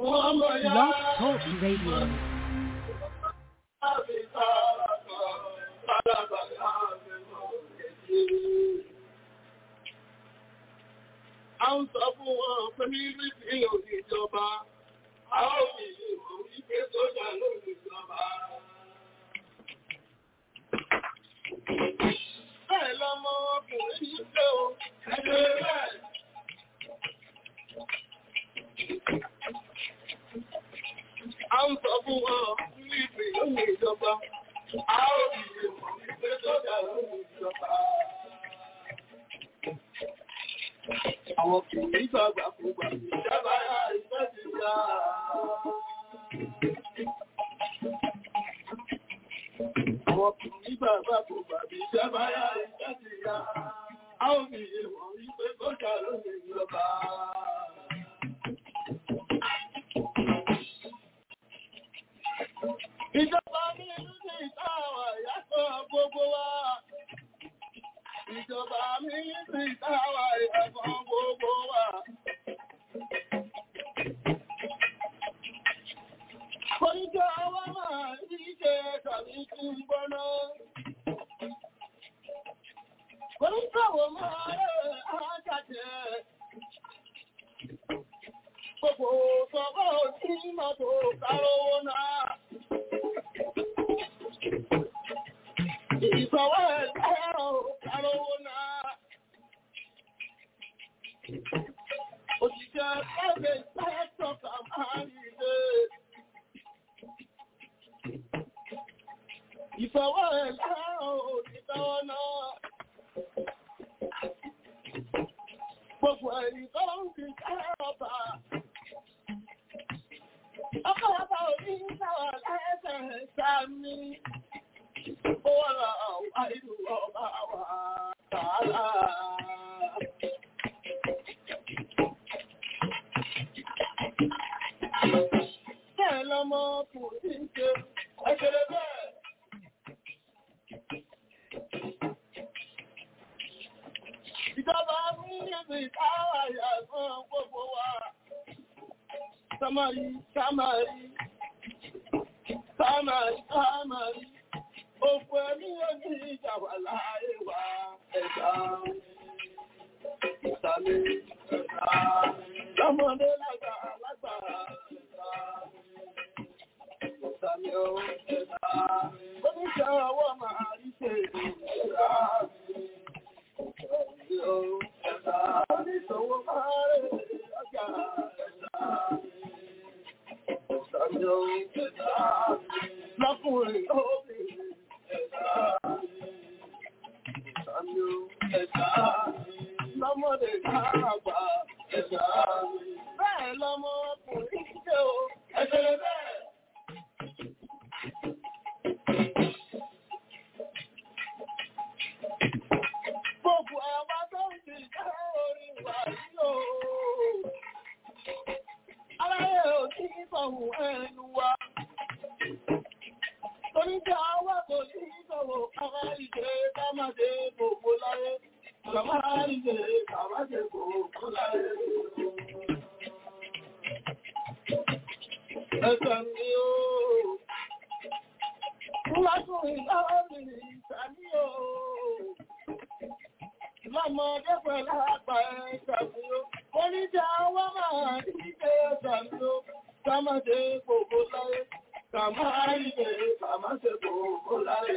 Blog Talk Radio. Àwọn sọ fún wọn pé ní ìlú ìjọba, àwọn òṣìṣẹ́ ìgbé sójà lórí ìjọba. Bẹ́ẹ̀ lọ́mọ ọkùnrin yìí pé o, ẹgbẹ́ bẹ́ẹ̀. Àwọn sọ fún wọn ní ìlú ìjọba, àwọn òṣìṣẹ́ ìgbé sójà lórí ìjọba. Àwọn kìí gbàgbà fún gbàgbà ìjábá ìfẹ́ ti yá. Àwọn kìí gbàgbà fún gbàgbà ìjábá ìfẹ́ ti yá. Àwọn kìí wọ̀n wípé kọjá lórí ìjọba. Ìjọba ní ìlú ní ìtàwà yàtọ̀ gbogbo wa. Ìjọba mi sí ìtàwà ìyàtọ̀ gbogbo wa. Oníjọ́ wa máa ní ṣe tàbí kí n gbọ́nà. Oníjọ́wò máa rẹ̀ àjàjẹ́. Gbogbo sọ́gbọ́ tí mọ́tò kárówó náà. Ìgbọ̀wọ́ ẹ̀lẹ́rọ kárówó náà. Òṣìṣẹ́ ẹgbẹ́ ìpẹ́ẹ̀tọ̀ kàmáàrí ilé. Ìfọwọ́ ẹ̀lẹ́rọ òṣìṣẹ́ náà. Gbogbo ẹ̀yìn tó ń fi kẹ́rọ̀bà. Ọkọ̀ ọba òní sáwà lẹ́sẹ̀ sáàmì. Ó wà láwà ìlú ọba wà tààlà. Bẹ́ẹ̀ lọ́mọ kò ní ṣe ẹgbẹ̀rẹ̀ bẹ́ẹ̀. Ìjọba ní ẹgbẹ̀ ìkáwà ìyàgbọ́n gbogbo wa. Sámàrí, sámàrí, sámàrí, sámàrí. Òfò ẹ̀mí ojú ìjà wà láàáyé wa ẹ̀dá. Ìsàlẹ̀ ẹ̀dá. Lọ́mọdé lágbà lágbà ẹ̀dá. Ìsàlẹ̀ ẹ̀dá. Oníṣẹ́ ọwọ́ máa rí ṣe ẹ̀dá. Ẹ̀dá. Oníṣòwò máa rẹ̀ ọjà ẹ̀dá. Ìsàlẹ̀ ẹ̀dá. Lọ́kùnrin obìnrin. Lọ́mọdé káàbà ẹ̀dá. Bẹ́ẹ̀ lọ́mọ ọkùnrin ṣe o, ẹ̀ṣẹ̀lẹ̀ bẹ́ẹ̀. Gbogbo ẹwà tó ń fi jẹ́ orin wà yíò. Aláyé ò kí sọ̀hún ẹnu wa. Oníjà wà kò sí ìṣòwò àmáríṣe kámáṣe gbogbo láyé. Àmáríṣe kámáṣe gbogbo láyé. Ẹ̀sẹ̀ mi ó. Lákùnrin lábìnrin ìsàmí ó. Lọ́mọdé pẹ̀lú àgbà ẹ̀sẹ̀ mi ó. Oníjà wà máa ní ẹ̀sẹ̀ mi ó. Kámáṣe gbogbo láyé. Kàmáàríṣe, kàmáṣe gbogbo láyé.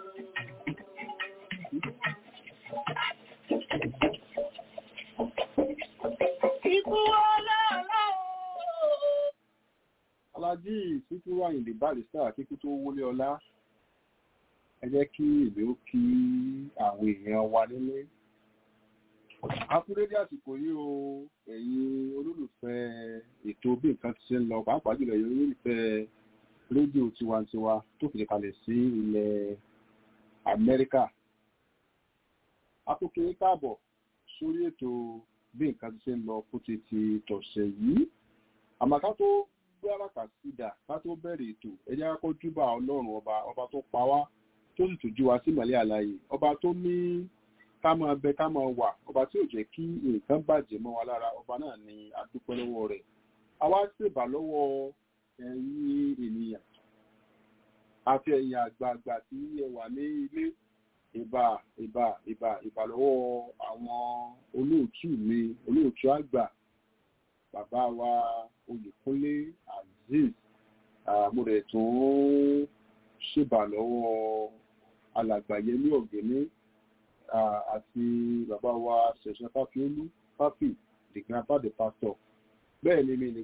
Ikú ọlọ́ọ̀lọ́. Alájí Síkírù Àyìndé Barrister kíkú tó wọlé ọlá. Ẹ jẹ́ kí ìlú ó kí àwọn èèyàn wa nílé. A kú dédé àsìkò yìí o, ẹ̀yin olólùfẹ́ ètò bí nǹkan ti ṣe ń lọ, pàápàá jùlọ ẹ̀yin olólùfẹ́ rédíò tiwantiwa tó fi kalẹ̀ sí ilẹ̀ Amẹ́ríkà. Akókè káàbọ̀ sórí ètò bí nǹkan ti ṣe ń lọ fún ti tọ̀sẹ̀ yìí. Àmọ́ ká tó gbára kà sídà, ká tó bẹ̀rẹ̀ ètò, ẹ jẹ́ ká kọ́ júbà Ọlọ́run ọba tó pa wá, tó sì tún jí wa sí ìmọ́lẹ̀ àlàyé, ọba tó ní ká máa bẹ ká máa wà, ọba tí ò jẹ́ kí nǹkan bàjẹ́ mọ́ wa lára, ọba náà ni a dúpẹ́ lọ́wọ́ rẹ̀. àwa ṣèbà lọ́wọ́ ẹ̀yin ènìyàn àti ẹ̀yin àgbààgbà tí ẹ wà ní ilé ìbà lọ́wọ́ àwọn olóòtú àgbà bàbá wa Oyèkúnlé Azeez mo rẹ̀ tún ṣèbà lọ́wọ́ alàgbà Yẹmí Ọ̀gẹ́ní àti bàbá wa Ṣẹ̀san Fáfiolú Fáfì the grandpa the pastor bẹ́ẹ̀ ni mi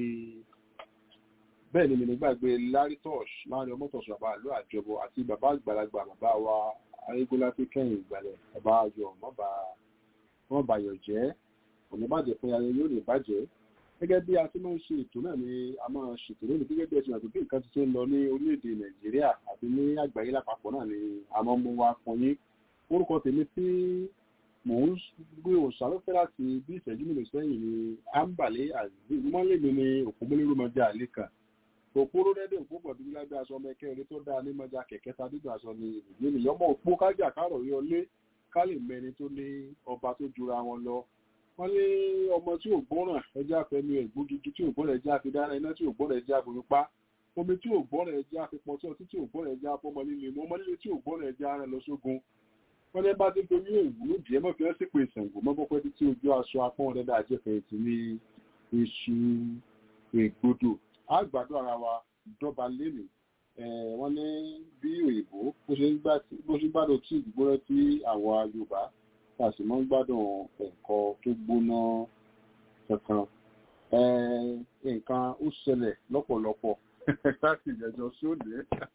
nígbàgbé Larry Tosh láàrin ọmọtọ̀sọ̀ bàbá àlọ́ àjọbọ àti bàbá àgbàlagbà bàbá wa Arégúnlá pé kẹ́yìn ìgbàlẹ̀ bàbá ayọ̀ wọ́n bàyọ̀ jẹ́ òní bàjẹ́ fún ayẹyẹ yóò lè bàjẹ́ gẹ́gẹ́ bí a ti máa ń ṣe ètò náà ni a máa ṣètò lónìí gẹ́gẹ́ bí ẹ̀sìn àti nǹkan ti ṣe ń lọ ní orílẹ̀-èdè Nàìjíríà àti ní àgbáyé lápapọ̀ náà ni a máa ń mú wá fún yín orúkọ tèmi tí mò ń gbé òṣàlùfẹ́ láti bí ìṣẹ́jú mélòó sẹ́yìn ni Ambale Azeez mọ́lẹ́mi ni òpómọ́lérú mọ́jà àlékà òpóró rẹ́dẹ̀ òpópọ̀ bí lábẹ́ aṣọ ọmọ ẹkẹ́ orí tó dáa ní mọ́jà kẹ̀kẹ́ ta dídùn aṣọ ni ìdílé nìyẹn ọmọ òpó kájà kárọ̀ yọ lé ká lè mẹni tó ní ọba tó jura wọn lọ wọ́n ní ọmọ tí ò gbọ́ràn ẹja fẹnu ẹ̀gbógigi tí ò gbọ́ràn ẹja fi dáná iná tí ò gbọ́ràn ẹja fi pa omi tí ò gbọ́ràn ẹja fi pọ̀ tí ọtí tí ò gbọ́ràn ẹja fọmọ líle mọ́ ọmọ líle tí ò gbọ́ràn ẹja rẹ̀ lọ sógun wọ́n ní bá dé torí èwú díẹ̀ mọ́ fi ẹ́ sípò ìsàngò mọ́ pọ́pẹ́ tí ojú aṣọ apọ́n rẹ̀ dà jẹ́fẹ̀ẹ́tì ní iṣu ègbodò àgbàdo ara wa dọ́ba lẹ́nu wọ́n ní bí òyìnbó bó ṣe ń gbádùn tí ìgbóná tí àwa Yorùbá tàṣì mọ́ ń gbádùn ẹ̀kọ́ tó gbóná kankan nǹkan ó ṣẹlẹ̀ lọ́pọ̀lọpọ̀ láti ìjẹjọ sóde.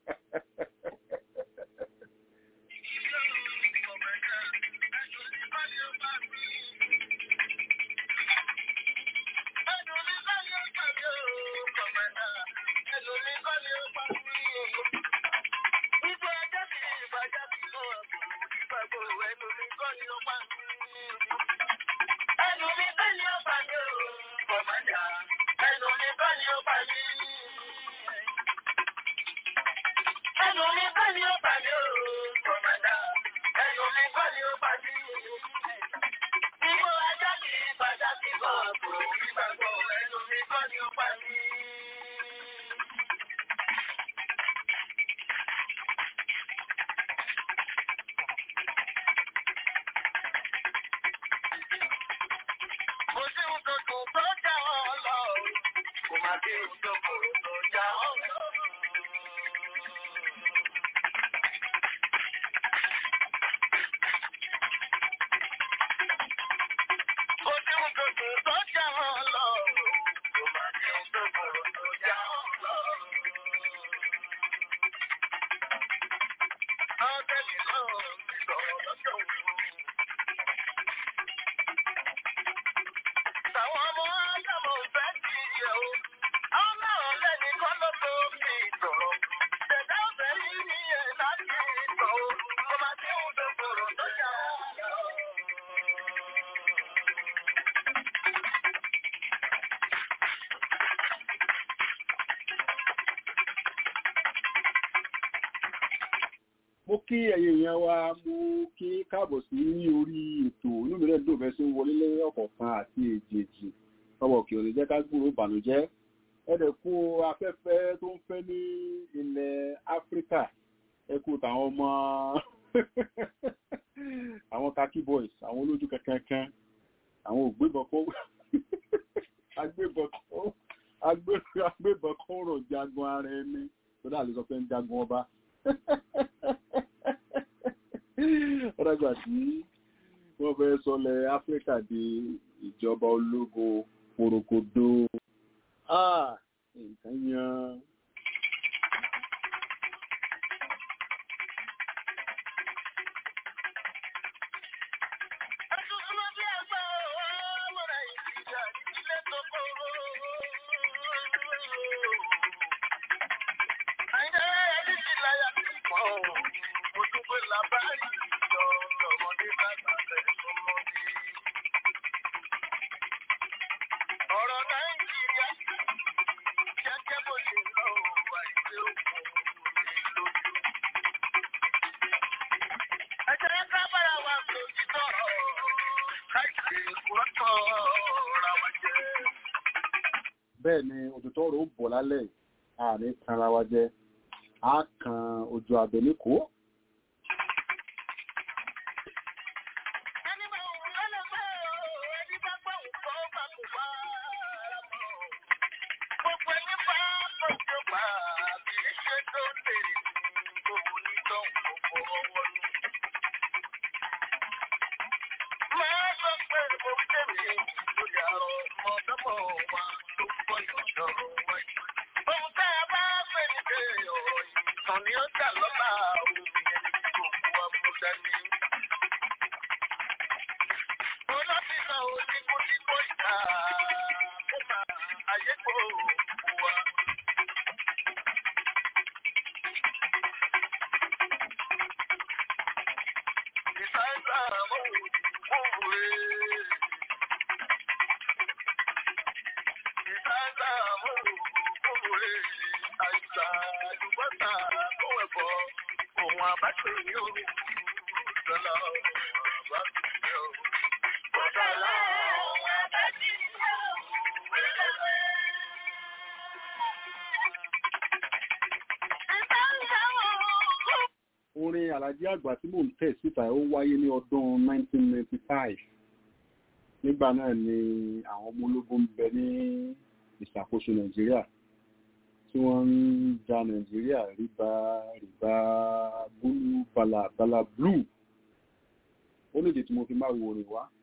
mo kí ẹ̀yin èèyàn wa mo kí káàbọ̀ sí orí ètò olúmírẹ̀ dùn fẹ́ sí wọlé lẹ́yìn ọ̀kọ̀ọ̀kan àti èjèèjì ọwọ́ òkè òní jẹ́ ká gbúrò ìbànújẹ́ ẹ̀dẹ̀kú afẹ́fẹ́ tó ń fẹ́ ní ilẹ̀ Áfíríkà ẹkú tàwọn ọmọ àwọn khaki boys àwọn olójú kankan àwọn ògbébọ̀kọ́ agbébọ̀kọ́ rọ̀ jagun ara ẹni tó dà lè sọ pé ń jagun ọba ọ̀dàgbà tí wọ́n fẹ́ sọlẹ̀ Áfíríkà di ìjọba ológun porokodo nǹkan yan. bẹ́ẹ̀ ni òtútọ́ rò ó bọ̀ lálẹ́ àní tanra wa jẹ á kan ojú abẹ ní kó. Orin Àlàjí Àgbà tí mò ń tẹ̀ síta ó wáyé ní ọdún 1995. Nígbà náà ni àwọn ọmọ ológun ń bẹ ní ìṣàkóso Nàìjíríà tí wọ́n ń ja Nàìjíríà rìbá búlú bàlà blue. Ó lè dè tí mo fi máa wo orin wá.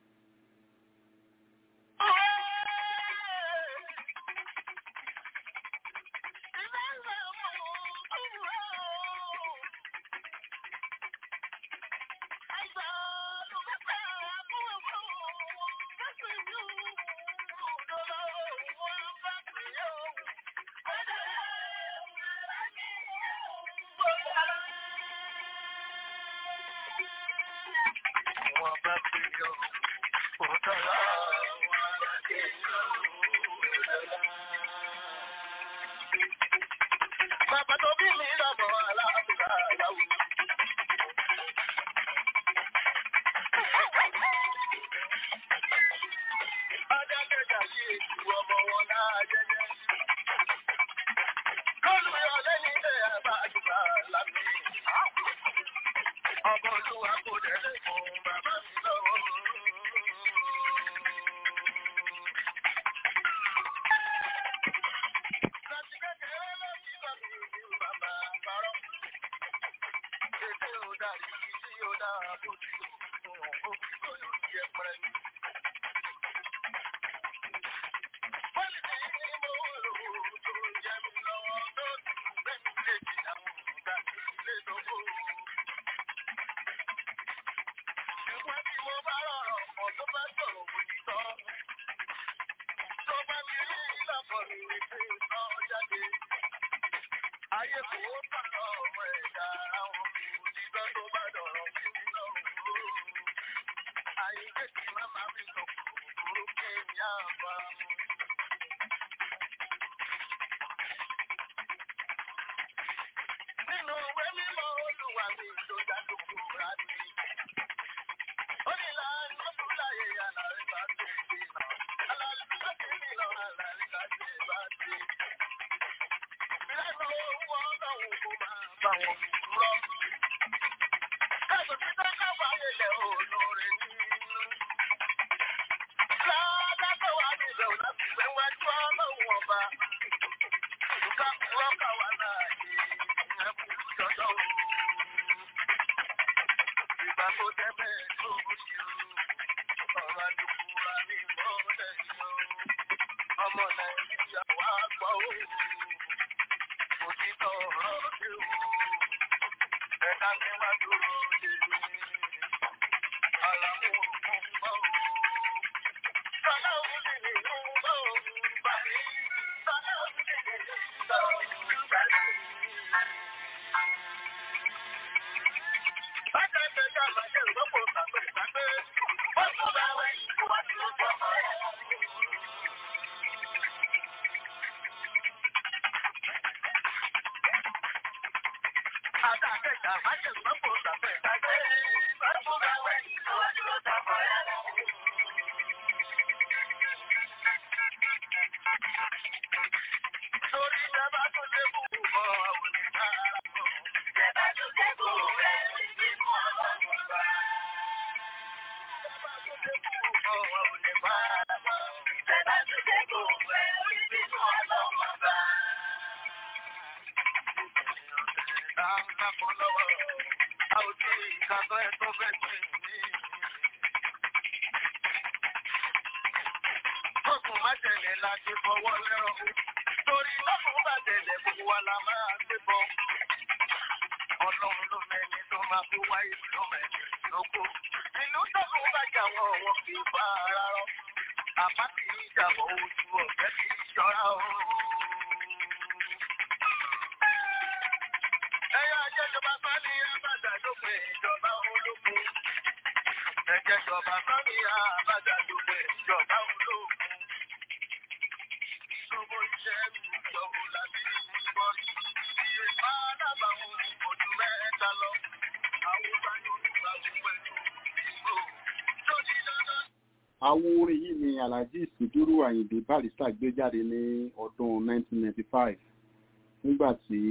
Àwọn orin yìí ni Alhaji Sikiru Ayinde Barrister gbé jáde ní ọdún 1995 nígbà tí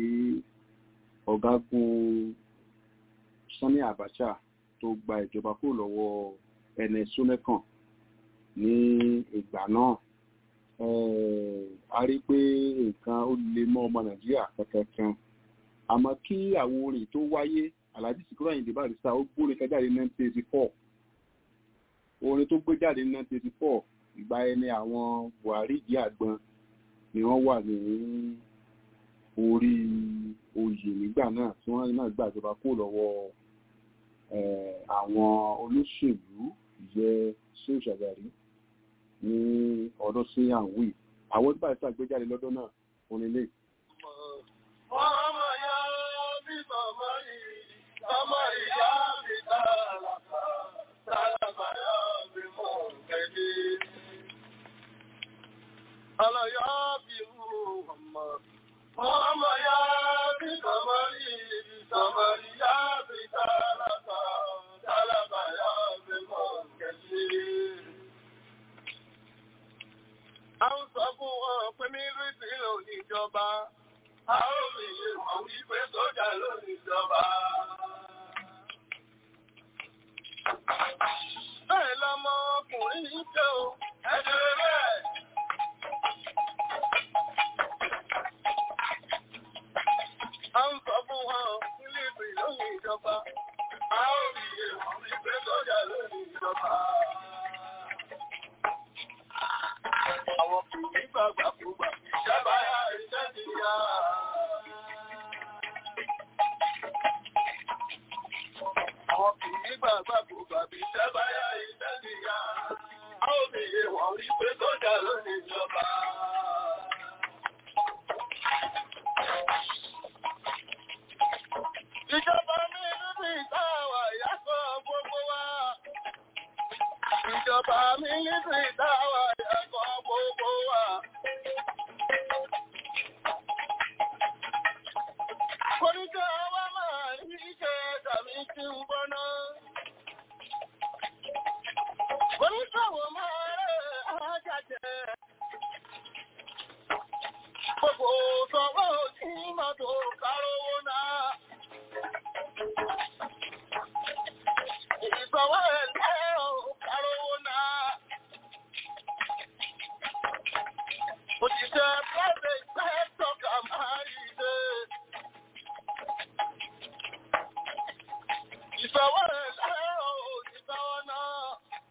ọ̀gágun Sani Abacha tó gba ìjọba kúrò lọ́wọ́ Ernest Shonekan ní ìgbà náà. A rí pé nǹkan ó lè mọ́ ọmọ Nàìjíríà kankan. Àmọ́ kí àwọn orin tó wáyé, Alhaji Sikiru Ayinde Barrister ó gbórin kan jáde ní 1984. Orin tó gbé jáde ní 1984 ìgbà ẹni àwọn Buhari jí àgbọn ni wọ́n wà ní orí oyè nígbà náà tí wọ́n náà gbàjọba kó lọ́wọ́ àwọn olóṣèlú ìyẹ́ Shehu Shagari ní ọdún sí àwìn. Àwọn tí Barrister gbé jáde lọ́dún náà orin lè. Ọmọ ya bí bàbá yìí, ọmọ ìyá bí tààlàkà, tààlàkà ya bí mọ̀ kẹ́lẹ́. Àlàyé bí mú ọmọ. Ọmọ ya bí bàbá yìí, ọmọ ìyá bí tààlàkà, tààlàkà ya bí mọ̀ kẹ́lẹ́. A ń sọ fún wọn pé mílítì ló ní ìjọba. A ó rí ìwọ̀n wípé sójà ló ní ìjọba. Bẹ́ẹ̀ lọmọ ọkùnrin ń jẹ́ o, ẹ̀jẹ̀ bẹ́ẹ̀. A ń sọ fún wọn mílítì ló ní ìjọba. A ó rí ìwọ̀n wípé sójà ló ní ìjọba. Àwọn kì í gbàgbàkúgbà, ìjọba yá iṣẹ́ ti yá. Àwọn kì í gbàgbàkúgbà, ìjọba yá iṣẹ́ ti yá. A ó bí ìwọ̀n rí pé sójà ló ní ìjọba. Ìjọba mi níbi ìtawà yàtọ̀ gbogbo wa. Ìjọba mi níbi ìtawà yàtọ̀ gbogbo wa. Kòríkà wa máa ní ìṣe tàbí tí ń gbọ́ná. Kòríkà wọ́n máa rẹ̀ àjájẹ́. Gbogbo sọ̀rọ̀ tí mọ́tò kárówó náà. Ìsọ̀wọ́ ẹ̀lẹ́ kárówó náà. Òṣìṣẹ́ private sector kà máa rí ṣe. Ìsọ̀wọ́ ẹ̀lẹ́ òṣìṣẹ́wọ́ náà.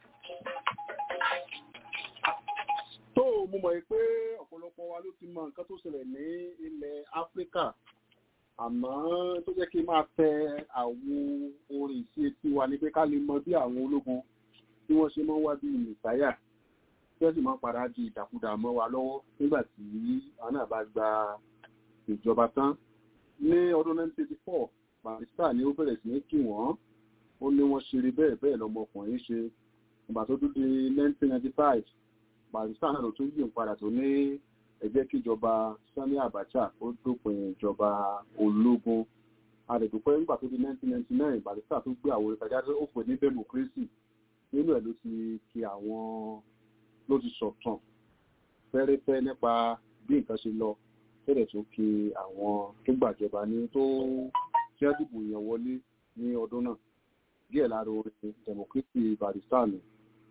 Tó mú mọ̀ pé ọ̀pọ̀lọpọ̀ wa ló ti mọ nǹkan tó ṣẹlẹ̀ ní ilẹ̀ Áfíríkà. Àmọ́ tó jẹ́ kí n máa tẹ àwọn orin sí etí wa ní pé ká lè mọ bí àwọn ológun tí wọ́n ṣe máa ń wá bí mìsáyà tí wọ́n sì máa ń padà di ìdàkudà mọ́ wa lọ́wọ́ nígbà tí àwọn náà bá gba ìjọba tán. Ní ọdún 1984, Barrister ni ó bẹ̀rẹ̀ sí ní kí wọ́n, ó ní wọ́n ṣe rí bẹ́ẹ̀ bẹ́ẹ̀ lọmọkùnrin ṣe. Ìgbà tó dúdú 1995, Barrister náà ló tún yí padà tó ní ẹ jẹ́ kí ìjọba Sani Abacha ó dópin ìjọba ológun. Àdẹ̀dùpẹ́ nígbà tó di 1999, Barrister tó gbé àwọn ìtajà tó pè ní democracy. Nínú ẹ̀ ló ti kí àwọn ló ti sọ̀tàn fẹ́rẹ́fẹ́ nípa bí nǹkan ṣe lọ tẹ́lẹ̀ tó kí àwọn tó gbàjọba ní tó tí wọ́n dìbò yẹn wọlé ní ọdún náà díẹ̀ lára orin democracy Barrister ni.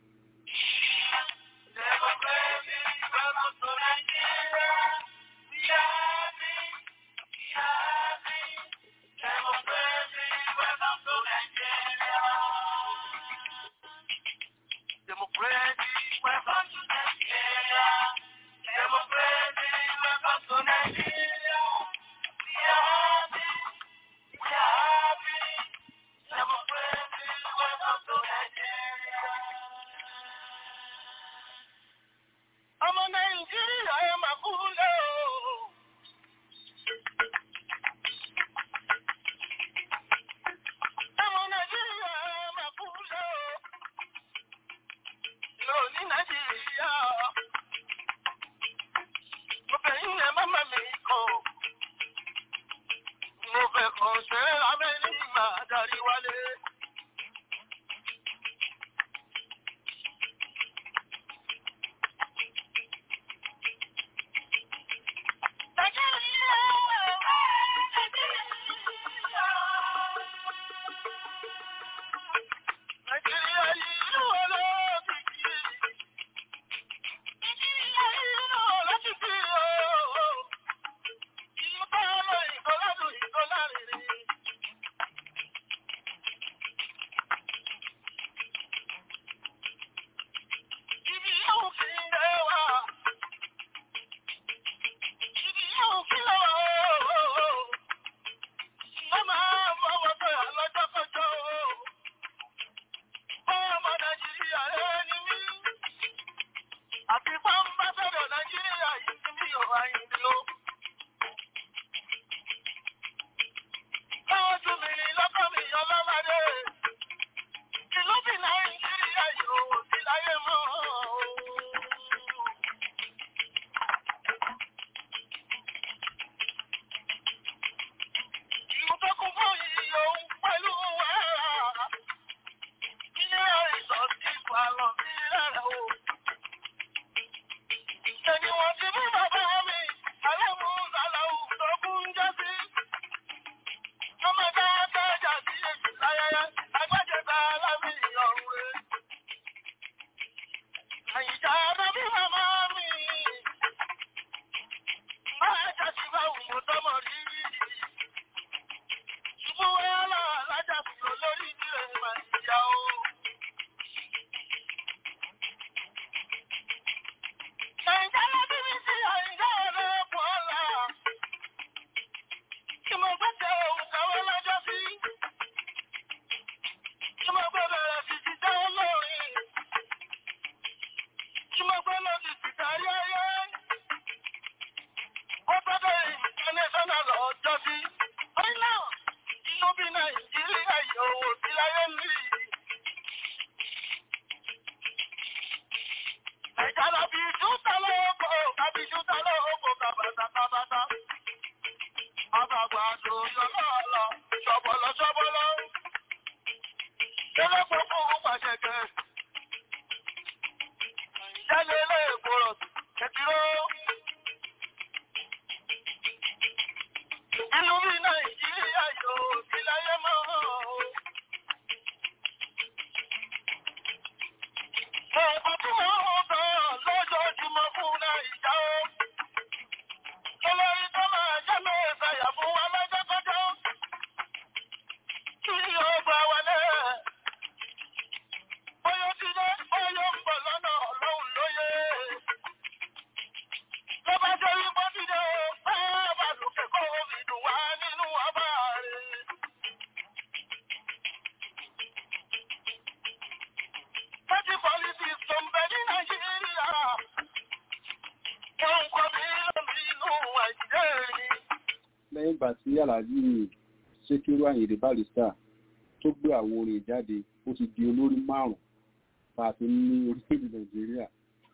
lẹ́yìn ìgbà tí Alhaji Síkírù Àyìndé Barrister tó gbé àwọn orin jáde ó ti di olórí 5 pàtó ní orílẹ̀-èdè Nàìjíríà.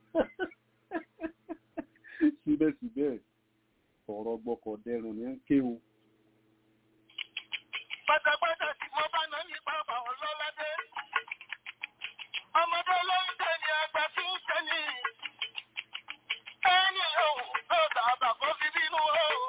Síbẹ̀síbẹ̀ ọ̀rọ̀ gbọ́kọ̀ dẹrùn ní kéwu. Pátápátá tí mo bá náà ní bàbá ọlọ́ládé. Ọmọdé olóńgbé ni àgbà tí ń tẹ́ni. Ẹni òun tó dàbà kó fi bínú o.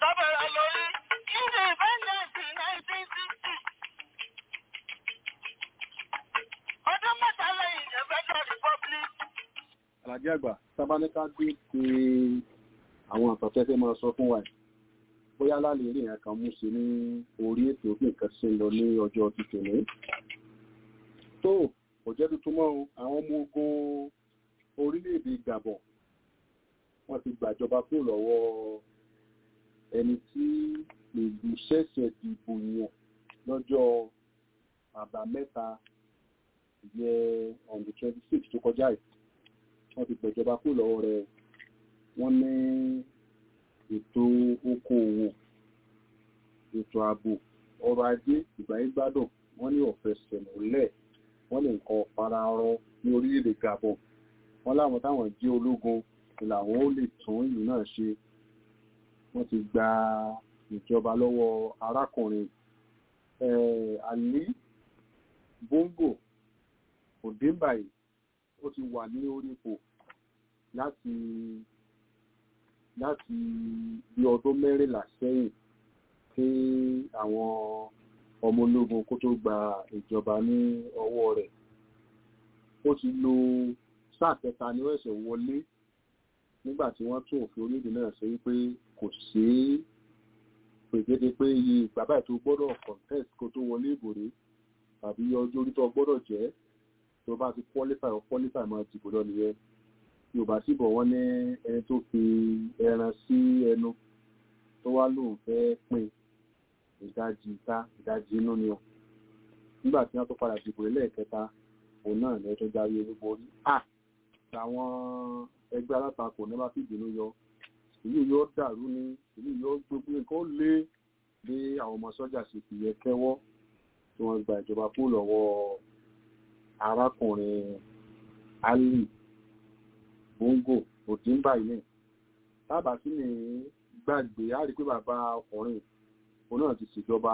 Sábẹ̀rẹ̀ lórí independence 1960. Ọdún mẹ́ta lẹ́yìn the Federal Republic. Àlàjì àgbà, Sábáníká gbé pé àwọn àtọ̀tẹ́fẹ́ máa sọ fún wa bóyá lálẹ́ rí ẹ̀kan mú sí ní orí ètò òfin nǹkan sí lọ ní ọjọ́ títòní. Tó kò jẹ́ tuntun mọ́ àwọn ọmọ ogun orílẹ̀-èdè Gabon wọ́n ti gbàjọba kúrò lọ́wọ́ ẹni tí ìlú ṣẹ̀ṣẹ̀ dìbò yàn lọ́jọ́ àbámẹ́ta yẹ on the 26 tó kọjá yìí. Wọ́n ti gbàjọba kúrò lọ́wọ́ rẹ̀. Wọ́n ní ètò okòòwò, ètò ààbò, ọrọ̀ ajé, ìgbáyégbádùn, wọ́n ní ọ̀fẹ́ sẹ̀mọ́lẹ̀, wọ́n ní nǹkan fararọ ní orílẹ̀-èdè Gabon. Wọ́n láwọn táwọn jẹ́ ológun làwọn ó lè tún ìlú náà ṣe. Wọ́n ti gba ìjọba lọ́wọ́ arákùnrin Ali Bongo Odimbayi. Ó ti wà ní orí ipò láti bí ọdún mẹ́rìnlá sẹ́yìn kí àwọn ọmọ ológun kó tó gba ìjọba ní ọwọ́ rẹ̀. Ó ti lo sáà kẹta ní ẹ̀ṣẹ̀ wọlé nígbà tí wọ́n tún òfin orílẹ̀-èdè náà ṣe wípé kò sí pègede pé iye ìgbà báyìí tó gbọ́dọ̀ contest kó tó wọlé ìbò rí tàbí ọjọ́ orí tó gbọ́dọ̀ jẹ́ tó bá ti qualify máa dìbò lọ nìyẹn. Yorùbá sì bọ̀ wọ́n ní ẹni tó fi ẹran sí ẹnu tó wá lóun fẹ́ pín ìdajì ìta ìdajì inú ni ọ. Nígbà tí wọ́n tó padà dìbò lẹ́ẹ̀kẹta òun náà ní ẹjọ́ jáwé olúborí. Àwọn ẹgbẹ́ alátakò ní bá fìbínú yọ ìlú yóò dàrú ní ìlú yóò gbogbo nǹkan lé bí àwọn ọmọ sọ́jà sì fi yẹ kẹ́wọ́ tí wọ́n gba ìjọba kúrò lọ́wọ́ arákùnrin Ali Bongo Odimbayi. Tábà sí ní gbàgbé á rí pé bàbá ọkùnrin òun náà ti ṣèjọba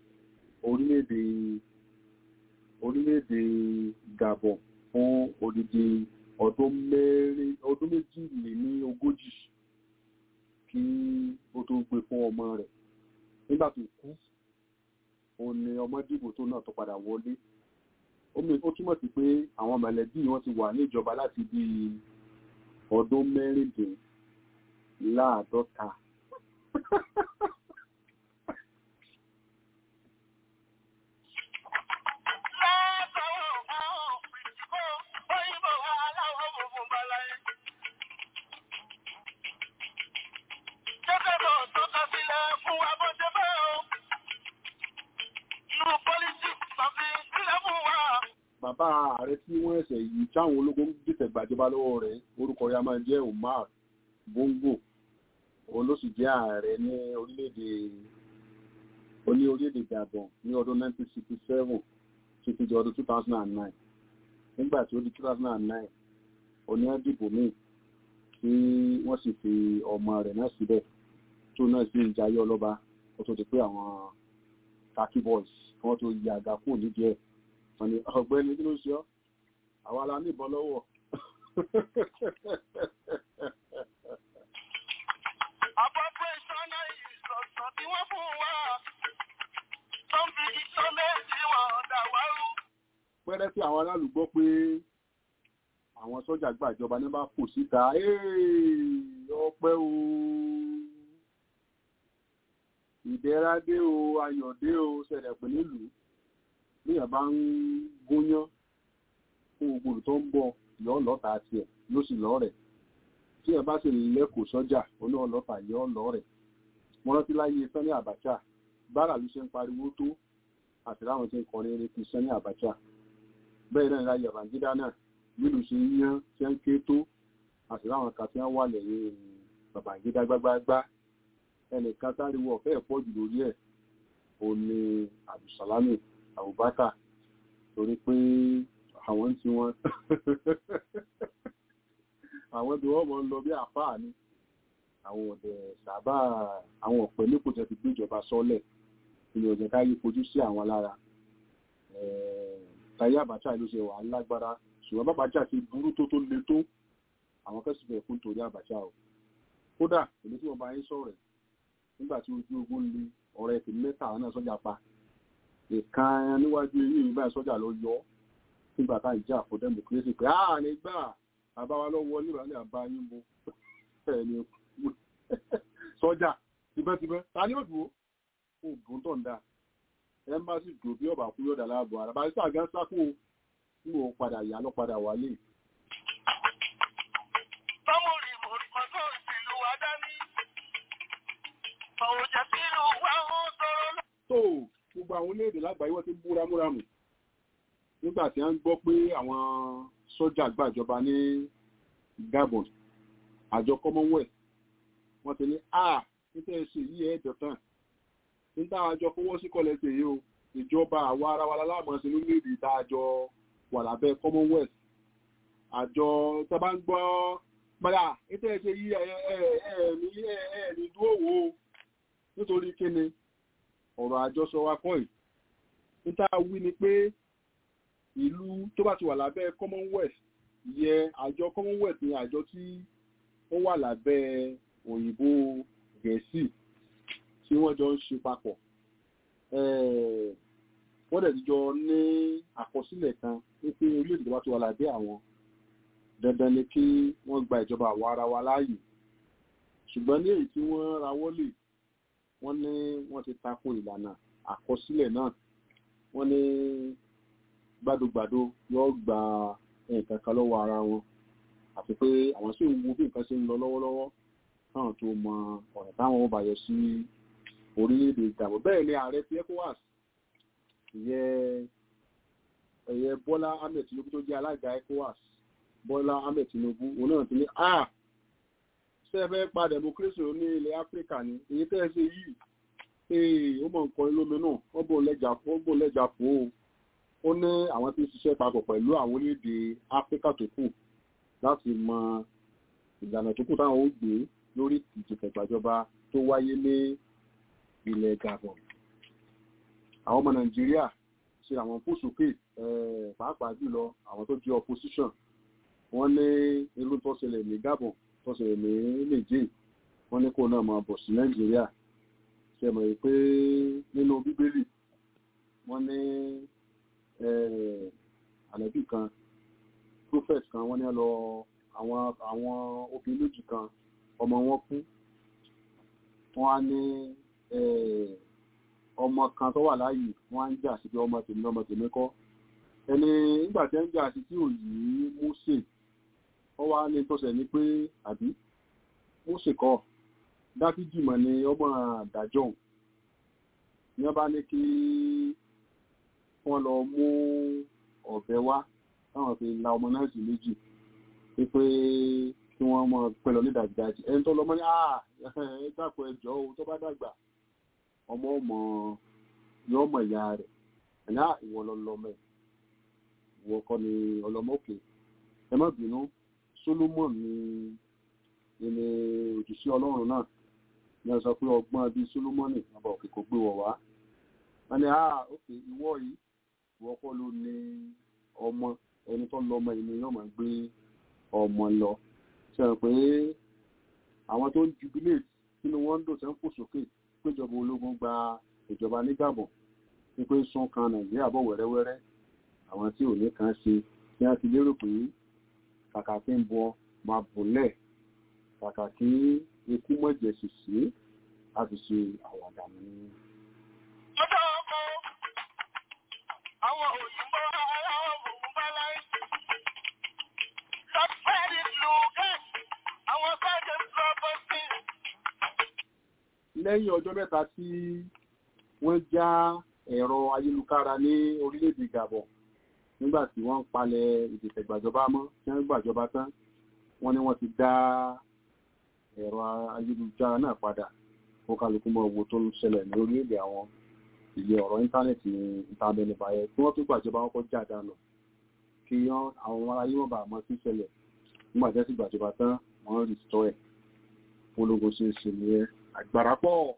orílẹ̀-èdè Gabon fún odidi ọdún méjìléníogójì kí ó tó gbé fún ọmọ rẹ̀. Nígbà tó kú òun ni ọmọ dìbò tó náà tó padà wọlé. Ó túmọ̀ sí pé àwọn mọ̀lẹ́bí wọn ti wà ní ìjọba láti bí ọdún mẹ́rìndínláàádọ́ta. Bàbá ààrẹ tí wọ́n ẹ̀sẹ̀ yìí táwọn ológun dìtẹ̀ gbàjọba lọ́wọ́ rẹ̀ orúkọ ya máa jẹ́ Omar Bongo. Òun ló sì jẹ́ ààrẹ ní orílẹ̀-èdè Gabon ní ọdún 1967 títí di ọdún 2009. Nígbà tí ó di 2009 oní ẹ̀dìbò míì tí wọ́n sì fi ọmọ rẹ̀ náà síbẹ̀ tó náà sí ń jayé ọlọ́ba ó tó ti pé àwọn khaki boys wọ́n tó yí àga kúrò nídìí ẹ̀. Wọ́n ní ọ̀gbẹ́ni kí ló ṣe ọ́? Àwa la ní ìbọn lọ́wọ́. Pẹ́rẹ́ tí àwọn aráàlú gbọ́ pé àwọn sọ́jà gbàjọba ní bá kò síta ọpẹ́ o, ìdẹ̀ra dé o, ayọ̀ dé o, ṣẹlẹ̀ pé nílùú bí ẹ̀ bá ń gúnyán fún gbogbo tó ń bọ̀ yọ́ lọ́ta àti ẹ̀ ló sì lọ́rẹ̀. Tí ẹ bá sì lẹ́kọ̀ọ́ sọ́jà olóòlọ́ta yọ́ lọ́rẹ̀. Mo rántí láyé Sani Abacha bára ló ṣe ń pariwo tó àti láwọn tí ń kọrin eré ti Sani Abacha. Bẹ́ẹ̀ náà láyé Babangida náà nílùú ṣe ń yán tí ń ké tó àti láwọn kan tí wọ́n wà lẹ́yìn Babangida gbágbágbá. Ẹnìkan táriwo ọ̀fẹ́ ẹ̀pọ̀ jù lórí ẹ̀ òun ni Abdulsalami Abubakar torí pé àwọn tí wọ́n àwọn tí wọ́n mọ̀ ń lọ bí àfáà ní àwọn ọ̀dẹ̀ sábà àwọn ọ̀pẹ nípò tẹ́ ti gbé ìjọba sọ́lẹ̀ ilé ọ̀jẹ̀ káyé fojú sí àwọn lára. Táyé Abacha ló ṣe wà lágbára ṣùgbọ́n bá Abacha ti burú tó le tó àwọn kẹ́sìfẹ̀ fún torí Abacha o. Kódà èmi tí wọ́n bá yín sọ̀rọ̀ nígbà tí ojú ogun le ọ̀rẹ́ tèmi mẹ́ta náà sọ́jà pa ìkan níwájú eyín mi báyìí sọ́jà lọ yọ nígbà tá ìjà fún democracy pé nígbà bàbá wa lọ wọlé ìwà ní àbá yín mo ẹni sọ́jà tibẹ́tibẹ́ ta ni ó dúró oògùn tó ń da ẹmbásí dùn bí ọba kú yọ̀dà láàbò ara bá sí àgán sákò ní òun padà yà lọ padà wálé. tó gbogbo àwọn orílẹ̀-èdè lágbàáyé wọ́n ti bú ramúramù nígbà tí wọ́n ń gbọ́ pé àwọn sọ́jà gbàjọba ní Gabon àjọ Commonwealth wọ́n ti ní nítorí ṣe yí ẹ̀ẹ́dọ̀tàn níta àjọ fowó sí kọ́lẹ́sì yìí o ìjọba àwa ara wa láàmọ́ sí lórílẹ̀-èdè ìta àjọ wà lábẹ́ Commonwealth àjọ tó bá ń gbọ́ padà nítorí ṣe yí ẹ̀ẹ̀mí dúró wò ó nítorí kíni ọ̀rọ̀ àjọsọ wa kọ́ yìí níta wí ni pé ìlú tó bá ti wà lábẹ́ Commonwealth yẹ àjọ Commonwealth ní àjọ tí ó wà lábẹ́ òyìnbó Gẹ̀ẹ́sì tí wọ́n jọ ń ṣe papọ̀ wọ́n dẹ̀ jọ ní àkọsílẹ̀ kan wípé orílẹ̀-èdè tó bá ti wà lábẹ́ àwọn dandan ni kí wọ́n gba ìjọba àwa ara wa láàyè ṣùgbọ́n ní èyí tí wọ́n rawọ́ lè wọ́n ní wọ́n ti tako ìlànà àkọsílẹ̀ náà wọ́n ní gbàdúgbàdú yóò gba nǹkan kan lọ́wọ́ ara wọn àti pé àwọn sì ń wo bí nǹkan ṣe ń lọ lọ́wọ́lọ́wọ́ káwọn tó mọ ọ̀nà táwọn ó bàyọ̀ sí orílẹ̀-èdè Gabon bẹ́ẹ̀ ni ààrẹ ti ECOWAS ẹ̀yẹ Bọ́lá Ahmed Tinubu tó jẹ́ alága ECOWAS Bọ́lá Ahmed Tinubu òun náà ti ní ṣẹ́fẹ́ pa democracy ní ilẹ̀ Áfíríkà ni èyí tẹ́ ṣe yìí ó mọ̀ nǹkan ilómi náà wọ́n bò lẹ́jà fò ó ní àwọn tí ń ṣiṣẹ́ papọ̀ pẹ̀lú àwọn orílẹ̀-èdè Áfíríkà tó kù láti mọ ìlànà tó kù táwọn ó gbé lórí ìdìtẹ̀gbàjọba tó wáyé ní ilẹ̀ Gabon. Àwọn ọmọ Nàìjíríà ṣe àwọn fò sókè pàápàá jùlọ àwọn tó jẹ́ opposition wọ́n ní irú tó ṣẹlẹ̀ ní Gabon tó ṣẹlẹ̀ ní Niger wọ́n ní kó náà máa bọ̀ sí Nàìjíríà ṣe mọ̀ pé nínú Bíbélì wọ́n ní ànábì kan prophet kan wọ́n ní lọ àwọn obìnrin méjì kan ọmọ wọn kú wọ́n á ní ọmọ kan tó wà láàyè wọ́n á ń jà sí pé ọmọ tèmi kọ́ ẹni nígbà tí ń jà sí tí ò yí Mósè ó wá ní tọ́sẹ̀ ní pé àbí Mósè kọ́ Dáfídì mọ̀ ní ọmọ àdájọ́ ní wọ́n bá ní kí wọ́n lọ mú ọ̀bẹ wá táwọn fi la ọmọ náà sí méjì pé kí wọ́n mọ̀ pẹ̀lú nídàgbàjì ẹni tó lọ́mọ ní ẹ̀ẹ́dàpọ̀ ẹjọ́ o tó bá dàgbà ọmọ yọ ọmọ ìyá rẹ̀ ẹ̀yà ìwọ lọ́lọ́mọ ìwọ kọ́ ni ọlọ́mọ òkè ẹ má bínú Solomon ni òjìṣẹ́ Ọlọ́run náà ní ọ sọ pé ọgbọ́n bíi Solomoni ọba òkè kò gbé wọ̀ wá wọ́n ní òkè ìwọ yìí ìwọ kọ́ ló ní ọmọ ẹni tó lọ́mọ ìní yóò máa gbé ọmọ lọ ṣe rò pé àwọn tó ń jubilate nínú wọn ń dò sẹ́ ń fò sókè péjọba ológun gba ìjọba ní Gabon wípé sún kan Nàìjíríà bọ̀ wẹ́rẹ́wẹ́rẹ́ àwọn tí ò ní kan ṣe ní a ti lérò pé kàkà tí ń bọ máa bùnlẹ̀ kàkà kí ikú mọ̀jẹ̀ sì sí láti ṣe àwàdà ní. Àwọn òyìnbó aláwọ̀ òun bá láì sọ́pẹ́rì lùgẹ́ àwọn sọ́jẹ́ pọ́pọ́sì. Lẹ́yìn ọjọ́ mẹ́ta tí wọ́n já ẹ̀rọ ayélujára ní orílẹ̀-èdè Gabon nígbà tí wọ́n ń palẹ̀ ìdìtẹ̀gbàjọba mọ́ tí wọ́n gbàjọba tán wọ́n ní wọ́n ti dá ẹ̀rọ ayélujára náà padà kó kálukú mọ́ owó tó ń ṣẹlẹ̀ ní orílẹ̀-èdè àwọn ilé ọ̀rọ̀ íńtánẹ́ẹ̀tì ní ìtàbẹ̀lẹ̀ báyẹ̀ tí wọ́n tó gbàjọba wọn kọ́ jà dànù kí àwọn aráyé wọn bá mọ́ sí ṣẹlẹ̀ nígbà tí gbàjọba tán wọ́n rí sọ ẹ̀ polongo ṣe ṣe ní agbára pọ̀.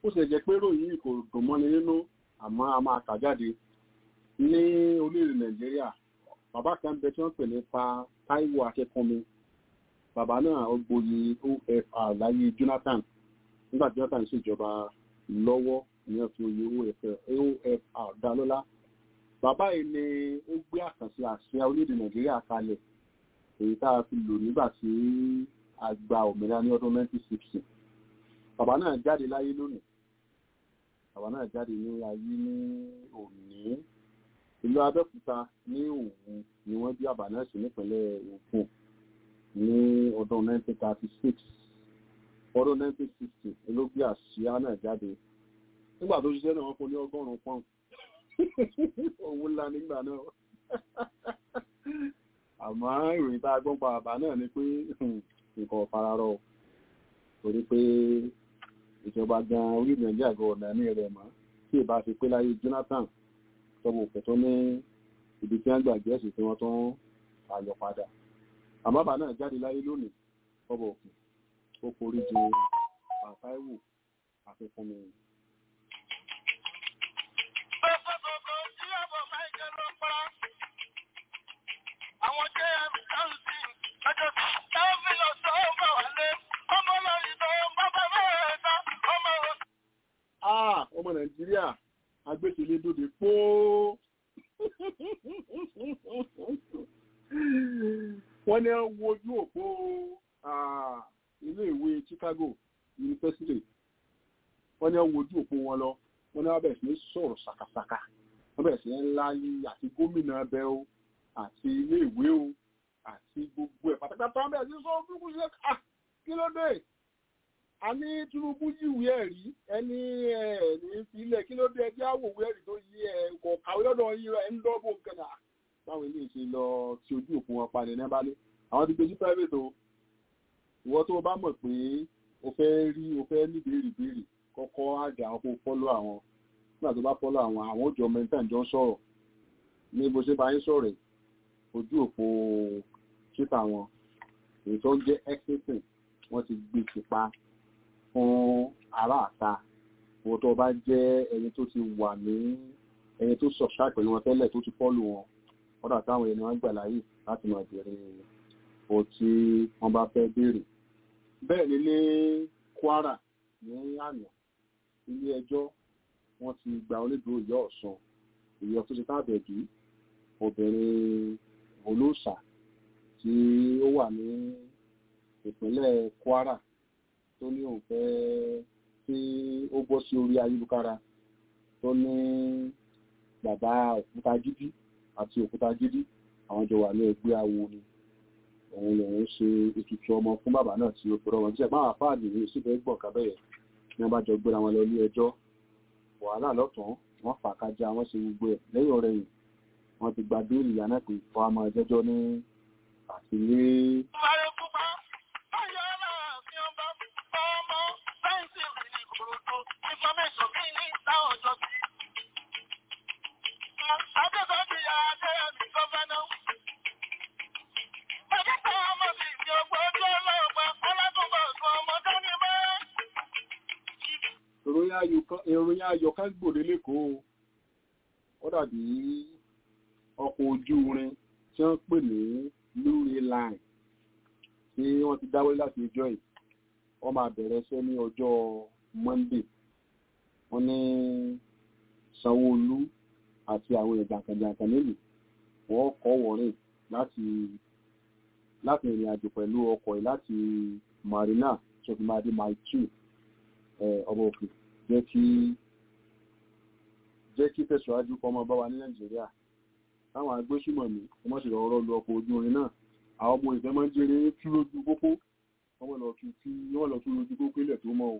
ó sì jẹ́ pé ròyìn kò dùn mọ́ni nínú àmọ́ a máa kà jáde ní orílẹ̀ Nàìjíríà. Bàbá kan bẹ tí wọ́n pè ní Pa Táíwò Akínkúnmi. Bàbá náà ó gboyè OFR láyé Jonathan nígbà tí Jonathan ṣèjọba lọ́wọ́ ìyẹn fi oyè OFR dá lọ́lá. Bàbá yìí ni ó gbé àkànṣe àsíá orílẹ̀ Nàìjíríà kalẹ̀ èyí tá a fi lò nígbà tí a gba òmìnira ní ọdún 1960. Bàbá náà jáde láyé lónìí. Bàbá náà jáde ní ayé ní òní. Ìlú Abẹ́òkúta ní Òwu ni wọ́n bí bàbá náà sí nípínlẹ̀ Ògùn ní ọdún 1936. Ọdún 1960 ló gbé àsíá náà jáde. Nígbà tó ṣiṣẹ́ náà wọ́n fún ní 100 pọ́ùn. Owó ńlá nígbà náà. Àmọ́ ìròyìn tá a gbọ́ pa bàbá náà ni pé nǹkan fararọ torí pé ìjọba gan orí Nàìjíríà gan ọ̀nà ní rẹ̀ mọ́ tí ìbá fi pé láyé Jonathan tọ́wọ́ òkè tó ní ibi tí wọ́n gbà gẹ̀ẹ́sì tí wọ́n tún àyọ̀ padà. Àmọ́ bàbá náà jáde láyé lónìí tọ́wọ́ òkè ó forí ju Pa Táíwò Akínkúnmi. Àwọn jẹ́ ẹ̀mí lọ́jọ́ táwọn lọ sọ ọmọ wálé ọmọ lọ́rin tó bàbá bẹ́ẹ̀ ká ọmọ wọn. Ọmọ Nàìjíríà agbésílẹ̀ dòde póó. Wọ́n ní wojú òpó ilé ìwé Chicago University. Wọ́n ní wojú òpó wọn lọ. Wọ́n ní wọ́n bẹ̀rẹ̀ sí ní sọ̀rọ̀ ṣàkàṣàkà. Wọ́n bẹ̀rẹ̀ sí ní láyé àti gómìnà bẹ́ o àti ilé ìwé o àti gbogbo ẹ̀ pátápátá wọ́n bẹ̀rẹ̀ sí sọ fúnkú sí kí ló dé? A ní Tinubu yíwèé ẹ̀rí ẹni ní ìfilẹ̀ kí ló dé ẹjẹ́ àwòwé ẹ̀rí tó yí ẹ̀kọ́ kàwé lọ́dọ̀ yí ẹ̀ ń dọ́bò kẹ́nà. Báwo ilé ìṣe lọ tí ojú òpó wọn padà ní bá ní àwọn ti gbé sí private o. Ìwọ tó o bá mọ̀ pé o fẹ́ ní béèrè kọ́kọ́ àjà àwọn kó fọ́lọ́ àwọn nígbà tó bá fọ́lọ́ àwọn òjò mẹ́ta ìjọ ń sọ̀rọ̀ ní bó ṣe bá yín sọ̀rọ̀ ojú òpó ṣíta wọn èyí tó ń jẹ́ exiting wọ́n ti gbé tipa fún ará àta owó tó bá jẹ́ ẹni tó ti wà ní ẹni tó subscribe pẹ̀lú wọn tẹ́lẹ̀ tó ti fọ́lù wọn ọ̀dà táwọn ẹni wọn gbà láyè láti máa bèèrè o tí wọ́n bá fẹ́ béèrè. Bẹ́ẹ̀ ni ní Kwara ní àná ilé ẹjọ́ wọ́n ti gba onídùúró Ìyá Ọ̀ṣun ìyá tó ti tábẹ̀dú obìnrin olóòṣà tí ó wà ní ìpínlẹ̀ Kwara tó ní òun fẹ́ tí ó bọ́ sí orí ayélujára tó ní bàbá Òkútagídí àti Òkútagídí àwọn jọ wà ní ẹgbẹ́ awo ni òun lòun ṣe ètùtù ọmọ fún bàbá náà tí ó pẹ̀rọ wọn jẹ́ máa fáàdì ní ìsìnkú gbọ̀n kábẹ́yẹ ní wọ́n bá jọ gbéra wọn lọ ilé ẹjọ́ wàhálà lọ́tún wọ́n fà kájà wọ́n ṣe gbogbo ẹ̀ lẹ́yìn ọ̀rẹ́ yìí wọ́n ti gba béèlì yànnà pé fọ́ àmọ́ ẹjẹ́jọ́ ní àtìlé. Ìròyìn ayọ̀ kan gbòde lẹ́kọ̀ọ́ ó dàbí ọkọ̀ ojú irin tí wọ́n pè ní Lure Line tí wọ́n ti dáwọ́ láti ọjọ́ yìí wọ́n máa bẹ̀rẹ̀ iṣẹ́ ní ọjọ́ Monday. Wọ́n ní Sanwó-Olú àti àwọn ìjàǹkànjàǹkàn nílùú wọ́n kọ́ wọ̀rìn láti ìrìn àjò pẹ̀lú ọkọ̀ yìí láti Marina tó fi máa dé Mile 2 ọmọ òkè jẹ́ kí tẹ̀síwájú kọ́ ọmọ bá wa ní Nàìjíríà. Táwọn agbésùmọ̀mí wọ́n sì rọrọ́ lu ọkọ̀ ojú irin náà àwọn ọmọ ìfẹ́ máa ń jẹrẹ tú lójú pópó wọ́n lọ tú lójú pópó ilẹ̀ tó mọ́ o.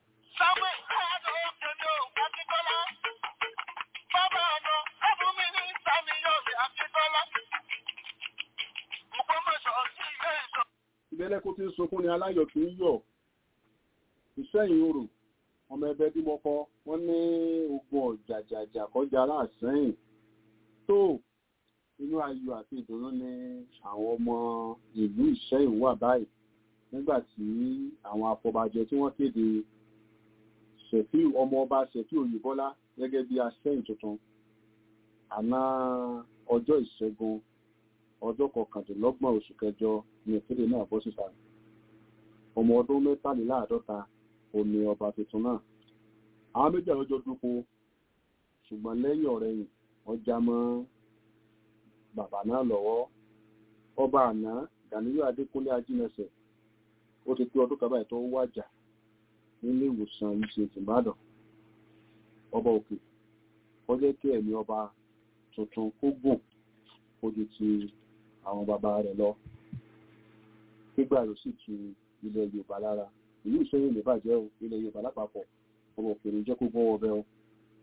Ìbẹ́lẹ̀ kó tí ń sunkún ni aláyọ̀ kì í yọ̀. Ìṣẹ́yìn orò ọmọ ẹbẹ bí mọ́kọ́ wọ́n ní ogun ọ̀jàjàjà kọjá aláàsẹ́yìn tó inú ayọ̀ àti ìdùnnú ni àwọn ọmọ ìlú Ìṣẹ́yìn wà báyìí nígbà tí àwọn afọbajẹ tí wọ́n kéde ṣẹ̀fí ọmọ ọba ṣẹ̀fí Oyèbọ́lá gẹ́gẹ́ bí aṣẹ́yìn tuntun àná ọjọ́ ìṣẹ́gun ọjọ́ 29 oṣù kẹjọ ní ìpínlẹ̀ náà bọ́ síta. Ọmọ ọdún 53 òní ọba tuntun náà. Àwọn méjì àlọ́jọ́ dúpọ ṣùgbọ́n lẹ́yìn ọ̀rẹ̀yìn wọ́n já mọ́ bàbá náà lọ́wọ́. Ọba àná Gàníyù Adékúnlé Ajínẹsẹ̀ ó ti pé ọdún kan báyìí tó wájà nílé ìwòsàn UCH Ìbàdàn. Ọba òkè ó jẹ́ kí ẹ̀mí ọba tuntun kó gùn ojú ti àwọn bàbá rẹ̀ lọ. Gbígbà ló sì tu ilẹ̀ Yorùbá lára. Ìlú Ìṣẹ́yìn lè bàjẹ́ o, ilẹ̀ Yorùbá lápapọ̀ ọmọ òkèèrè jẹ́ kó gbọ́ ọbẹ̀ o.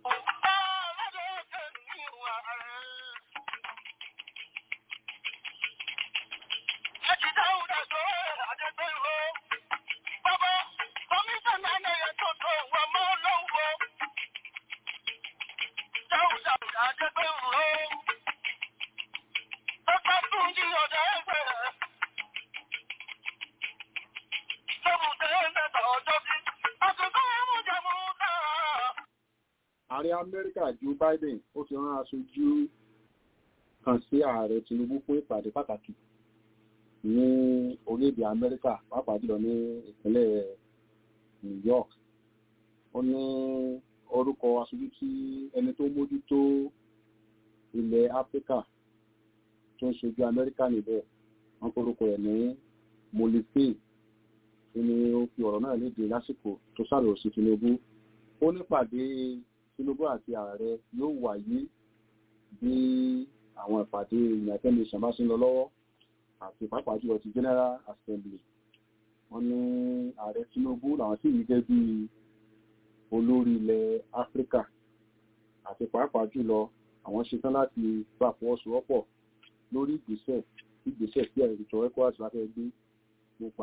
Ààrẹ Amẹ́ríkà Joe Biden ó ti rán aṣojú kan sí ààrẹ Tinubu fún ìpàdé pàtàkì ní orílẹ̀-èdè Amẹ́ríkà pàápàá jùlọ ní ìpínlẹ̀ New York. Ó ní orúkọ aṣojú tí ẹni tó mójútó ilẹ̀ Áfíríkà tó ń ṣojú Amẹ́ríkà níbẹ̀ wọ́n forúkọ ẹ̀ ní Molife ní ó fi ọ̀rọ̀ náà léde lásìkò tó sàrò sí Tinubu. Ó nípàdé Tinubu àti ààrẹ yóò wáyé bí àwọn ìpàdé United Nations bá ṣe ń lọ lọ́wọ́ àti pàápàá jùlọ ti General Assembly. Wọ́n ní ààrẹ Tinubu làwọn sì rí gẹ́gẹ́ bí olórí ilẹ̀ Áfíríkà àti pàápàá jùlọ àwọn ṣetán láti gbà fọwọ́sowọ́pọ̀ lórí ìgbésẹ̀ tí àìrìtọ́ ECOWAS bá fẹ́ gbé nípa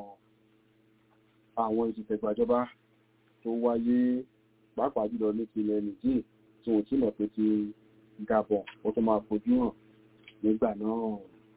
àwọn ìdìtẹ̀gbàjọba tó wáyé pàápàá jùlọ ní ti ilẹ̀ Nìjíríà tí wọ́n ti mọ̀ pé ti Gabon ó tó máa fojú hàn nígbà náà.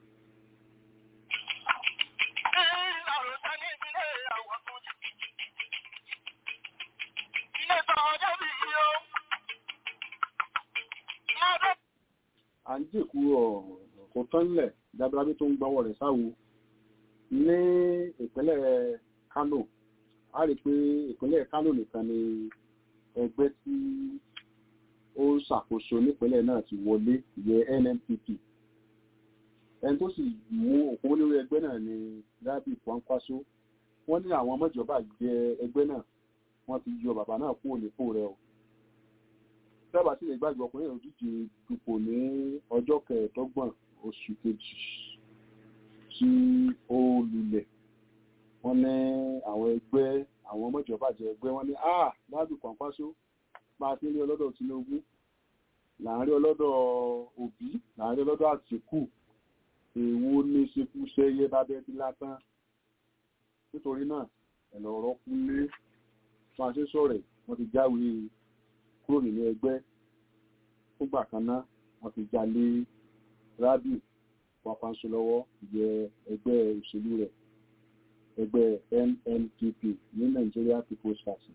À ń jèkú ọ̀rọ̀ kò tán nílẹ̀ dábàbí tó ń gbọ́wọ́ rẹ̀ sáwo ní ìpínlẹ̀ Kánò. A rí pé ìpínlẹ̀ Kánò nìkan ni ẹgbẹ́ tí ó ṣàkóso nípínlẹ̀ náà ti wọlé ìyẹn NNPP. Ẹni tó sì mú òkú lórí ẹgbẹ́ náà ni Rabiu Kwankwaso. Wọ́n ní àwọn ọmọjọba jẹ ẹgbẹ́ náà wọ́n ti yọ bàbá náà kúrò nípò rẹ̀ o. Sábà sí lè gbàgbọ́ ọkùnrin èrò díje dupò ní ọjọ́ 25 oṣù kejì tí ó lulẹ̀. Wọ́n ní àwọn ọmọjọba jẹ ẹgbẹ́ wọn ní Rabiu Kwankwaso máa ti rí ọlọ́dọ̀ Tinubu láàrin ọlọ́dọ̀ Òbí láàrin ọlọ́dọ̀ Àtìkù èwo ní ṣekú ṣẹyẹ bábẹ́ bí látán. Nítorí náà ẹ̀lọ́ ọ̀rọ̀ kúnlé fún aṣẹ́sọ̀rẹ̀ wọ́n ti jáwé kúrò nínú ẹgbẹ́ fúngbà kan náà wọ́n ti jalè Rabiu Kwankwaso lọ́wọ́ ìyẹ ẹgbẹ́ òṣèlú rẹ̀ ẹgbẹ́ NNPP ní Nigeria People's Party.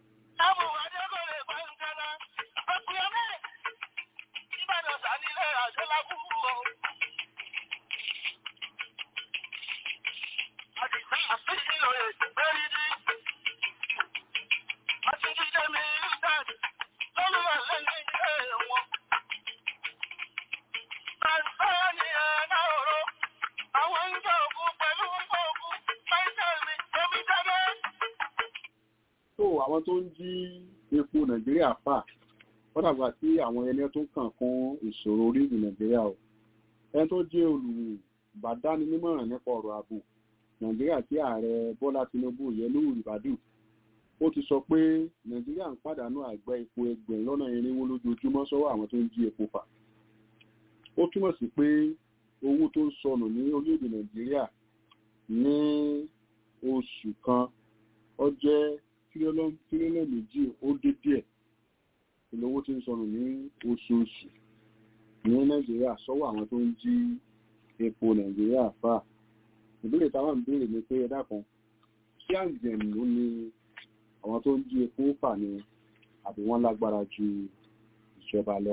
Àwọn tó ń jí epo Nàìjíríà fà wọ́n dàgbà sí àwọn ẹni tó kàn kún ìṣòro orílẹ̀ Nàìjíríà o. Ẹni tó jẹ́ olùbádáninímọ̀ràn nípa ọ̀rọ̀ ààbò Nàìjíríà tí ààrẹ Bọ́lá Tinubu Yẹlú Ìbádù ó ti sọ pé Nàìjíríà ń pàdánù àgbá epo 400 lójoojúmọ́ sọ́wọ́ àwọn tó ń jí epo fà. Ó túmọ̀ sí pé owó tó ń sọnù ní orílẹ̀-èdè Nàìjíríà ní oṣù kan ó jẹ́ tírílíọ̀nù 2 ó dé díẹ̀ ìlówó tí ń sọnù ní oṣooṣù ní Nàìjíríà sọ́wọ́ àwọn tó ń jí epo Nàìjíríà fà. Ìbéèrè táwọn ń béèrè ni pé ẹ dákun ṣé àjẹ̀nù ni àwọn tó ń jí epo fà ni àbí wọ́n lágbára ju ìjọba lọ.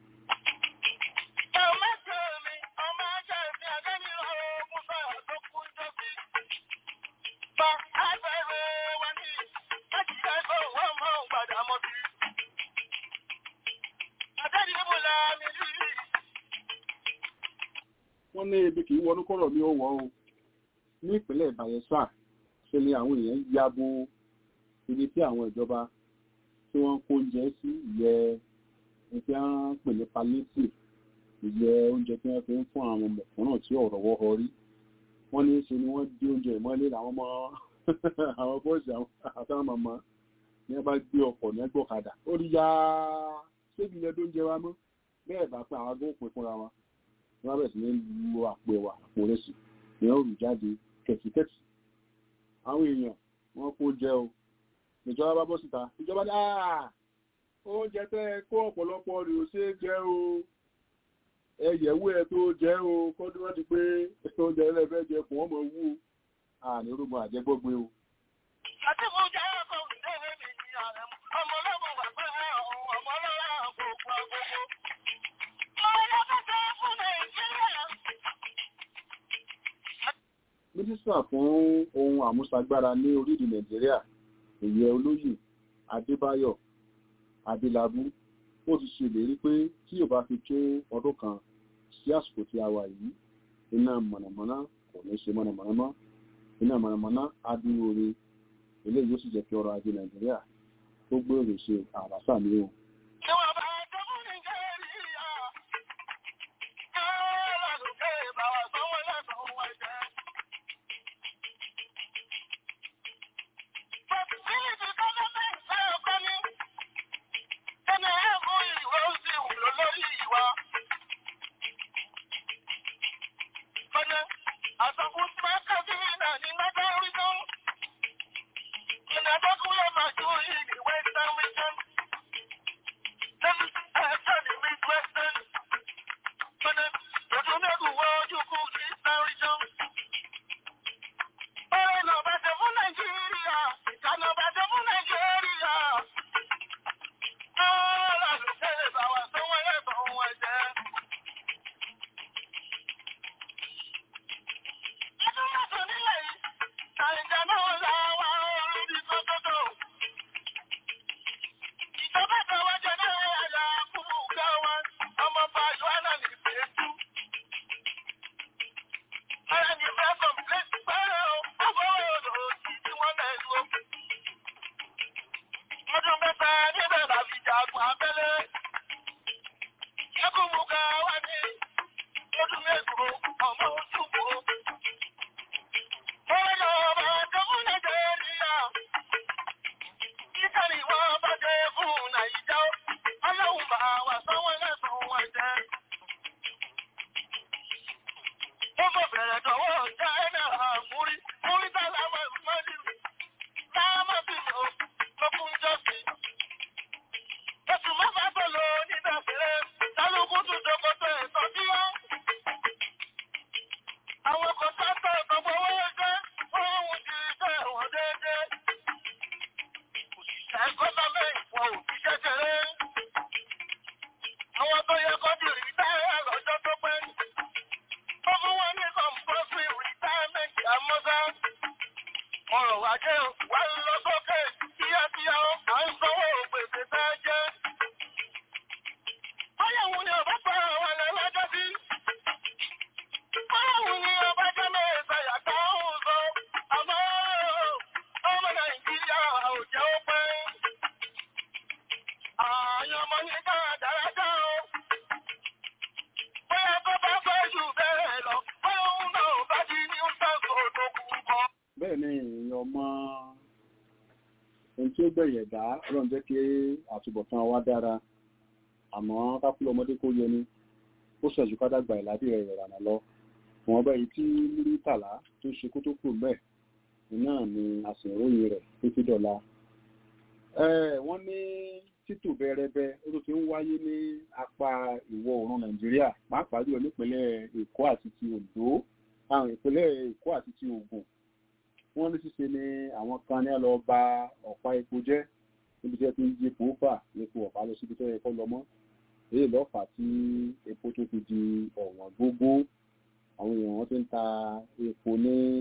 Wọ́n ní ibi kìí wọnú kọ́rọ̀ ní ọwọ́ o. Ní ìpínlẹ̀ Bayelsa ṣe ni àwọn èèyàn ya bo ibi tí àwọn ìjọba tí wọ́n kó oúnjẹ sí ìyẹ́ tí wọ́n pè ní palliative, ìyẹ́ oúnjẹ tí wọ́n fi ń fún àwọn mẹ̀kúnnù tí ọ̀rọ̀ wọ́ họ rí. Wọ́n ní ṣe ni wọ́n dí oúnjẹ ìmọ́lé àwọn ọmọ àwọn bọ́ọ̀sì àtàwọn màmá ní wọ́n bá gbé ọkọ̀ ní ẹgbọ̀kadà. Ó rí ya ṣébi ilẹ̀ tó ń jẹ wa mọ́ bẹ́ẹ̀ bá pé àwọn agbóhùn pín fúnra wa. Wọ́n bẹ̀rẹ̀ sí ní lo àpò ẹ̀wà àpò rẹ̀sì ní ọ̀rùn jáde kẹ̀sìkẹ̀sì. Àwọn èèyàn wọ́n kó jẹ o. Ìjọba bá bọ́ síta. Ìjọba ní oúnjẹ tẹ́ kó ọ̀pọ̀lọpọ̀ rẹ̀ ò ṣe é jẹ o. Ẹyẹ̀wò ẹ tó jẹ o. Kọ́dún wọ́n ti pé oúnjẹ ẹlẹ́fẹ́ jẹ kò wọ́n mọ̀ wú o. Àní orúkọ àjẹgbọ́gbé o. Àti mo jẹ́ ọkọ̀ ìdílé mi ní ààrẹ ọmọ ọlọ́gbọ̀n wà pé ọmọ ọlọ́rọ̀ àgbògbò àgbògbò. Mínísítà fún ohun àmúṣagbára ní orílẹ̀ Nàìjíríà, ìyẹn olóyè Adébáyọ̀ Adélábù, ó ti ṣèlérí pé tí yóò bá fi tó ọdún kan sí àsìkò tí a wà yìí, iná mọ̀nàmọ́ná kò ní ṣe mọ̀nàmọ́ná mọ́. Iná mọ̀nàmọ́ná á dúró re, eléyìí ó sì jẹ́ kí ọrọ̀ ajé Nàìjíríà tó gbèrò ṣe àràsà ní o. Ẹ̀dá ọlọ́run jẹ́ kí àtúbọ̀tán wa dára, àmọ́ kápúlọ̀ ọmọdé kó yẹni ó ṣẹ̀jú kádàgbà ìlàdí rẹ̀ ìrànà lọ. Wọ́n bá èyí tí Múrítàlá tó ṣe kó tó kù mẹ́ náà ni àṣìròyìn rẹ̀ títí dọ̀la. Wọ́n ní títò bẹ̀rẹ̀bẹ̀ ó ti ń wáyé ní apá ìwọ̀ oòrùn Nàìjíríà, pàápàá jùlọ nípínlẹ̀ Èkó àti ti Oǹdó, àwọn ìpínlẹ̀ Èkó àti ti Ògùn. wọ́n ní ṣíṣe ni àwọn kan ní lọ ba ọ̀pá epo jẹ́ níbi tí wọ́n ti ń jí epo fà epo ọ̀pá lọ síbi tó yẹ kó lọ mọ́ èyí ló fà tí epo tó fi di ọ̀wọ́n gógó àwọn èèyàn wọ́n ti ń ta epo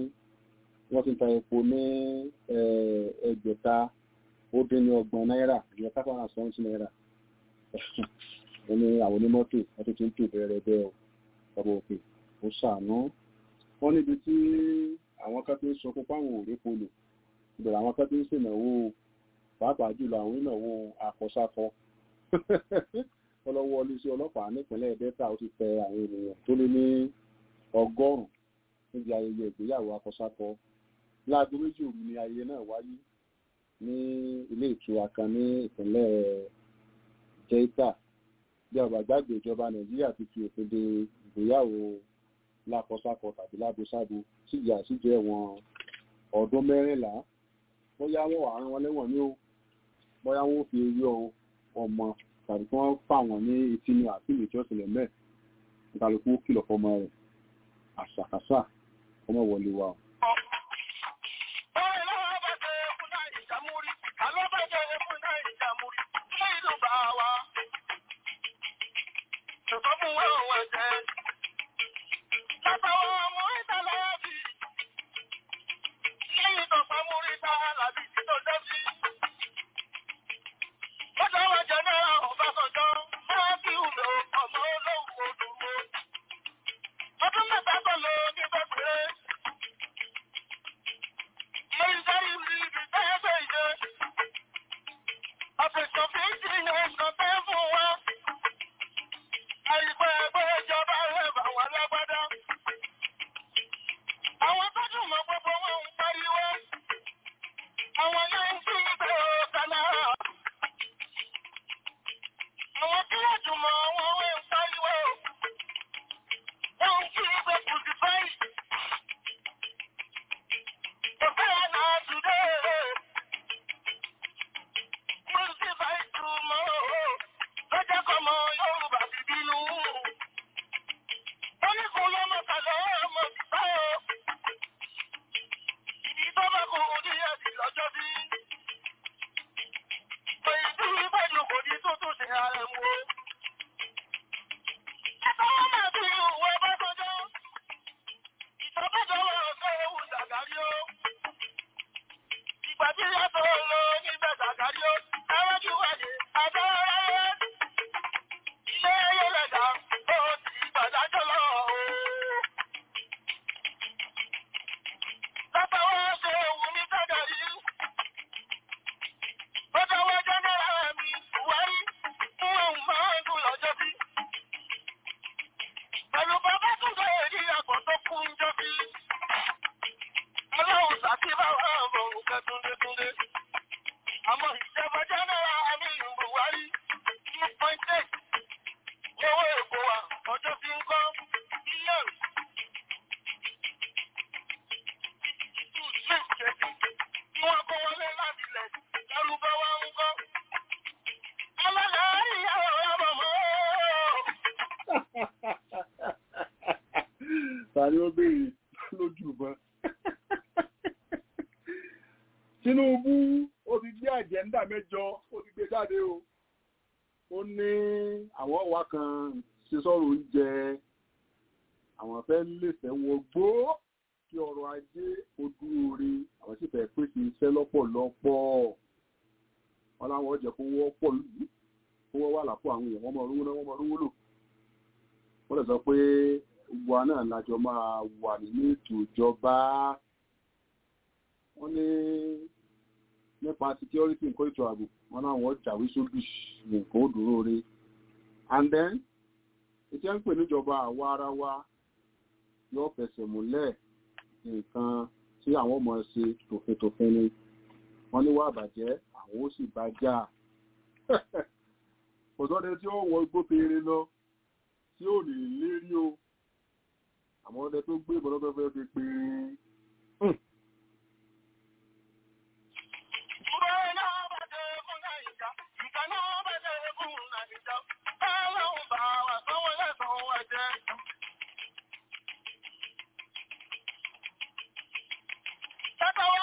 ní ẹgbẹ̀ta ó dín ní 30 náírà ìyẹn 570 náírà wọ́n ní àwọn onímọ́tò wọ́n tó ti ń tò bẹ̀rẹ̀ bẹ́ẹ̀ ọ̀rọ̀ òkè ó ṣàánú wọ́n níbi tí àwọn kan tí ń sọ fúnpá àwọn òré polo ìbẹ̀rẹ̀ àwọn kan tí ń ṣènáwó pàápàá jùlọ àwọn ìnáwó àkọsákọ ọlọ́wọ́ iléeṣẹ́ ọlọ́pàá nípínlẹ̀ Delta ó ti tẹ àwọn ènìyàn tó lé ní 100 níbi ayẹyẹ ìgbéyàwó àkọsákọ láago 2 òru ni ayẹyẹ náà wáyé ní ilé ìtura kan ní ìpínlẹ̀ Delta bí àgbàgbàgbé ìjọba Nàìjíríà ti fi òfin de ìgbéyàwó lákọsákọ tàbí lábòsábo síjà síjẹ ẹ̀wọ̀n ọdún 14 bóyá wọ́n wà rán wọn lẹ́wọ̀n ní o bóyá wọ́n fi rí ọmọ tàbí kí wọ́n fà wọ́n ní etí ní àfihàn ìjọ ìṣẹ̀lẹ̀ mẹ́ẹ̀ nígbàlùkù kìlọ̀ fọmọ rẹ̀ àṣàkáṣà ọmọ wọlé wa. Tàbí ó béèrè lójú ìbọn. Tinubu ó ti gbé àjẹ́ndà 8 ó ti gbé jáde o. Ó ní àwọn ọ̀wá kan ṣe sọ̀rọ̀ oúnjẹ àwọn fẹ́ lè fẹ́wọ́ gbó kí ọrọ̀ ajé ó dúró rí àwọn sì fẹ́ pèsè iṣẹ́ lọ́pọ̀lọpọ̀. Wọ́n láwọn ọjà kó wọ́pọ̀ lùú kó wọ́n wà lápò àwọn èèyàn wọ́n mọ̀ rówó lò. Wọ́n lè sọ pé gbogbo náà lájọ máa wà nínú ètò ìjọba. Wọ́n ní nípa security nǹkan ètò ààbò wọn náà wọ́n jàwé sóbì nǹkan ó dúró rí. And then iṣẹ́ ń pè níjọba àwa ara wa yóò fẹsẹ̀ múlẹ̀ nǹkan tí àwọn ọmọ ṣe tòfin ni wọ́n ní wà bàjẹ́ àwọn ó sì bá jà. Kò sọ́dẹ tí ó wọ igbó fèrè lọ tí ó lè lérí o àmọ́ ọdẹ tó gbé ìbọn lọ́fẹ́ fẹ́ fi pé Tata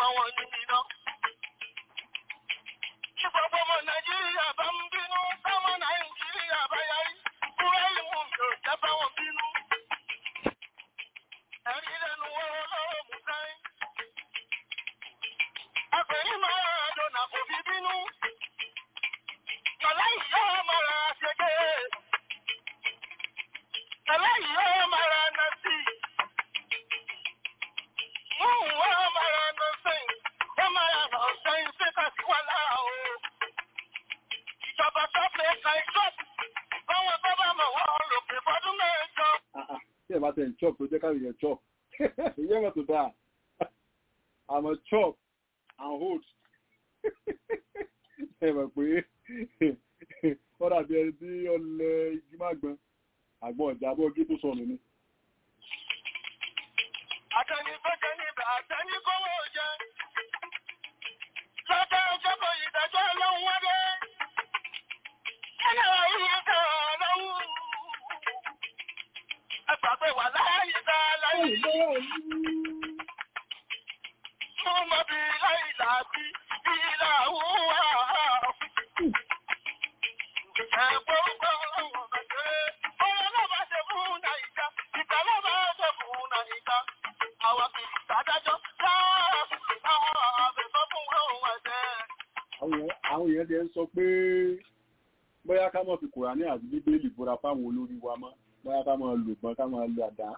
wọn ní iná. Ìgbàgbọ́ ọmọ Nàìjíríà bá ń bínú, sáwọn Nàìjíríà bá yarí, kúrẹ́ ìmú mi ò jẹ́ bá wọn bínú. Ẹ̀rí lẹ́nu wọ́rọ́ lọ́rọ̀ mú sáyé. Àpèrí máa dọ̀nà kò fi bínú. Kàlá ìyá mara ṣege. Kàlá ìyá mara nasi. Mú wá mara nọ́sìn. Wọ́n mara nọ́sìn sí kàṣíwálá o. Ìjọba tó fẹ́ ka ìjọ́p. Báwọn tó bá mọ̀ wọ́n lòkè fọdún mẹ́jọ. Tí ẹ bá tẹ̀ ń chop tó jẹ́ káwé yẹn chop. Ìyẹn mọ̀ tó dáa. Àmọ́ chop and hold. Ẹ mọ̀ pé wọ́n dàbí ẹni tí ọlẹ̀ igi máa gbọ́n. Àgbọ̀n ọ̀jà bọ́ gé tó sọnù ni. Àtẹni fẹ́kẹ́ níbẹ̀ àtẹni kówó jẹ. Lọ́jọ́ ìjọba ìdájọ́ ọlọ́run wá dé. Ẹnà ìyá kan lọ́wọ́. Ẹ gbàgbé wà láyé dá láyé. Mo mọ bí láyé làbí bí làwọn wà. Ẹ̀gbọ́n gbọ́ ọlọ́run bàjẹ́. Ọ̀rọ̀ náà bá ṣe fún Nàìjíríà. Ìgbà náà bá ṣe fún Nàìjíríà. Àwọn kì í ṣàdájọ́ láàárọ̀ àbẹ̀sọ́ fún wọn ẹ̀jẹ̀. Àwọn èèyàn ti ń sọ pé bóyá ká mọ̀ fi Kùránì àti Bíbélì búra fáwọn olórí wa mọ́. Bóyá ká máa lò gbọ́n ká máa lo àdá.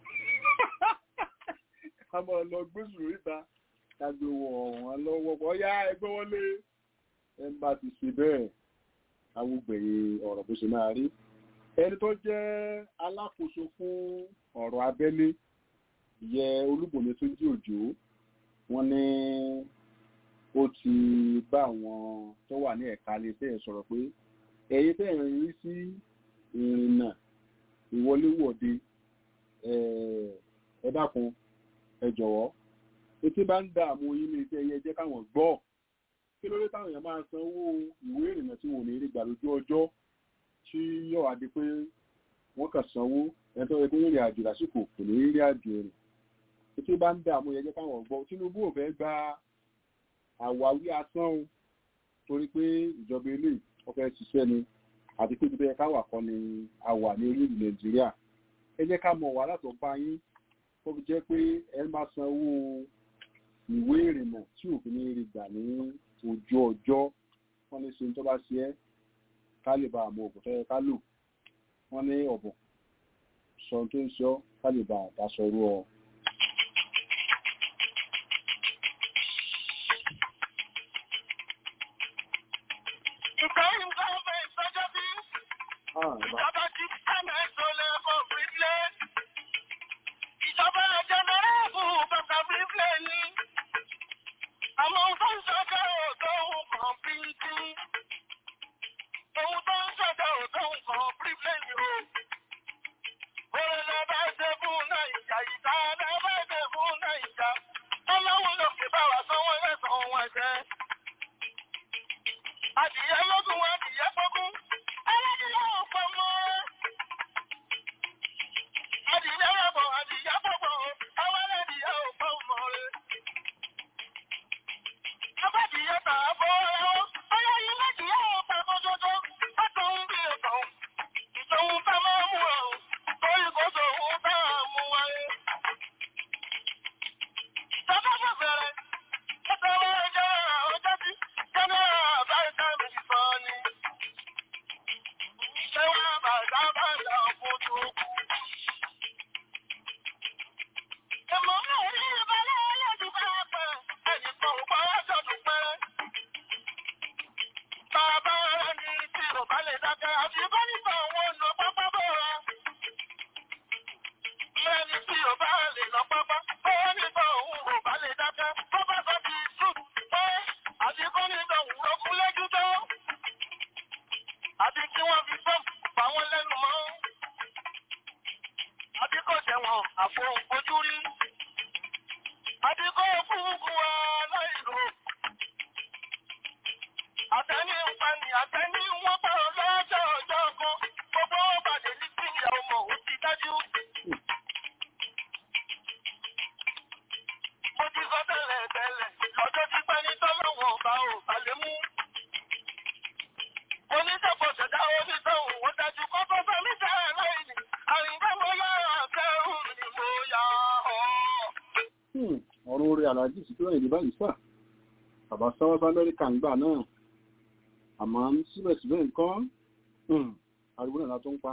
Ká máa lọ gbésù ríta. Ká gbé wọ̀n lọ́wọ́. Bóyá ẹgbẹ́ wọn lé. Ẹ bá ti ṣe bẹ́ẹ̀. Àwọn ògbẹ̀yìn ọ̀rọ̀ bó ṣe máa rí. Ẹni tó jẹ́ alákòóso fún ọ̀rọ̀ abẹ́lé yẹ Olúbùnmi Túnjí Òjó, wọ́n ní ó ti bá àwọn tó wà ní ẹ̀ka iléeṣẹ́ ẹ̀ sọ̀rọ̀ pé ẹ̀yin tẹ́ ẹ̀ ń rí sí ìrìnnà ìwọléwọ̀de ẹ dákun ẹ jọ̀wọ́ etí bá ń dààmú yín ní iṣẹ́ ẹyẹ jẹ́ káwọn gbọ́ kí ló dé táwọn èèyàn máa san owó ìwé ìrìnnà tí wọn ò ní rí gbà lójú ọjọ́ tí yóò wá di pé wọ́n kàn sanwó ẹni tó yẹ kó rìnrìn àjò lásìkò kò ní rí àjò rìn tí bá ń dààmú yẹ jẹ́ káwọn gbọ́ Tinubu ò fẹ́ gba àwáwí asán o torí pé ìjọba ilé ọ̀fẹ́ ṣiṣẹ́ ni àti pé ìjọba ẹ̀ka wà kan ni a wà ní orílẹ̀ Nàìjíríà ẹ jẹ́ ká mọ̀ wà látọ̀ bá yín tó fi jẹ́ pé ẹ máa san owó ìwé ìrìnnà tí òfin ní rí gbà ní ojú ọjọ́ wọ́n ní ṣe tó bá ṣe ẹ́ ká lè bá àmọ́ òkú tó yẹ ká lò wọ́n ní ọ̀bùn sọ tó ń sọ ká lè bá àtàṣọrú ọ. Ìjọba ti sẹ́nà ìṣòlẹ̀ ẹ̀kọ́ bírílẹ̀. Ìjọba jẹ́nẹ́rẹ́bù bàbá bírílẹ̀ ni. Àwọn tó ń ṣọ́jọ́ òtó nǹkan píntí. Ohun tó ń ṣọ́jọ́ òtó nǹkan bírílẹ̀ ni o. Orin lọ bá ṣe fún Nàìjíríà ìta ọ̀rọ̀ orí aláàjì sí tó rẹ̀ ìdíbà yìí sà bàbá South America ń gbà náà àmọ́ síbẹ̀síbẹ̀ nǹkan ariwo náà tó ń pa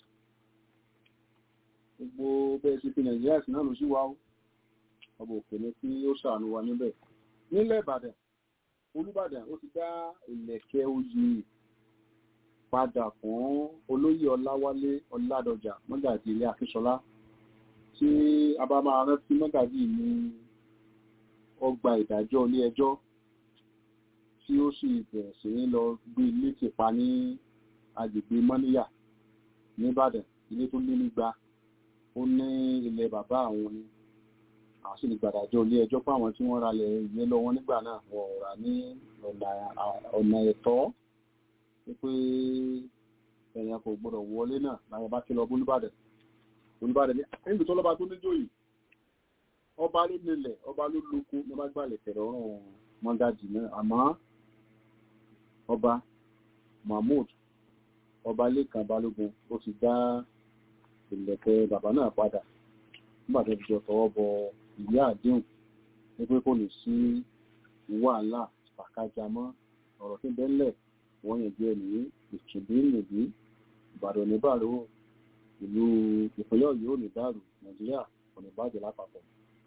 gbogbo bẹ́ẹ̀ sí fi Nàìjíríà sí náà ló sí wa ó ọba òkè ní kí ó ṣàánú wa níbẹ̀ nílẹ̀ Ìbàdàn Olúbàdàn ó ti dá ìlẹ̀kẹ̀ oyè padà fún olóyè Ọláwálé Ọládọjà mọ́gàjì ilé Akínsọlá tí a bá máa rántí mọ́gàjì ní ọgbà ìdájọ́ ilé ẹjọ́ tí ó sì bẹ̀rẹ̀ sí lọ gbé ilé ti pa ní agbègbè Mọ́níyà nìbàdàn ilé tó lé nígba ó ní ilẹ̀ bàbá àwọn ni àwọn sì ní gbàdájọ́ ilé ẹjọ́ fún àwọn tí wọ́n ralẹ̀ ìyẹn lọ wọn nígbà náà wọ́n rà ní ọ̀nà ẹ̀tọ́ pé èèyàn kò gbọdọ̀ wọlé náà láyé bá ti lọ Olúbàdàn ní ẹ̀yìn tó lọ́ba tó níjòyè ọba ló nílẹ̀ ọba ló lóko ní bá gbàlẹ̀ tẹ̀rọ ọ̀rùn mọ́gàjì náà àmọ́ ọba Mahmood ọba Lékan Balógun ó ti dá ìlẹ̀kẹ̀ bàbá náà padà nígbà tó ti jọ tọwọ́ bọ ìwé àdéhùn ní pé kò ní sí wàhálà fàkájà mọ́ ọ̀rọ̀ tí bẹ́ńlẹ̀ wọ́n yẹn jẹ́ ní ìtùbí nìbí Ìbàdàn níbàrò ìlú ìpínlẹ̀ Ọ̀yọ́ ní dàrú Nàìjíríà kò ní bàjẹ́ lápapọ̀.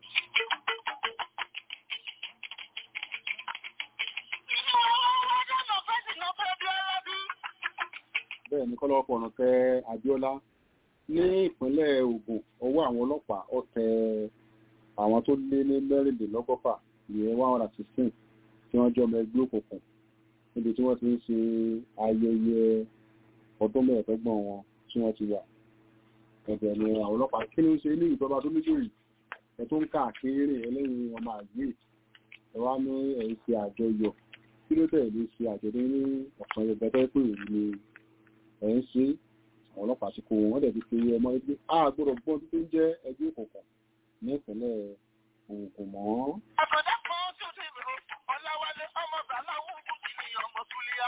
bẹ́ẹ̀ ni kọ́lọ́pọ̀ ọ̀nà tẹ Abíọ́lá ní ìpínlẹ̀ Ògùn ọwọ́ àwọn ọlọ́pàá ó tẹ àwọn tó lé ní mẹ́rìndínlọ́gọ́fà ìyẹn 116 tí wọ́n jọ ọmọ ẹgbẹ́ òkùnkùn níbi tí wọ́n ti ń ṣe ayẹyẹ ọdún mẹ́ẹ̀ẹ́dọ́gbọ̀n wọn tí wọ́n ti wà ẹ̀bẹ̀ ni àwọn ọlọ́pàá kí ló ń ṣe ní ìjọba tó níjòyè ẹ̀ tó ń káàkiri ẹlẹ́yìn ọmọ àgbè ẹ̀ wá ní ẹ̀yìn ṣe àjọyọ̀ kí ló tẹ̀lé ṣe àjọyọ̀ ní ọ̀sán Yorùbá tó pè ní ẹ̀ ń ṣe àwọn ọlọ́pàá ti kó wọn dẹ̀ ti pe ọmọ ẹgbẹ́ àgbọ̀dọ̀ gbọ́n tó ń jẹ́ ẹgbẹ́ òkùnkùn ní ìpínlẹ̀ Ògùn mọ́. Àkọ́dá kan tí ó ti bẹ̀rù Ọláwálé ọmọ Bàláwù kùtì ní ọmọ Súlíyá.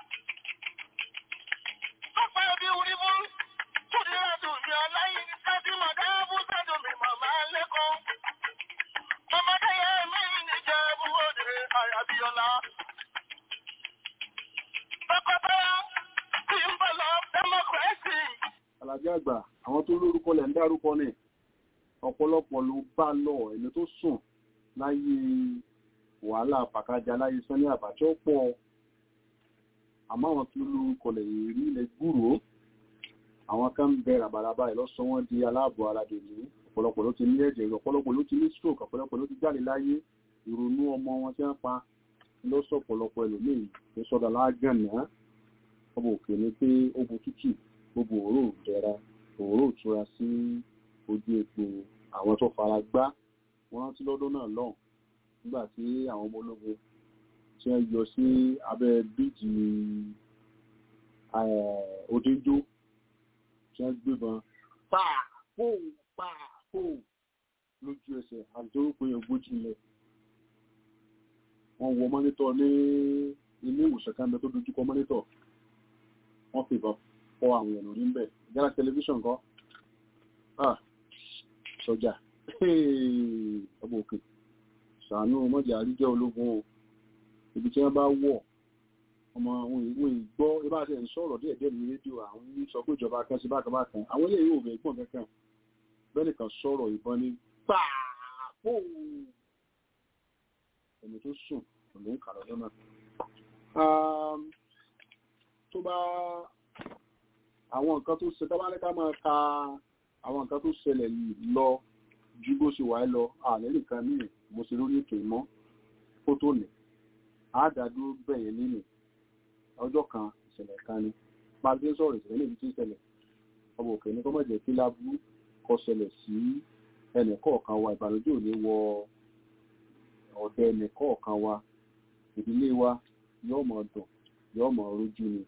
Tó pẹ́ bí orí mú, tó di rádùn ní ọláyìn kájí màdáàbù sádùn mi màmá lẹ́kọ̀ọ́. Ọmọdé yẹn mẹ́rin ní jẹ́ búwọ́dé Àyàbíọ́lá. Tọkọtaya tí ń bọ̀ lọ democracy. Àlàjì àgbà àwọn tó lórúkọ lẹ̀ ń dárúkọ ní ọ̀pọ̀lọpọ̀ ló bá lọ ẹni tó sùn láyé wàhálà pàkájà láyé Sani Abacha pọ̀ àmọ́ àwọn tó lórúkọ lẹ̀ rí ilẹ̀ gbúròó àwọn kan bẹ ràbàràbà ẹ̀ lọ́sọ wọn di aláàbọ̀ aládé ní ọ̀pọ̀lọpọ̀ ló ti ní ẹ̀jẹ̀ ọ̀pọ̀lọpọ̀ ló ti ní stroke ọ̀pọ̀lọpọ̀ ló ti jáde láyé ìrònú ọmọ wọn tí wọ́n pa lọ́sọ̀ ọ̀pọ̀lọpọ̀ ẹlòmíì tó sọ́dọ̀ lágànnà ọmọ òkè ní pé ó bu tútù gbogbo òró ìjẹra òró ìtura sí ojú epo àwọn tó fara gbá wọ́n rántí lọ́dún náà lọ́hùn nígbà tí àwọn ọmọ ológun tí wọ́n yọ sí abẹ́ bíìjì Odinjo tí wọ́n gbébọn pààpò lójú ẹsẹ̀ àti orúkọ yẹn gbójú ilẹ̀ wọ́n wọ mọ́nítọ̀ ní ilé ìwòsàn kan bẹ tó dojúkọ mọ́nítọ̀ wọ́n fi ìbọn fọ́ àwọn èèyàn lórí ń bẹ̀ yára tẹlifíṣàn kọ́ sọ́jà ọmọ òkè ṣàánú mọ́jà àríjẹ́ ológun o ibi tí wọ́n bá wọ̀ ọmọ àwọn ìwé ìgbọ́ ibà ṣe ń sọ̀rọ̀ díẹ̀díẹ̀ ní rédíò àwọn sọ pé ìjọba kan sí bákan àwọn ilé ìwé ìgbọ̀n kankan bẹ́ẹ̀ nìkan sọ̀rọ̀ ìbọn ní pààpò ẹni tó sùn ló ń kà lọ́jọ́ náà tó bá àwọn nǹkan tó ṣe tọ́bá ní ká máa ka àwọn nǹkan tó ṣẹlẹ̀ lọ ju bó ṣe wà lọ ààrẹ nìkan ní mo ṣe lórí ètò ìmọ̀ kó tó nì àádádúró bẹ̀yẹn nínú ọjọ́ kan ìṣẹ̀lẹ̀ kan ni pàdé sọ̀rọ̀ ìṣẹ̀lẹ̀ níbi tí ìṣẹ̀lẹ̀ ọmọ òkè ní kọ́mọ̀jẹ̀ kí lábú kó ṣẹlẹ̀ sí ẹnìkọ̀ọ̀kan wa ìbànújẹ́ ò ní wọ ọ̀dọ̀ ẹnìkọ̀ọ̀kan wa ìdílé wa yóò mọ̀ dùn yóò mọ̀ rojú ni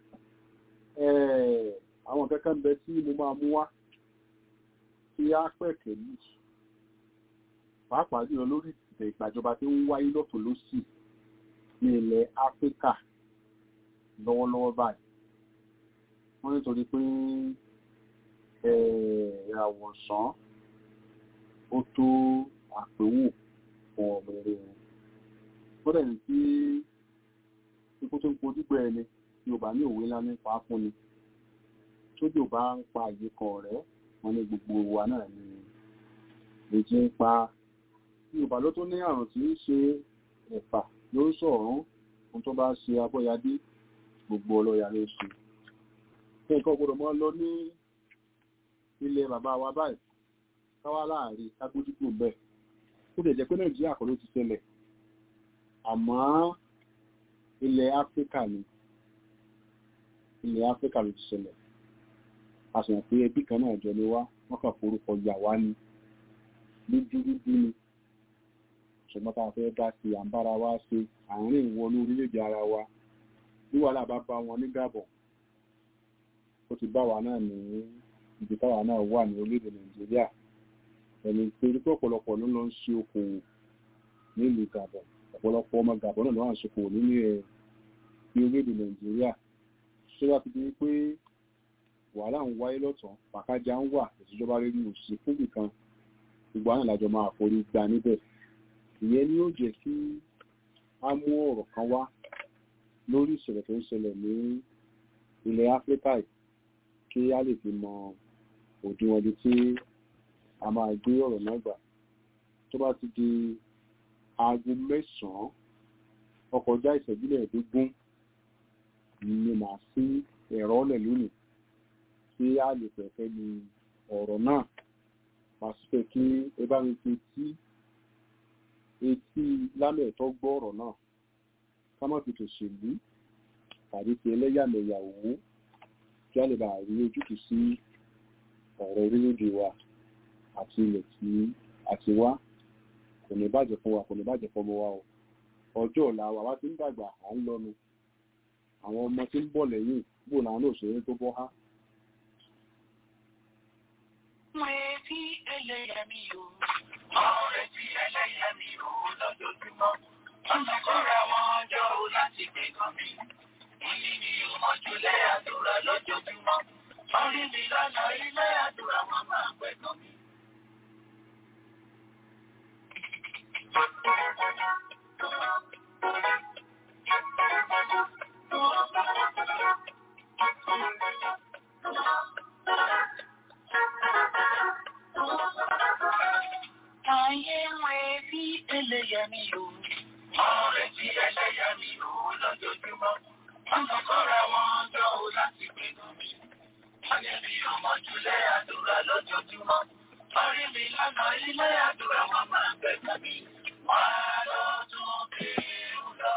àwọn kankan ń bẹ tí mo máa mú wá tí á pẹ̀kẹ̀ lù pàápàá jùlọ lórí ìgbàjọba tí ń wáyé lọ́tọ̀ lósì ní ilẹ̀ Áfíríkà lọ́wọ́lọ́wọ́ báyìí wọ́n nítorí pé àwọ̀sán ó tó àpéwò fún ọmọ eré wọn. Ó dẹ̀ ní kí ikú tó ń kojú gbẹ ẹni tí ò bá ní òwe ńlá nípa fún ni. Tójò bá ń pa àyíkọ̀ rẹ̀, wọ́n ní gbogbo wa náà ni èjì ń pa. Yorùbá ló tó ní àrùn tí ń ṣe ẹ̀fà ló ń sọ̀rún, ohun tó bá ṣe abọ́yadé gbogbo ọlọ́ya ló ṣe. Nǹkan gbọdọ̀ mọ́ lọ ní ilẹ̀ bàbá wa báyìí káwá láàrin kágbójúkò bẹ́ẹ̀. Ó lè jẹ́ pé Nàìjíríà kọ́ ló ti ṣẹlẹ̀, àmọ́ ilẹ̀ Áfíríkà ni ilẹ̀ Áfíríkà ló ti ṣẹlẹ̀. A sì mọ̀ pé ẹbí kan náà jọ ni wá, wọ́n kàn forúkọ yà wá ní dúdú ni. Ṣùgbọ́n tá a fẹ́ dá sí à ń bára wa ṣe àárín ìwọlú orílẹ̀-èdè ara wa. Bí wàhálà bá bá wọn ní Gabon, ó ti bá wa náà ní ibi táwa náà wà ní orílẹ̀-èdè Nàìjíríà. Ẹni pé orí pé ọ̀pọ̀lọpọ̀ ló lọ ń ṣe okòwò nílùú Gabon. Ọ̀pọ̀lọpọ̀ ọmọ Gabon náà ló wà ń ṣe okòwò nínú ẹ̀ ní orílẹ̀-èdè Nàìjíríà. Ṣé wá ti di pé wàhálà ń wáyé lọ́tàn, pàkájà ń wà, ìṣèjọba rere òsì fún nìkan, gbogbo àwọn àlàjọ máa forí gbà níbẹ̀. Ìyẹn ni ó jẹ́ kí a mú ọ̀rọ̀ kan wá lórí ìṣẹ̀lẹ̀ tó ń ṣẹlẹ̀ ní ilẹ̀ Áfíríkà kí a lè fi mọ òdiwọ̀n ibi tí a máa gbé ọ̀rọ̀ náà gbà. Tó bá ti di aago 9 ọkọjá ìṣẹ́jú mẹ́ẹ̀ẹ́dógún ni màá sí ẹ̀rọ ọ̀lẹ̀ lónìí tí a lè pẹ̀fẹ́ ní ọ̀rọ̀ náà. Màá sì fẹ́ kí ẹ bá mi fi etí lámẹ̀ẹ́tọ́ gbọ́ ọ̀rọ̀ náà, ká má fi tòṣèlú tàbí ti ẹlẹ́yàmẹ̀yà wò kí a lè bá rí ojútùú sí ọ̀rọ̀ orílẹ̀-èdè wa àti ilẹ̀ tí a ti wá. Kò ní bàjẹ́ fún wa, kò ní bàjẹ́ fún ọmọ wa o. Ọjọ́ ọ̀la wa wá ti ń dàgbà, à ń lọ́nu. Àwọn ọmọ tí ń bọ̀ lẹ́yìn bò náà ló ṣeré tó bọ́ há. Tí ẹlẹ́yàmí o, ọ̀rẹ́ tí ẹlẹ́yàmí o lọ́jọ́júmọ́. Wọ́n ti kọ́ra wọn jọ o láti gbé kan mi. Ìní mi ò mọ̀júlé àdúrà lójoojúmọ́. Orí mi lọ́nà ilé àdúrà wọn máa pẹ́ kan mi. Ayé ń wé bí ẹlẹ́yàmí o, ọ̀rẹ́ tí ẹlẹ́yàmí o lójoojúmọ́. Wọ́n ti kọ́ra wọn jọ o láti gbé kan mi. Ayé mi ò mọ̀júlé àdúrà lójoojúmọ́. Orí mi lọ́nà ilé àdúrà wọn máa pẹ́ kan mi. Wọ́n á lọ tún kéwù lọ.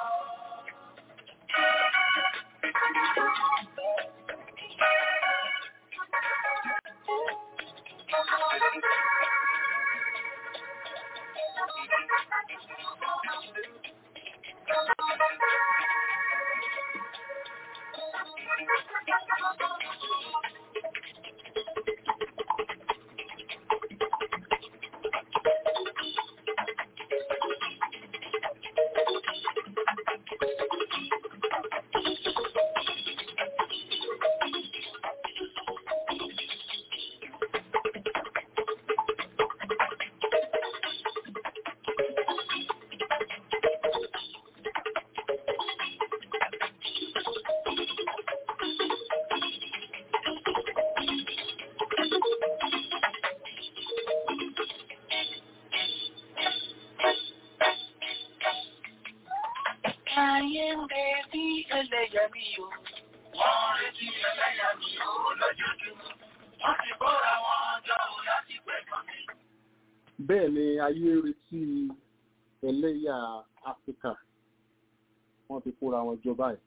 Ayé ń bẹ bí ẹlẹ́yàmí o, wọ́n retí ẹlẹ́yàmí o lójoojúmọ́. Wọ́n ti kọ́ra wọn jọ o láti pẹ́ kan mi. Bẹ́ẹ̀ ni ayé retí ẹlẹ́yà Áfíríkà, wọ́n ti kóra wọn jọ báyìí.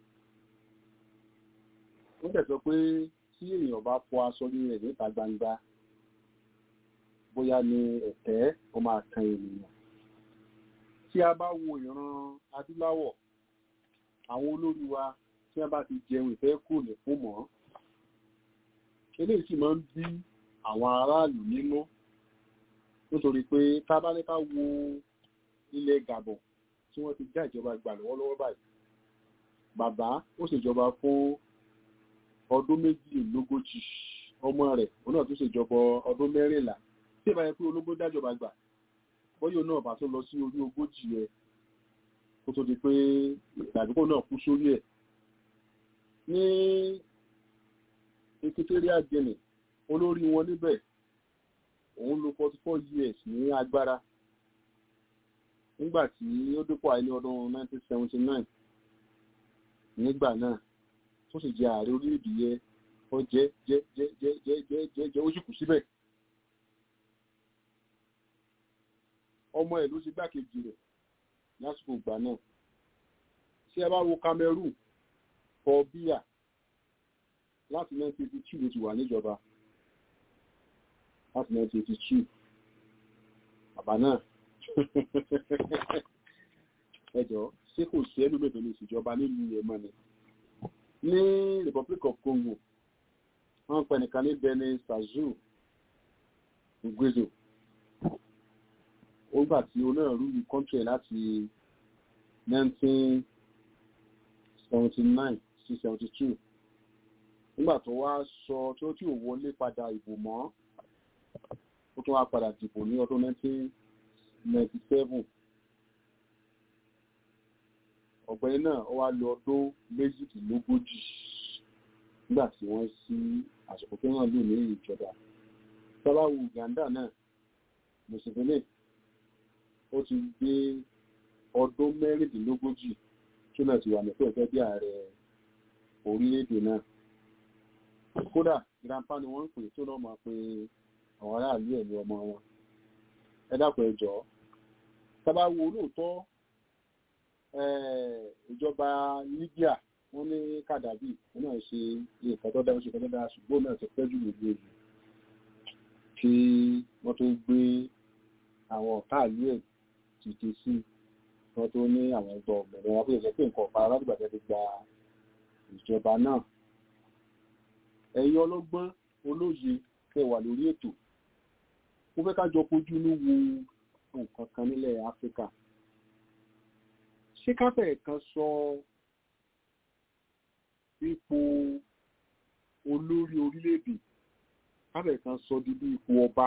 Wọ́n dẹ̀ sọ pé tí èèyàn bá fọ aṣọ ní rẹ̀ níta gbangba, bóyá ní ẹ̀tẹ́ ó máa kan ènìyàn. Tí a bá wo ìran adúláwọ̀, àwọn olórí wa tí wọ́n bá ti jẹun ìfẹ́ kò lè fún mọ́. Eléyìí sì máa ń bí àwọn aráàlú nínú, nítorí pé tá bá ní ká wo ilẹ̀ Gabon tí wọ́n ti já ìjọba gbà lọ́wọ́lọ́wọ́ báyìí. Bàbá ó ṣèjọba fún ọdún 42, ọmọ rẹ̀ òun náà tún ṣèjọba ọdún 14. Tí ìbá yẹ pé ológun dájọba gbà, bọ́yọ̀ náà bá tó lọ sí orí 40 ẹ̀ kó tó di pé ìdàgbò náà kú sórí ẹ̀. Ní Equatorial Guinea olórí wọn níbẹ̀ òun lò 44 years ní agbára nígbà tí ó dépò àìní ọdún 1979 nígbà náà tó sì jẹ ààrẹ orílẹ̀-èdè yẹn ó jẹ́ ó sì kù síbẹ̀. Ọmọ ẹ̀ ló ṣe gbákejì rẹ̀ lásìkò ìgbà náà. Tí ẹ bá wo Cameroon, Paul Biya láti 1982 ló ti wà níjọba láti 1982 bàbá náà ẹjọ́ ṣé kò sí ẹlòmíì tó lè ṣèjọba nílùú yẹn mọ́ ni. Ní Republic of Congo wọ́n pẹ̀ nìkan ní Benin Sassou Nguesso ó gbà tí onáà rúlu kọ́ńtì ẹ̀ láti 1979 sí 72 nígbà tó wá sọ tí ò wọlé padà ìbò mọ́ ó tún wá padà dìbò ní ọdún 1997 ọ̀gbẹ́ni náà ó wá lò ọdún 48 nígbà tí wọ́n sí àsìkò tó hàn lù ní ìjọba. Tọ́lá wo Uganda náà Museveni ó ti gbé ọdún 16 tó náà ti wà nípò ẹgbẹ́ bí ààrẹ orílẹ̀-èdè náà. Kódà grandpa ni wọ́n ń pè tó náà máa pe àwọn aráàlú ẹ̀ ní ọmọ wọn. Ẹ dákun ẹ jọ̀ọ́ tábà wo lóòótọ́ ìjọba Libya wọ́n ní Kàdábì wọ́n náà ṣe nǹkan tó dáa ṣùgbọ́n náà ti pẹ́ jù lójú èyí kí wọ́n tó gbé àwọn ọ̀tá ìlú ẹ̀ tìtì sí wọ́n tó ní àwọn ẹgbẹ́ ọ̀gbẹ̀rẹ̀ wọn bí ẹ̀jẹ̀ pé nǹkan ọ̀pá aládùúgbàjẹ́ ti gba ìjọba náà. Ẹ̀yin ọlọ́gbọ́n olóye kẹwàá lórí ètò mo fẹ́ ká jọ fojú ní wo nǹkan kan nílẹ̀ Áfíríkà. Ṣé káfẹ́ kan sọ ipò olórí orílẹ̀-èdè káfẹ́ kan sọ di bí ipò ọba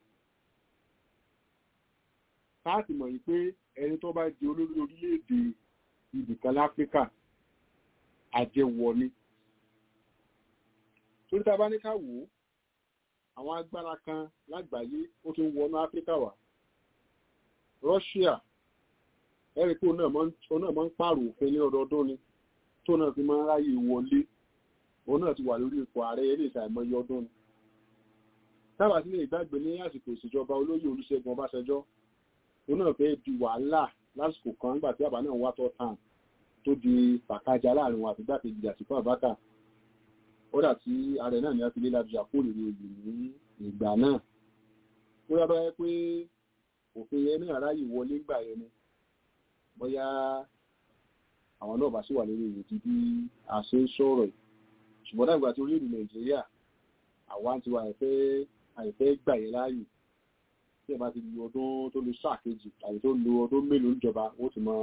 láti mọ̀ yìí pé ẹni tó bá di olórí orílẹ̀-èdè ibìkan láfíríkà àjẹwọ̀ ni. Torí tá a bá ní ká wò ó àwọn agbára kan lágbàáyé ó tún wọnú Áfíríkà wá. Russia ẹ̀rí pé òun náà máa ń pààrọ̀ òfin ní ọdọọdún ni tó náà fi máa ń ráyè wọlé òun náà ti wà lórí ipò ààrẹ ilé ìṣàìmọye ọdún ni. Tábà sí lè gbàgbé ní àsìkò ìṣèjọba olóyè Olúṣẹ́gun Ọbásanjọ́ òun náà fẹ́ di wàhálà lásìkò kan nígbà tí àbá náà wá tọ́ tàn tó di pàkájà láàrin wọn àti gbàkejì Àtíkù Abubakar. Ó dà tí ààrẹ náà ní a fi lé lájú àpòlè ní oyè ní ìgbà náà. Ó yá báyẹ pé òfin yẹn ní àráyè wọlé gbà yẹn ni bóyá àwọn náà bá sì wà lórí ìwé tí bí a ṣe ń sọ̀rọ̀ yìí. Ṣùgbọ́n dàgbà tí orílẹ̀-èdè Nàìjíríà àwa ti wà àìfẹ́ gbà yẹn láàyè tí ẹ bá ti lu ọdún tó lu sáà kejì tàbí tó lu ọdún mélòó níjọba ó ti mọ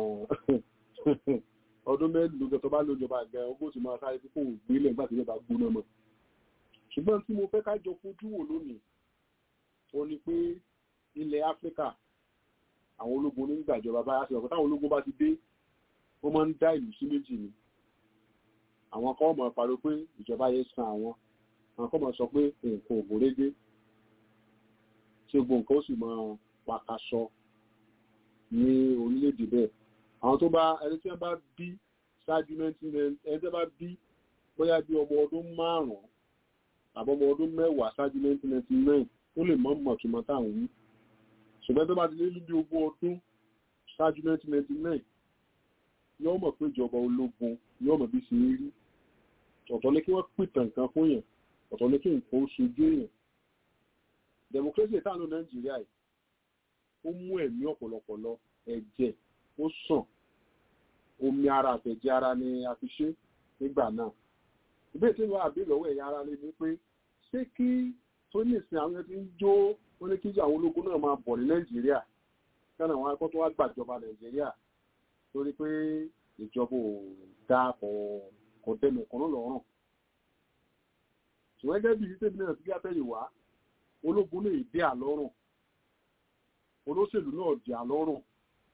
ọdún mélòó tó bá lo ìjọba gan ó ti máa sáré fífò gbélé nígbà tí ìjọba gbóná mọ́. Ṣùgbọ́n tí mo fẹ́ ká jọ fojú wò lónìí ó ní pé ilẹ̀ Áfíríkà àwọn ológun onígbàjọba bá yá sí ọ̀pọ̀ táwọn ológun bá ti dé ó máa ń dá ìlú sí méjì ni. Àwọn kan mọ̀ pariwo pé ìjọba yẹn san àwọn kan mọ̀ sọ pé nǹkan ò gúnrégé tí gbogbo nǹkan ó sì máa pàkàṣọ ní orílẹ̀-èdè bẹ́ẹ̀. Àwọn tó bá ẹni tí wọ́n bá bí ṣáájú 19 ẹni tí wọ́n bá bí bóyá bí ọmọ ọdún 5 àbọ̀ ọmọ ọdún 10 ṣáájú 1999 ó lè mọ̀ túmọ̀ táwọn wí. Ṣùgbọ́n tó bá ti lé ní bí 20 ọdún ṣáájú 1999 yóò mọ̀ pé ìjọba ológun yóò mọ̀ bí ṣe ń rí. Ọ̀tọ̀ ní kí wọ́n pìtàn nǹkan fún yẹn ọ̀tọ̀ ní kí nǹkan ó ṣojú èèyàn. Democracy ìtànù Nàìjíríà yìí ó mú ẹ̀mí ọ̀pọ̀lọpọ̀ lọ ẹ̀jẹ̀ ó sàn omi ara àtẹ̀jẹ̀ ara ni a fi ṣe nígbà náà. Ìbéèrè tí wọ́n àbí lọ́wọ́ ẹ̀yà ara lé ní pé ṣé kí tó ní ìsìn àwọn ẹni tí ń jó wọ́n ní kí àwọn ológun náà máa bọ̀ ní Nàìjíríà kánà àwọn akọ́ tó wá gbàjọba Nàìjíríà torí pé ìjọba ò dá kò dẹnu kan lọ́rùn. Ṣùgbọ́n gẹ́gẹ́ bí ìṣẹ́ náà ti gbàtẹ́yìn wá ológun lè dé àlọ́rùn olóṣèlú náà di àlọ́rùn.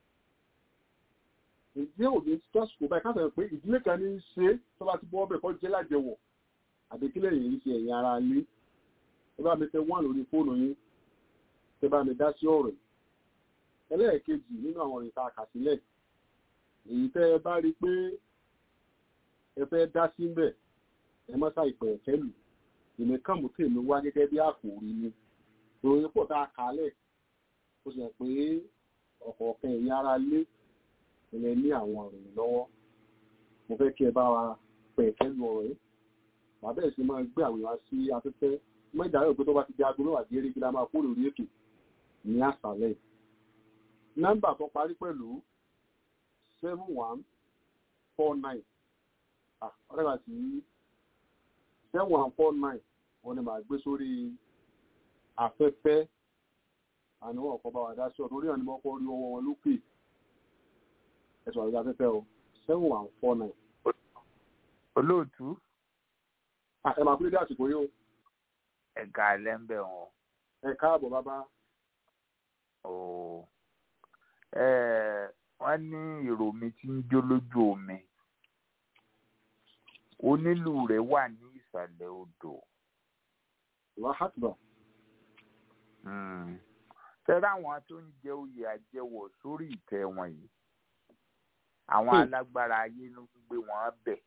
Ìjẹ́ òní tọ́sùkò báyìí ká sọ̀rọ̀ pé ìdílé kan ní í ṣe tó bá ti bọ́ ọbẹ̀ kọ́ jẹ́ lájẹwọ̀ àdékílẹ̀ yìí ṣe ẹ̀yìn ara lé. Ẹ bá mi tẹ wọ́n lórí fóònù yín, ẹ bá mi dá sí ọ̀rọ̀ yìí. Ẹlẹ́ẹ̀kejì nínú àwọn ìta àkàsílẹ̀, èyí tẹ́ ẹ bá rí pé ẹ fẹ́ dá sí ń bẹ̀, ẹ má sá ìpẹ̀ ẹ̀fẹ́ lù. Èmi kàn mú tèmi wá gẹ́gẹ́ bí àkòrí ni. Ìròyìn pọ̀ tá a kà á lẹ̀, ó sì hàn pé ọ̀kọ̀ọ̀kan ẹ̀yìn ara lé ilẹ̀ ní àwọn ìròyìn lọ́wọ́. Mo fẹ́ kí ẹ bá wa pẹ̀ ẹ̀fẹ́ lu ọ̀rọ̀ yìí. Bàbá ẹ̀ sì máa gbé àwọn èèyàn sí afẹ́fẹ́. Mọ́ ìdáyọ̀ pé tó bá ti di aago mẹ́wàá díẹ̀ kí la máa kó lórí ètò ní àṣálẹ́. Nọ́mbà tó parí pẹ̀lú 7149. Ọ̀rẹ́gbà sí 7149 wọn ni màá gbé sórí afẹ́fẹ́ àníwọ̀n ọ̀kọ́ bá wà dá sí ọ̀tún orí àníwọ̀n ọkọ̀ orí ọwọ́ wọn lókè ẹ̀sùn àrídá afẹ́fẹ́ o 7149. Olóòtú. Ẹ máa kúrò dé àsìkò yìí o. Ẹ̀ka ẹlẹ́ńbẹ̀ wọn. Ẹ káàbọ̀ bàbá. Wọ́n ní ìrò mi tí ń jó lójú omi. Onílù rẹ̀ wà ní ìsàlẹ̀ odò. Wàhátùbà. Tẹ́lá àwọn tó ń jẹ oyè àjẹwọ̀ sórí ìtẹ́ wọn yìí. Àwọn alágbára ayé ló ń gbé wọn bẹ̀.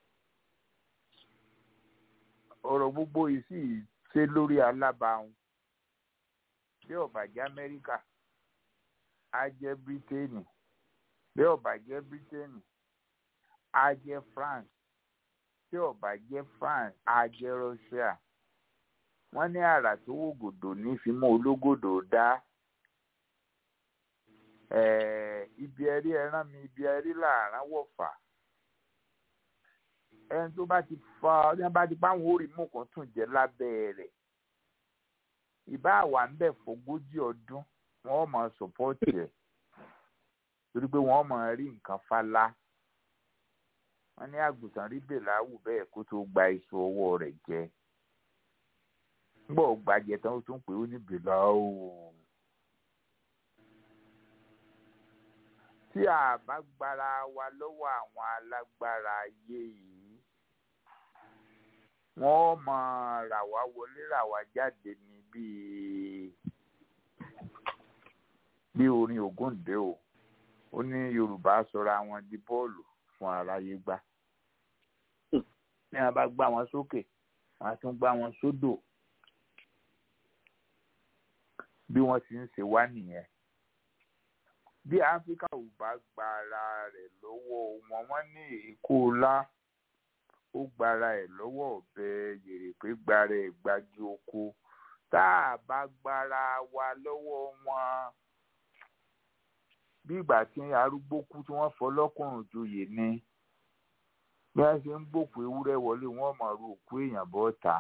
Ọ̀rọ̀ gbogbo yìí sì ṣe lórí alábàáhùn. Bí ó bá jẹ́ Amẹ́ríkà, á jẹ́ Bírítéènì. Bí ó bá jẹ́ Bírítéènì, á jẹ́ France. Bí ó bá jẹ́ France, á jẹ́ Russia. Wọ́n ní àrà tó wògòdò ní fímọ́ ológòdò dá. Ibi ẹrí ẹran mi, ibi ẹrí làárán wọ̀fà. Ẹni tó bá ti fa ọdún bá ti bá wọn orí mú kan tún jẹ lábẹ́ rẹ̀. Ìbá wà ń bẹ̀ fógójì ọdún wọ́n máa sọ̀pọ́ọ̀tì ẹ̀ torí pé wọ́n máa rí nǹkan fálá. Wọ́n ní àgùntàn rí bèláwù bẹ́ẹ̀ kó tó gba iṣu ọwọ́ rẹ̀ jẹ. Gbọ́ gbàjẹ tán ó tún pè ó ní bèláwù. Tí a bá gbára wa lọ́wọ́ àwọn alágbára ayé yìí, wọ́n máa rà wá wọlé rà wá jáde ní bí orin Ògúndé o. Ó ní Yorùbá sọra wọn di bọ́ọ̀lù fún aráyé gbá. Ní wọ́n bá gbá wọn sókè, wọ́n á tún gbá wọn sódò. Bí wọ́n ti ń ṣe wá nìyẹn. Bí Áfíríkà ò bá gba ara rẹ̀ lọ́wọ́ wọn, wọ́n ní èkó ọlá ó gbára ẹ̀ lọ́wọ́ ọ̀bẹ yèrèpé gbára ẹ̀ gbájú oko. Tá a bá gbára wa lọ́wọ́ wọn, bí ìgbà tí arúgbó kú tí wọ́n fọlọ́kùnrin joyè ni. Bí wọ́n ṣe ń gbòkú ewúrẹ́ wọlé, wọ́n máa ru òkú èèyàn bọ́ta.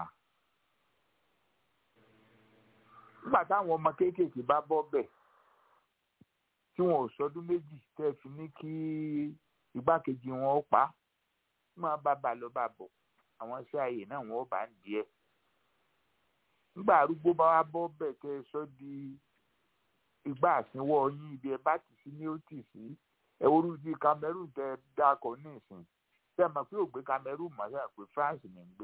Nígbà táwọn ọmọ kéékèèké bá bọ́ bẹ̀ tí wọn ò sọdún méjì tẹ́ fi ní kí igbákejì wọn ó pa á, máa bá ba lọ bá bọ̀ àwọn iṣẹ́ ayé náà wọ́n bá ń di ẹ̀. Nígbà arúgbó bá wá bọ́ bẹ̀ tẹ́ sọ di igbá àsínwọ́ yín ibi ẹ bá tì sí ní ó tì sí. Ẹ̀wòrú di Cameroon tẹ́ dákọ̀ ní ìsìn tẹ́ mọ̀ pé ò gbé Cameroon mọ̀ sẹ́yìn pé France ní ń gbé.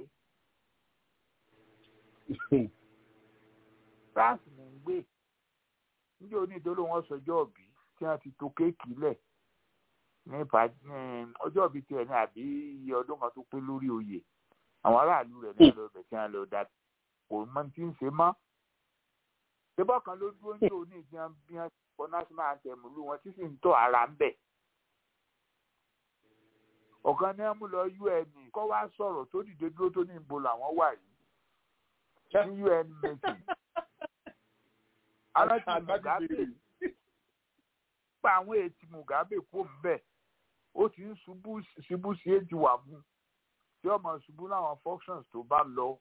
France ní ń gbé. Níjẹ́ onídòó ló wọ́n sọjọ́ ọ̀bí tí wọ́n ti to kéèkì lẹ̀ ní ọjọ́ ìbí tiẹ̀ ní àbí iye ọdún kan tó pé lórí oyè. Àwọn aráàlú rẹ̀ ní ọlọ́bẹ̀ tí wọ́n lọ da kò mọ tí ń ṣe mọ́. Ṣébọ́ kan ló dúró ní òní ìdíyàn bí wọ́n kọ national anthem lù wọ́n tí sì ń tọ́ ara ń bẹ̀. Ọ̀kan ní wọ́n mú lọ UN kọ́ wá sọ̀rọ̀ tó dìde dúró tó ní ìbò làwọn wà yìí ní UN meeting. Aláti Mugabe pa àwọn ètí Mugabe kó ń bẹ̀. Ó ti ń ṣubú sí èjì wà mú tí ọmọ ṣubú láwọn functions tó bá lọ.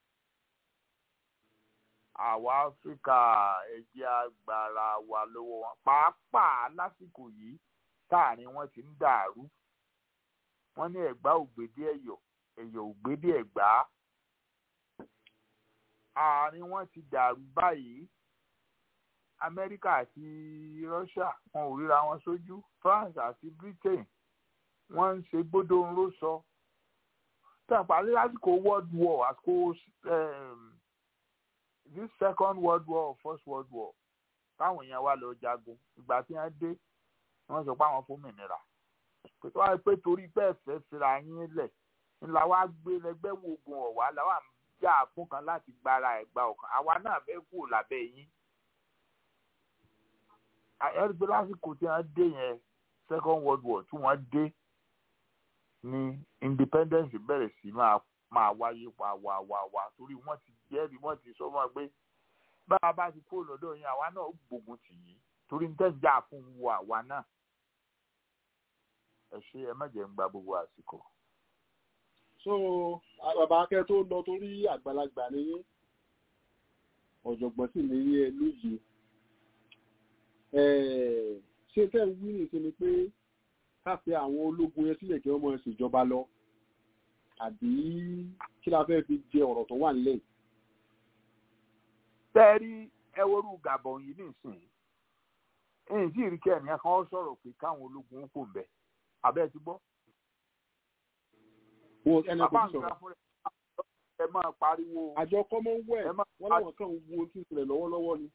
Àwa Áfíríkà ẹ̀jẹ̀ agbára wa lọ́wọ́ wọn pàápàá lásìkò yìí táàrin wọn ti ń dàrú. Wọ́n ní Ẹ̀gbá ògbédé Ẹ̀yọ̀, Ẹ̀yọ̀ ògbédé Ẹ̀gbá. Àárín wọn ti dàrú báyìí. Amẹ́ríkà àti Russia wọn ò ríra wọn sójú. France àti Britain wọ́n ń ṣe gbódòǹró sọ. Tẹ̀pálí lásìkò World War àsìkò this Second World War or First World War táwọn èèyàn wá lọ jagun ìgbà tí wọ́n dé wọ́n sọ pé àwọn fómìnira. Pé tó wáyé pé torí pé ẹ̀fẹ́ fira yín lẹ̀ ńlá wa gbé lẹgbẹ́ wo ogun ọ̀wá làwọn àmì jà fún kan láti gbára ẹ̀gbà ọ̀kan àwa náà fẹ́ kú lábẹ́ yín. Ẹ̀rí lásìkò tí wọ́n dé yẹn Second World War tí wọ́n dé ní independence bẹ̀rẹ̀ sí máa wáyé wá torí wọ́n ti jẹ́rìí wọ́n ti sọ wọn pé bá a bá ti kó lọ́dọ̀ yín àwa náà gbógun tì yín torí ń tẹ̀jà fún wo àwa náà. Ẹ ṣe ẹ má jẹ́ ń gba gbogbo àsìkò. So bàbá akẹ́ tó lọ torí àgbàlagbà ní ọ̀jọ̀gbọ́n sì ní ẹ lóye. Ṣé tẹ́ ń wí nìṣe ni pé ká fi àwọn ológun yẹn sílẹ̀ kí wọ́n mọ̀ ṣèjọba lọ àbí kí la fẹ́ fi jẹ ọ̀rọ̀ tó wà nílẹ̀? Tẹ́rí ẹwọ́rú Gabon yìí nìsín ẹ̀yìn tí ìrìkẹ́ ẹ̀mí kan sọ̀rọ̀ pé káwọn ológun kò ń bẹ̀ abẹ́ ti gbọ́. Bàbá nǹkan fún ẹ máa pariwo. Àjọ Commonwealth wọ́n láwọn kan wo tí ń ṣẹlẹ̀ lọ́wọ́lọ́wọ́ ni.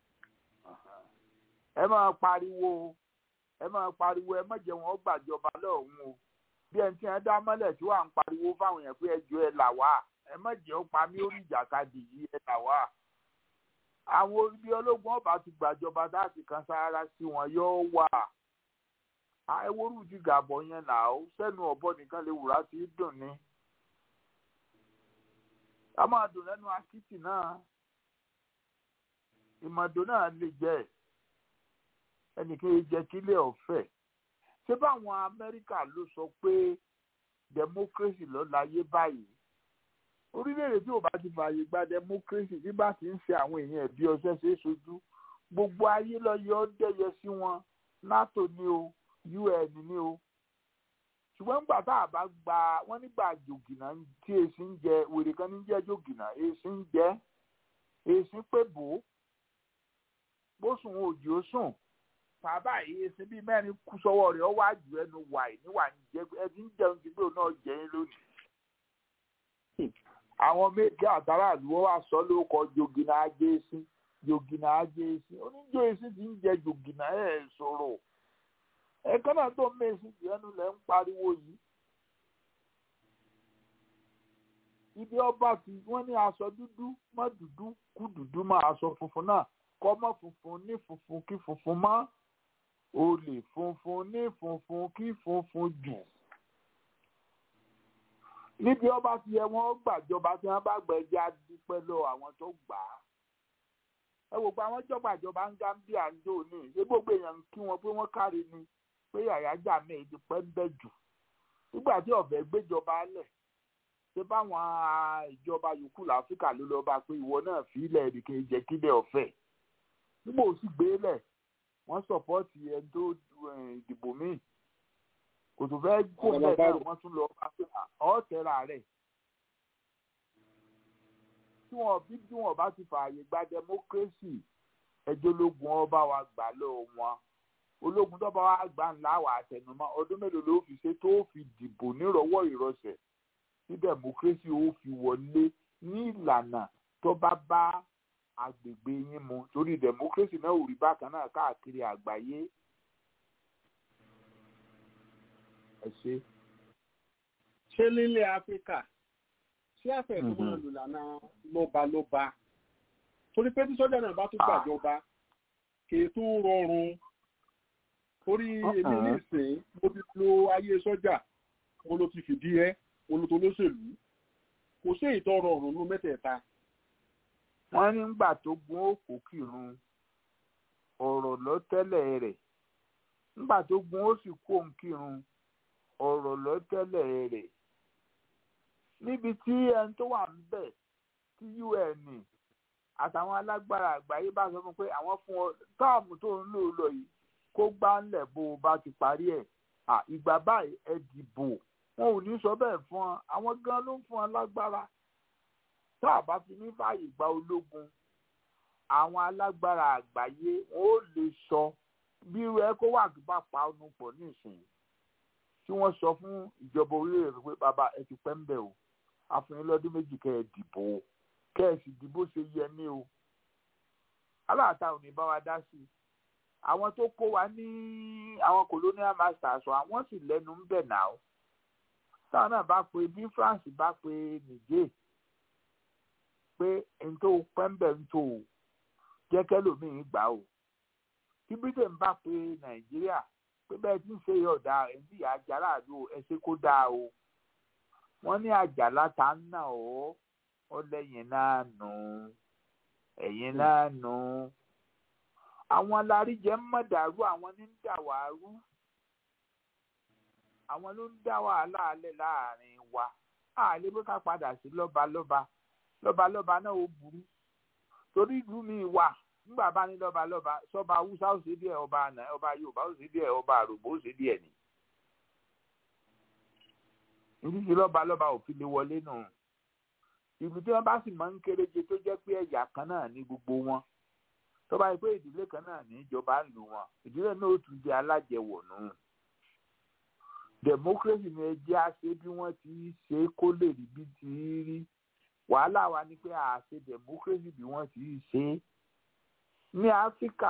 Ẹ máa pariwo ẹ má jẹ́ wọn gbàjọba lọ́hùn o bí ẹni tí wọ́n dá mọ́lẹ̀ tí wọ́n à ń pariwo fáwọn èèyàn pé ẹjọ́ ẹ là wá ẹ má jẹ́ ó pa mí orí ìjàkadì yìí ẹ là wá. Àwọn olùbí ológun ọba ti gbàjọba láti kan sára sí wọn yóò wà. Ẹwọ́rú ti Gàbọ̀ yẹn là ó sẹ́nu ọ̀bọ nìkan lè wùrà sí dùn ní. A máa dùn lẹ́nu akitì náà ìmọ̀dó náà lè jẹ́ ẹnìkan jẹ́ kílẹ̀ ọ̀fẹ́. Ṣé báwọn Amẹ́ríkà ló sọ pé democracy ló láyé báyìí? Orílẹ̀-èdè tí ò bá ti fààyè gba democracy tí bá ti ń ṣe àwọn èèyàn ẹ̀bí ọṣẹ́ ṣe é sojú gbogbo ayé lọ yọ ọ́ dẹ́yẹ sí wọn NATO ni o UN ni o. Ṣùgbọ́n nígbà tá a bá gba wọ́n nígbà jògìnà tí èsì ń jẹ wèrè kan ní jẹ́ jògìnà èsì ń jẹ èsì pé bò bó sùn òjì ó sùn. Bàbá yìí èsì bíi mẹ́rin kú sọ́wọ́ rẹ̀ ọ wá jù ẹnu wàì níwà ń jẹ ẹbí ń jẹun ti gbé òun náà jẹ yín lónìí. Àwọn méjì àtàrà àdúgbò wa sọ lórúkọ jògìnà ajéésí oníjó èsì ti ń jẹ jògìnà ẹ̀ sọ̀rọ̀ ẹ̀kan náà tó mẹ́sì jù ẹnu lẹ̀ ń pariwo yìí. Ibi ọba tí wọ́n ní aṣọ dúdú mọ́ dúdú kú dúdú mọ́ aṣọ funfun náà kọ́ mọ́ funfun ní funfun kí funfun mọ́ olè funfun ní funfun kí funfun jù. Níbi ọba tí ẹ wọ́n gbàjọba tí wọ́n bá gbẹ̀jẹ̀ adúpẹ́ lọ àwọn tó gbà á. Ẹ wò pé àwọn jọgbàjọba ń Gambia ń dò ní ṣé gbogbo èèyàn ń kí wọn pé wọ́n kárí ni pé àyájà méjì pẹ́ ń bẹ̀ jù. Nígbà tí ọ̀bẹ gbéjọba lẹ̀ ṣé báwọn ìjọba yòókù láfíríkà ló lọ́ọ́ bá pé ìwọ náà fi ilẹ̀ èdèkè jẹ́ kílẹ̀ ọ̀fẹ́. Nígbà ó sì gbé lẹ̀ wọ́n sọ̀pọ́ọ̀tì ẹni tó ìdìbò míì kò tó fẹ́ kó bẹ́ẹ̀ náà wọ́n tún lọ ọ̀ọ́tẹ̀ra rẹ̀. Tí wọ́n bá ti fààyè gba democracy ẹjọ́ ológun ọba wa gbà lọ́wọ́ wọn ológun tó bá wa gbà ńlá wà àtẹnumọ́ ọdún mélòó ló fi ṣe tó fi dìbò nírọ̀wọ́ ìrọsẹ̀ tí democracy ó fi wọlé ní ìlànà tó bá bá agbègbè yín mu torí democracy náà ò rí bákan náà káàkiri àgbáyé. Ẹ ṣe. Ṣé nílẹ̀ Áfíríkà ṣé àfẹ́ tó máa lò lànà lọ́balọ́ba torí pé tí sọ́jà náà bá tún gbàjọba kì í tún rọrùn torí èmi nísìnyí mo ti lo ayé sọ́jà mo ló ti fìdí ẹ́ mo ló tó lóṣèlú kò sí ìtọ́rọ̀ ọ̀run ní mẹ́tẹ̀ẹ̀ta. Wọ́n ní nígbà tó gun òkú kírun ọ̀rọ̀ lọ́tẹ́lẹ̀ rẹ̀ nígbà tó gun ó sì kó ń kírun ọ̀rọ̀ lọ́tẹ́lẹ̀ rẹ̀ níbi tí ẹni tó wà níbẹ̀ tí UN àtàwọn alágbára àgbáyé bá sọ fún pé àwọn fún ọ táàmù tó ń lò lọ yìí kó gbá ńlẹ̀ bó o bá ti parí ẹ̀ ìgbà báyìí ẹ dìbò wọn ò ní sọ bẹ́ẹ̀ fún ọ àwọn gan ló ń fún ọ lágbára tá a bá fi ní fààyè gba ológun àwọn alágbára àgbáyé wọn ò lè sọ bí irú ECOWAS bá pa ọ́nù pọ̀ nísìnyí tí wọ́n sọ fún ìjọba orílẹ̀-èdè pé bàbá ẹ ti pẹ́ ń bẹ̀ o àfihàn lọ́dún méjì kẹ́ ẹ dìbò kẹ́ ẹ sì dìbò ṣe yẹ ní o aláàtà ò ní bá wa dá sí i àwọn tó kó wa ní àwọn colonial masters àwọn sì lẹ́nu ń bẹ̀ náà táwọn náà bá pe bí France bá pe Niger pé ntò pẹ́ńbẹ̀ ntò jẹ́ kẹ́lòmíì gbà o tí Britain bá pe Nàìjíríà pé bẹ́ẹ̀ tí ń ṣe ọ̀dà ẹ̀dí àjàrà àdó ẹ̀ṣẹ̀ kó dáa o wọ́n ní àjàlá ta ń nà ọ́ ọlẹ́yìn náà nù ẹ̀yìn náà nù àwọn aláríjẹ ń mọ̀dàrú àwọn ní ń dà wá rú àwọn ló ń dá wàhálà alẹ́ láàrin wa àlè bó ká padà sí lọ́balọ́ba náà ó burú torí ìlú mi wà nígbà bá ní lọ́balọ́ba sọ́ba Haúsá ó ṣe díẹ̀ ọba Yorùbá ó ṣe díẹ̀ ọba Àròbó ó ṣe díẹ̀ ni nítorí lọ́balọ́ba ò fi lè wọlé nù ìlú tí wọ́n bá sì máa ń kéréje tó jẹ́ pé ẹ̀yà kan náà ní gbogbo wọn tó bá yẹ pé ìdílé kan náà ní ìjọba ń lù wọn ìdílé náà ó tún jẹ́ alájẹwọ̀ nù democracy ni ẹjẹ́ àṣẹ bí wọ́n ti ṣe kó lè rí bí ti rí wàhálà wa ni pé àṣẹ democracy bí wọ́n ti ṣe ní Áfíríkà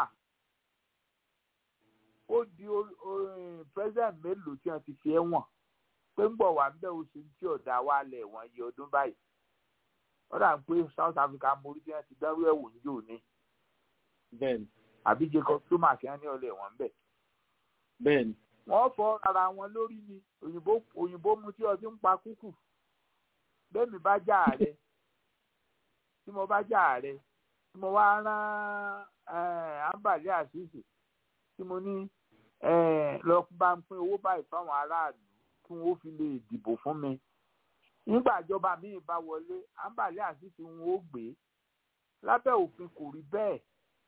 ó di president mélòó tí wọ́n ti fi ẹ̀wọ̀n pé ń bọ̀ wá ń bẹ̀ oṣù tí ọ̀dà wa lẹ̀ wọ́n yẹ ọdún báyìí wọ́n dà ń pé South Africa mórí tí wọ́n ti dárú ẹ̀wò ń jò ní bẹ́ẹ̀ni àbí Jacob Zuma kí wọ́n ní ọlẹ̀ wọ́n bẹ̀ bẹ́ẹ̀ni wọ́n fọ́ ara wọn lórí ni òyìnbó mu tí ọtí ń pa kúkù bẹ́ẹ̀ mi bá já ààrẹ tí mo bá já ààrẹ tí mo wá rán Ambali Asisi tí mo ní lọ bá ń pín owó báyìí fáwọn aráàlú kí wọ́n fi lè dìbò fún mi nígbà ìjọba míì bá wọlé Ambali Asisi wọn ó gbé lábẹ́ òfin kò rí bẹ́ẹ̀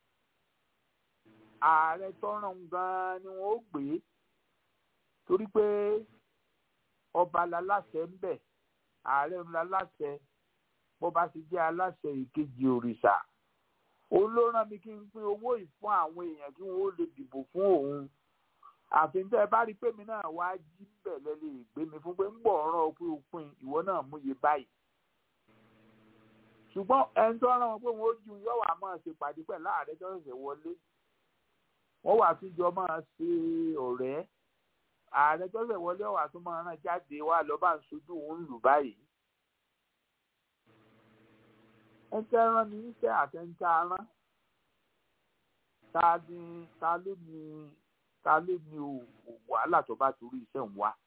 ààrẹ tọ́ràn gan-an ni wọ́n ó gbé torí pé ọba laláṣẹ ń bẹ ààrẹ laláṣẹ bọba ti jẹ́ aláṣẹ ìkejì òrìṣà òun ló rán mi kí n pín owó yìí fún àwọn èèyàn kí wọn ó lè dìbò fún òun àfi tẹ́ ẹ bá rí pé mi náà wá jí bẹ̀lẹ́ lè gbé mi fún pé ń bọ̀ ọ̀rọ̀ pé òpin ìwọ náà múye báyìí ṣùgbọ́n ẹni tó rán wọn pé wọn ó ju yọ̀wá máa ṣèpàdé pẹ̀lú ààrẹ tó ṣẹ̀ṣẹ̀ wọlé wọ́n wà síjọ máa ṣe ọ̀rẹ́ ààrẹ tọ́sẹ̀ wọlé ọ̀wà tó máa rán jáde wá lọ́ba ń sojú òun lù báyìí. ẹ̀ńtẹ́ rán ní iṣẹ́ àtẹ̀ńtẹ́ rán ta ló ní wàhálà tó bá torí iṣẹ́ ń wá.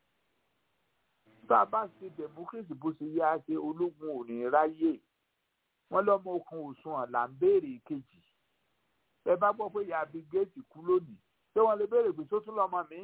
tá a bá ṣe democracy bó ṣe yá ṣe ológun ò ní ráyè wọ́n lọ́mọ okun òṣùwọ̀n là ń béèrè kejì. ẹ bá gbọ́ pé ìyá Bill Gates kú lónìí ṣé wọ́n lè béèrè pé tó tún lọ́mọ mi.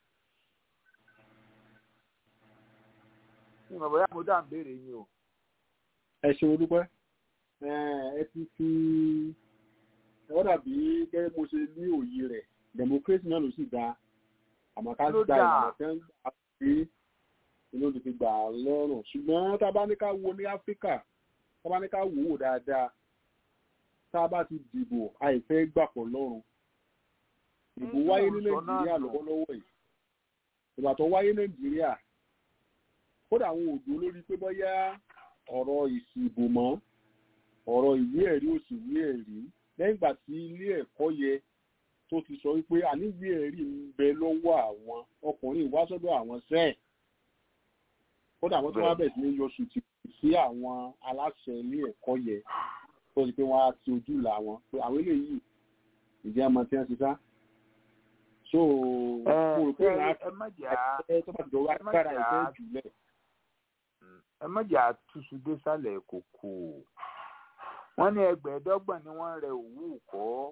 ìmọ̀ bóyá mo dá ń béèrè yín o. ẹ ṣe olúpẹ́ ẹ ti fi ọ dàbí gẹ́gẹ́ bó ṣe ní òye rẹ̀ democracy náà ló sì dáa àmọ́ ká gba ìlànà tẹ́ ń gbà pé inú ti fi gbà lọ́rùn ṣùgbọ́n tá a bá ní ká wo ní Áfíríkà tá a bá ní ká wò ó dáadáa tá a bá ti dìbò àìfẹ́ gbàpọ̀ lọ́rùn ìbò wáyé ní Nàìjíríà lọ́wọ́lọ́wọ́ yìí ìgbà tó wáyé Nàìjíríà kódà àwọn òdò lórí pé bóyá ọ̀rọ̀ ìsìnbò mọ́ ọ̀rọ̀ ìwé ẹ̀rí òsì ìwé ẹ̀rí lẹ́yìn ìgbà tí ilé ẹ̀kọ́ yẹ tó ti sọ wípé àníwé ẹ̀rí ń bẹ lọ́wọ́ àwọn ọkùnrin ìwásọ́dọ̀ àwọn sẹ́ẹ̀ kódà àwọn tó wá bẹ̀ sí ní yọṣù ti sí àwọn aláṣẹ ilé ẹ̀kọ́ yẹ tó ti pé wọ́n á ti ojú là wọn pé àwọn eléyìí ìjẹ́ ọmọ tí wọ́n ti sá so mo rò pé ẹ tó bá jọ wá kára ìfẹ́ jùlẹ̀. ẹ mọ̀jà túṣu dé sálẹ̀ kòkó wọ́n ní ẹgbẹ̀ẹ́dọ́gbọ̀n ni wọ́n rẹ òwú kọ́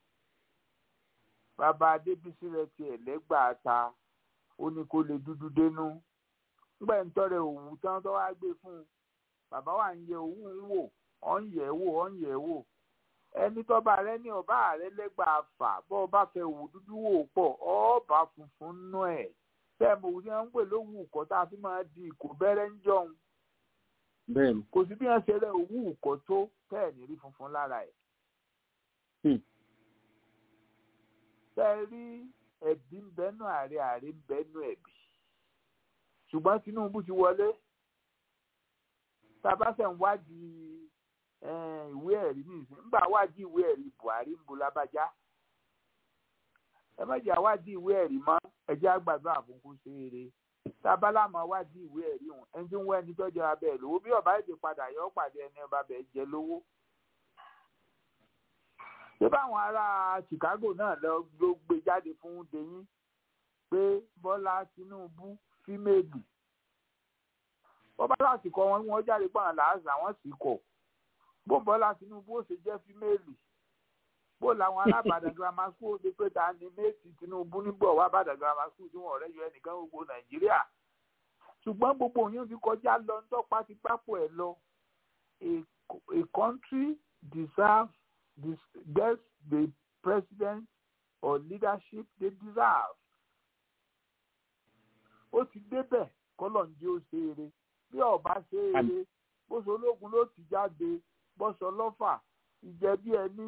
bàbá Adébísí rẹ ti ẹ̀lẹ́gbàá ta ó ní kó lè dúdú dénú nígbà ń tọrẹ òwú tán tó wá gbé fún un bàbá wa ń yẹ òwú ń wò ọ̀ ń yẹ̀ wò ẹni tọ́ba rẹ ní ọba rẹ lẹ́gbàá fà bọ́ ọba fẹ́ òwú dúdú wò pọ̀ ọba funfun nú ẹ̀ tẹ́ẹ̀mù òwú tí wọ́n ń pè lówù kọ́ tá a fi máa di ìkó bẹ́rẹ́ ń jọun kò sí bí wọ́n ṣe rẹ òwú kọ́ tó tẹ́ẹ̀ ní rí funfun lára ẹ̀ Ṣé rí ẹ̀bí ń bẹ́nu ààrẹ ń bẹ́nu ẹ̀bí ṣùgbọ́n Tinubu ti wọlé tabasẹ̀ ń wádìí ìwé ẹ̀rí nìsín nígbà wádìí ìwé ẹ̀rí Buhari ń bo lábájá ẹ má jẹ́ àwádìí ìwé ẹ̀rí mọ́ ẹ jẹ́ àgbàdo àbùkù ṣe eré tábàlámà wádìí ìwé ẹ̀rí hùn ẹni tí ń wọ ẹni tọ́jú abẹ́ ẹ̀ lówó bí ọba ètè padà yọ pàdé ẹni ọba bẹ̀ jẹ lówó. ṣé báwọn ará Chicago náà ló gbé jáde fún Deyin pé Bọ́lá Tinubu fímẹ́ẹ̀lì bọ́bá láti kọ́ wọn wọ́n jáde pọ́n làásà wọ́n sì kọ̀ bó Bọ́lá Tinubu ó ṣe jẹ́ fímẹ́ẹ̀lì bó làwọn alábàdàn grammar school ṣe pé ta ni méjì Tinubu nígbà wà bàdàn grammar school tí wọn ọ̀rẹ́ yọ ẹnìkan gbogbo Nàìjíríà ṣùgbọ́n gbogbo òyìn ti kọjá lọ ń tọ́pá ti pápọ̀ ẹ̀ lọ a country deserves the president or leadership they deserve. Ó ti débẹ̀ kọ́lọ̀ ń jẹ́ ó ṣe eré bí ọba ṣe eré bó ṣe ológun ló ti jáde bó ṣe ọlọ́fà ìjẹ̀bi ẹni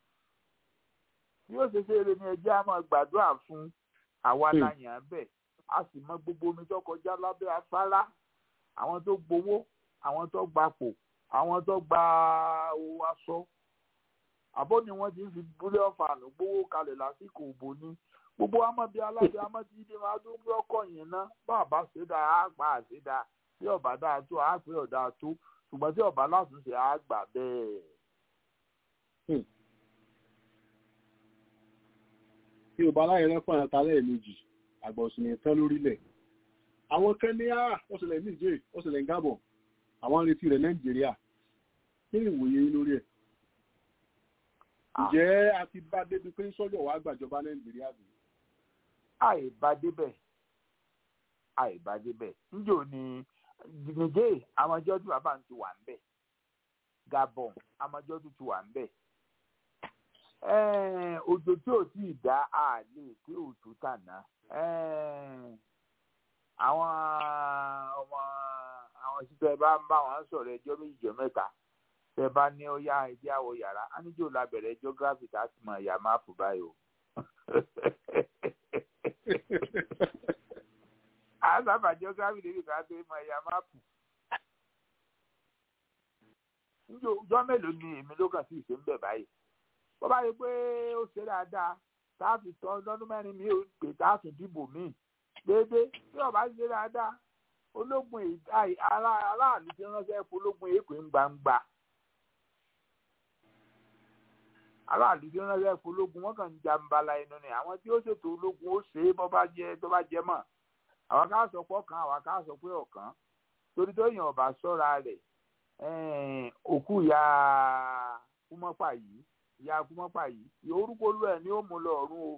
bí ó ṣe ṣe eré ni ẹjẹ́ á máa gbàdúrà fún àwa láyàn bẹ́ẹ̀ a sì mọ gbogbo omi tó kọjá lábẹ́ afárá àwọn tó gbowó àwọn tó gbapò àwọn tó gba owó aṣọ àbọ̀ ni wọ́n ti ń fi búlẹ̀ ọ̀fàànù gbowó kalẹ̀ lásìkò òbò ni gbogbo amọ̀bí alábẹ́ amọ̀tí ìdí máa tó gbé ọkọ̀ yẹn ná bàbá ṣẹ̀dá àgbà àṣẹ̀dá tí ọ̀bà dáa tó àpè ọ̀dà tó ṣùgbọ́n tí ọ̀bà látúnṣe àgbà bẹ́ẹ̀. tí o bá láyé rẹ́pọ̀ ẹ̀ta lẹ́ẹ̀mejì àgbà òsì ní tán lórílẹ̀ àwọn kan ní ó ṣẹlẹ̀ ní Niger ó ṣẹlẹ̀ ní Gabon àwọn ń retí rẹ̀ Nàìjíríà kí ni ìwòye lórí ẹ̀ ǹjẹ́ a ti bá débi pé sọ́jọ́ wàá gbàjọba Nàìjíríà bí? àìbá débẹ̀ níjó ni Niger amọ̀jọ́dún bàbá ti wà ń bẹ̀ Gabon amọ̀jọ́dún ti wà ń bẹ̀ òjò tí ò tí ì dá àlè tí ò tó tànà àwọn ṣíṣẹ́ bá ń bá wọn sọ̀rọ̀ ẹjọ́ méjì jọ mẹ́ta tẹ bá ní ó yá ẹjẹ́ àwọ̀ yàrá á níjó la bẹ̀rẹ̀ geography tá a ti mọ ẹ̀yà máàpù báyìí o. a sábà geography lè rí ká tó mọ ẹ̀yà máàpù. níjó mélòó ni èmi ló kàn sí ìṣe ń bẹ̀ báyìí. bó bá rí i pé ó ṣe dáadáa tá a fi tọ́ lọ́dún mẹ́rin mi ò pè tá a tún dìbò míì déédéé tí ọba ṣe dáadáa ológun aráàlú ti ránṣẹ́ fún ológun èèpẹ̀ ń gbangba. aráàlú tí wọ́n rẹ́ fún ológun wọ́n kàn ń jàǹbala inú ni àwọn tí ó ṣètò ológun ó ṣe é bọ́ bá jẹ́ tó bá jẹ́ mọ́ àwọn ká sọ pé ọ̀kan àwọn ká sọ pé ọ̀kan torí tó yàn ọba sọ́ra rẹ̀ òkú ìyá kúmọ́pà yìí orúkọ olú ẹ̀ ni ó mú lọ ọ̀run o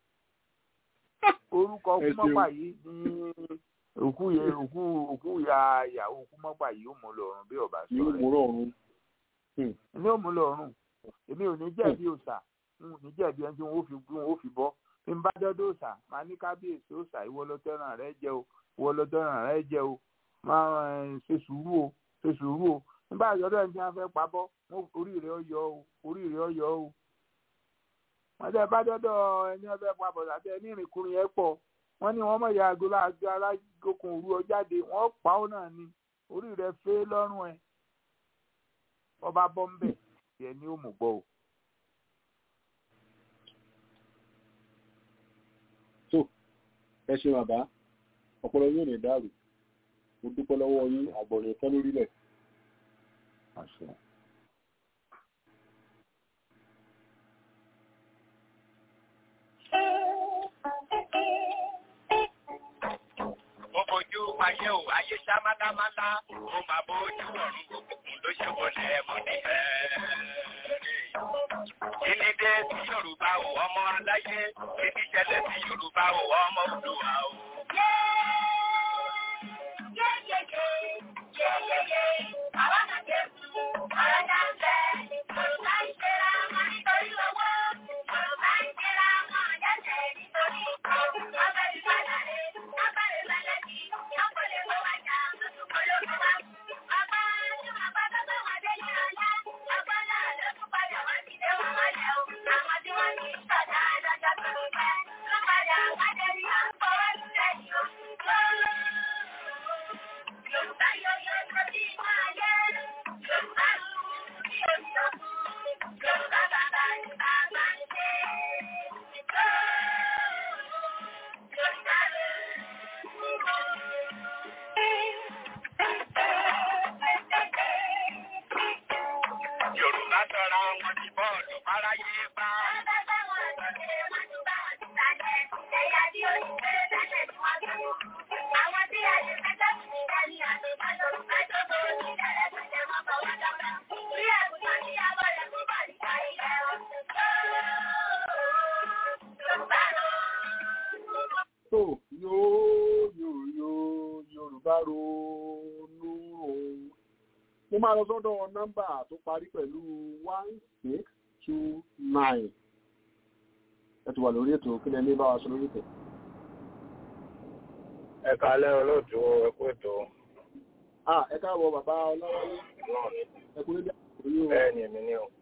orúkọ kúmọ́pà yìí ni òkú ìyá ìyàwó kúmọ́pà yìí ó mú lọ ọ̀run bí ọba sọ́ra rẹ̀ ni ó mú lọ ọ̀run èmi ò ní jẹ̀bi òòṣà n ò ní jẹ̀bi ẹni tí wọ́n ó fi bọ́ bí n bá dọ́dọ̀ òòṣà máa ní kábíyèsí òòṣà ìwọ ló tẹ́ràn rẹ jẹ o máa ṣe sùúrù o nígbà ìjọba ẹni tí wọ́n fẹ́ pa bọ́ orí rẹ̀ ọyọ o wọ́n tẹ́ bá dọ́dọ̀ ẹni wọ́n fẹ́ pa bọ̀ àti ẹni ìrìnkùnrin yẹn pọ̀ wọ́n ní wọ́n mọ̀ ya aago láàgbé alájókòó òru ọjáde wọ́n pa ọ́ náà ni orí rẹ̀ fẹ́ lọ́rùn ẹ̀ ọba bọ́ ń bẹ̀ tiẹ̀ ní ó mú gbọ́ o. tó ẹ ṣe bàbá ọpọlọ yóò ní dàrú mo dúpẹ́ lọ́wọ́ yín àgbọ̀nrín ẹ̀kọ́ lórílẹ̀. Ojú ayé o, ayé ṣá málámálá, ó máa bójú ọ̀run òkùnkùn ló ṣe wọlé ẹ̀mọ́ nífẹ̀ẹ́. Kíni dé sí Yorùbá o, ọmọ aláyé, kíni ṣẹlẹ̀ sí Yorùbá o, ọmọ Olúwa o. Àwọn náà jẹ́ sùn, ọ̀rọ̀ náà bẹ̀, Yorùbá ń ṣe ra wọn nítorí owó, Yorùbá ń ṣe ra wọn jẹ́sẹ̀ nítorí ikọ̀, ọbẹ̀ ìbàdàn rẹ̀, lábàrẹ̀ bẹ̀lẹ̀ sí, ọkọ̀ lè wọ́n wájà, lóṣùkọ́ ló fi wá. Ọba tí wọ́n bá bá wà dé ní ọ̀la, ọba náà ló tún padà wá sí ilé wọn wálẹ̀ o. tó yóò Yorùbá ronú òun. Mo máa lọ sọ́dọ̀ nọ́mbà tó parí pẹ̀lú 1629. Ẹ ti wà lórí ètò kílẹ̀ ní bá wa sọ lórí ètò. Ẹ káalẹ́ olóòtú ẹ kú ètò. Ẹ káàbọ̀ bàbá Ọláwálé. Ẹ kú níbi àkókò yìí o. Bẹ́ẹ̀ ni èmi ní o.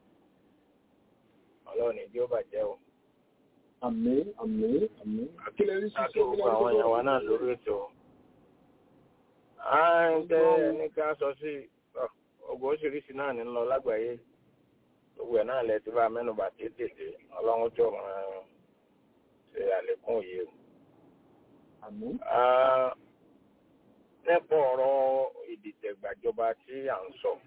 Ọlọ́run ìdí ó bàjẹ́ o. Àmín. Kílẹ̀ rí Àti gbogbo àwọn èèyàn wa náà lórí ètò. ń tẹ́ ẹni ká sọ sí ọgbọ̀n oríṣiríṣi náà ní lọ lágbàáyé. Gbogbo ẹ̀ náà lẹ ti bá mẹ́nubà tètè Ọlọ́run tó máa ṣe àlékún òye o. Nípa ọ̀rọ̀ ìdìtẹ̀gbàjọba tí à ń sọ,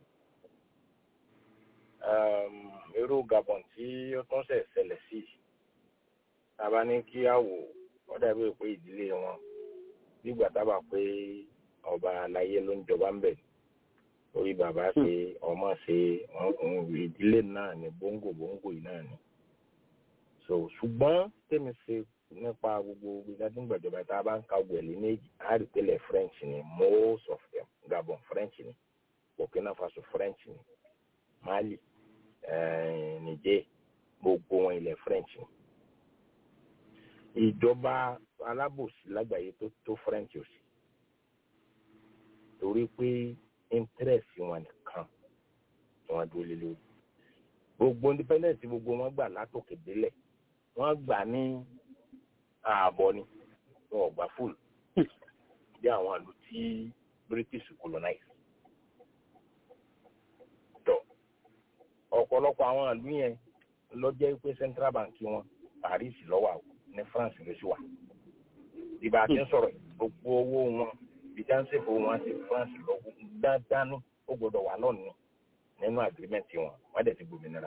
irú Gabon tí ó tún ṣẹ̀ ṣẹlẹ̀ sí, tàbá ní kí á wò ó dàbí pé ìdílé wọn nígbà tábà pé ọba aláyé ló ń jọba ń bẹ̀ orí bàbá ṣe ọmọ ṣe ìdílé náà ní bóńgò yìí náà ni. So ṣùgbọ́n tèmi ṣe nípa gbogbo gbígbàdúgbàjọba tá a bá ń ka gbẹ̀lì méjì á rí pélé French ni most of them, Gabon French ni, Burkina Faso French ni, Mali Niger gbogbo wọn ilẹ̀ French ni. Ìjọba alábòsí lágbàáyé tó French ò sí torí pé interest wọn nìkan wọn dúró lé lórí. Gbogbo independence gbogbo wọn gbà látòkè délẹ̀ wọ́n gbà ní ààbọ̀ ni wọn ò gbà full bí àwọn ìlú tí British colonize. Tọ́ ọ̀pọ̀lọpọ̀ àwọn ìlú yẹn ló jẹ́ pé central bank wọn Paris ló wà ní France ló sì wà. Ìbá tí ń sọ̀rọ̀ gbogbo owó wọn ìdánsẹ́fò wọn sí France lọ dáadáa ní ó gbọ́dọ̀ wà lọ́nà nínú agreement wọn wọ́n dẹ̀ ti gbòmìnira.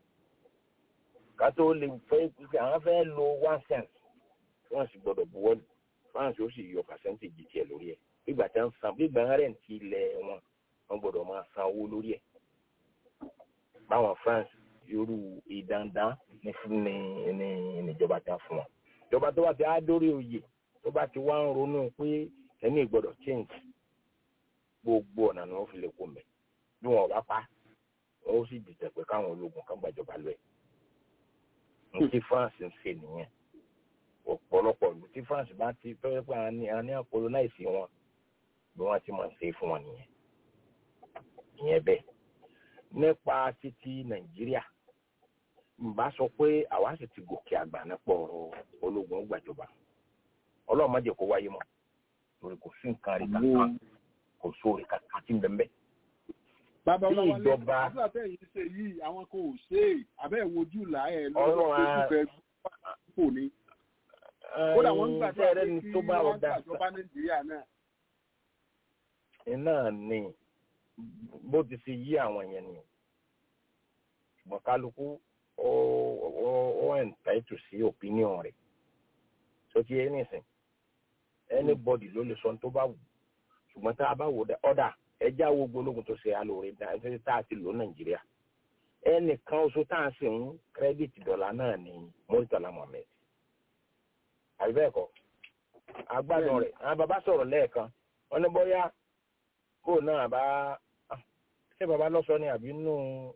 Kátó lè fẹ́ àwọn fẹ́ lo 1 cent France gbọ́dọ̀ buwọ́lù France ó sì yọ percentage tiẹ̀ lórí ẹ̀ nígbà tí wọ́n san gbígbà rẹ̀ǹtì ilẹ̀ wọn gbọ́dọ̀ máa san owó lórí ẹ̀. Báwọn France yorù ìdandan ní ìjọba tí wọ́n fún wọn. Ìjọba tó bá ti á dórí oyè tó bá ti wá ń ronú pé ẹni gbọ́dọ̀ change gbogbo ọ̀nà ni wọ́n fi lè kó mẹ́ bí wọn bá pa wọn ó sì dìtẹ̀ pé káwọn ológun kan gbàjọba lọ ẹ̀. Tí France ń ṣe nìyẹn ọ̀pọ̀lọpọ̀ ìlú tí France bá ti tọ́jú pé a ní colonize wọn bí wọ́n ti máa ń ṣe fún wọn nìyẹn. Ìyẹn bẹ́ẹ̀ nípa títí Nàìjíríà mbà sọ pé àwa sì ti gòkè àgbà nípa ọ̀rọ̀ ológun gbàjọba Ọlọ́run má jẹ́ kó wáyé mọ́ torí kò sí nǹkan rí kankan kò sóore kankan tí ń bẹ mbẹ. Bàbá Ọláwálé àti àtẹ̀yìn ṣe yìí àwọn kò ṣe é abẹ́ ìwojú là ẹ̀ lọ́wọ́ fẹ́ kò ní. Kódà wọ́n ń gbàdúrà pé kí wọ́n gbàjọba Nàìjíríà náà. Iná ni bó ti ṣe yí àwọn yẹn ni ṣùgbọ́n kálukú ó entitle sí opinion rẹ̀ tó ti yẹ nísìn anybody ló lè sọ tó bá wù ṣùgbọ́n tá a bá wò ọ̀dà ẹjẹ́ àwọn gbólógun tó ṣe alóore ẹni tá a ti lò Nàìjíríà ẹnìkan oṣù tá a sì ń kírẹ́dìtì dọ́là náà ní Murtala Muhammed àbẹ́ẹ̀kọ́ agbádùn rẹ̀ àwọn bàbá sọ̀rọ̀ lẹ́ẹ̀kan wọ́n ní bóyá kó náà bá ṣé bàbá lọ́sọ ni àbí nù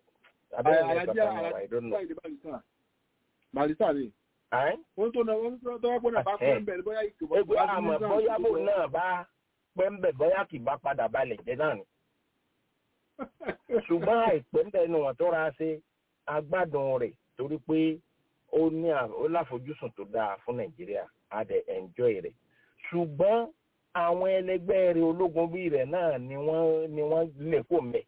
Barista ni. Wọ́n tó náà wọ́n tó wá gbọ́dọ̀ bá pẹ́ ń bẹ̀ bóyá ìkìbọ̀. Ẹgbẹ́ àmọ́ bóyá bò náà bá pẹ́ ń bẹ̀ bóyá kì bá padà balẹ̀ jẹ́ náà ni. Ṣùgbọ́n àìpẹ́ ń bẹ̀ ni wọ́n tó ra ṣe agbádùn rẹ̀ torí pé ó láfojúsùn tó dáa fún Nàìjíríà á dẹ̀ enjoy rẹ̀. Ṣùgbọ́n àwọn ẹlẹgbẹ́ rẹ̀ ológun bí rẹ̀ náà ni wọ́n lè kó mẹ́.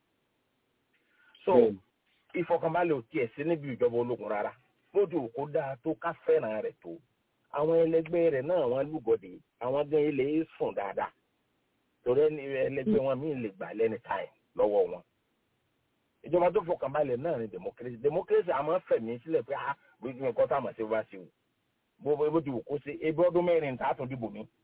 So ìfọkànbalẹ̀ ò tiẹ̀ sí níbi ìjọba ológun rárá lójú òkú dáa tó ká fẹ́ràn rẹ̀ tó àwọn ẹlẹgbẹ́ rẹ̀ náà wọ́n lúgọ̀dẹ̀ àwọn gan ilé sùn dáadáa torí ẹlẹgbẹ́ wọn míì lè gbà lẹ́ni táì lọ́wọ́ wọn. Ìjọba tó fọkànbalẹ̀ náà ni democracy àmọ́ fẹ̀mí sílẹ̀ pé gbogbo nǹkan tá a mọ̀ sí wá sí o bó ti wù kó ṣe ebi ọdún mẹ́rin tá a tún dìbò mi.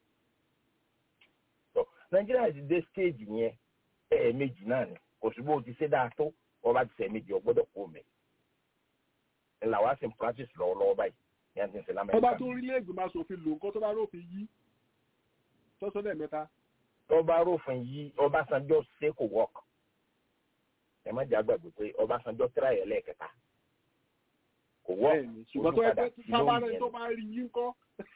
Nàìjíríà ti dé stage yẹn ẹ̀ẹ̀mejì náà ni kò sí bó ti ṣe dáa tó wọ́n bá ti ṣe méjì ọgbọ́dọ̀ kó mẹ́. Ńlá wá sí practice lọ́wọ́lọ́wọ́ báyìí yẹn ti ń ṣe tó bá lamẹ́ríkà. tó orílẹ̀ ìgbìmọ̀ aṣòfin lò nǹkan tó bá rófin yí tọ́sọ́ lẹ́ẹ̀mẹ́ta. tó bá rófin yí Ọbásanjọ́ ṣe kò wọ́ọ̀k ẹ má jà gbàgbé pé Ọbásanjọ́ tíráyẹ̀ lẹ́ẹ̀kẹta kò wọ́ọ̀k ṣùgbọ́n tó ẹgbẹ́ sábàárẹ̀ tó bá rí yí ńkọ́.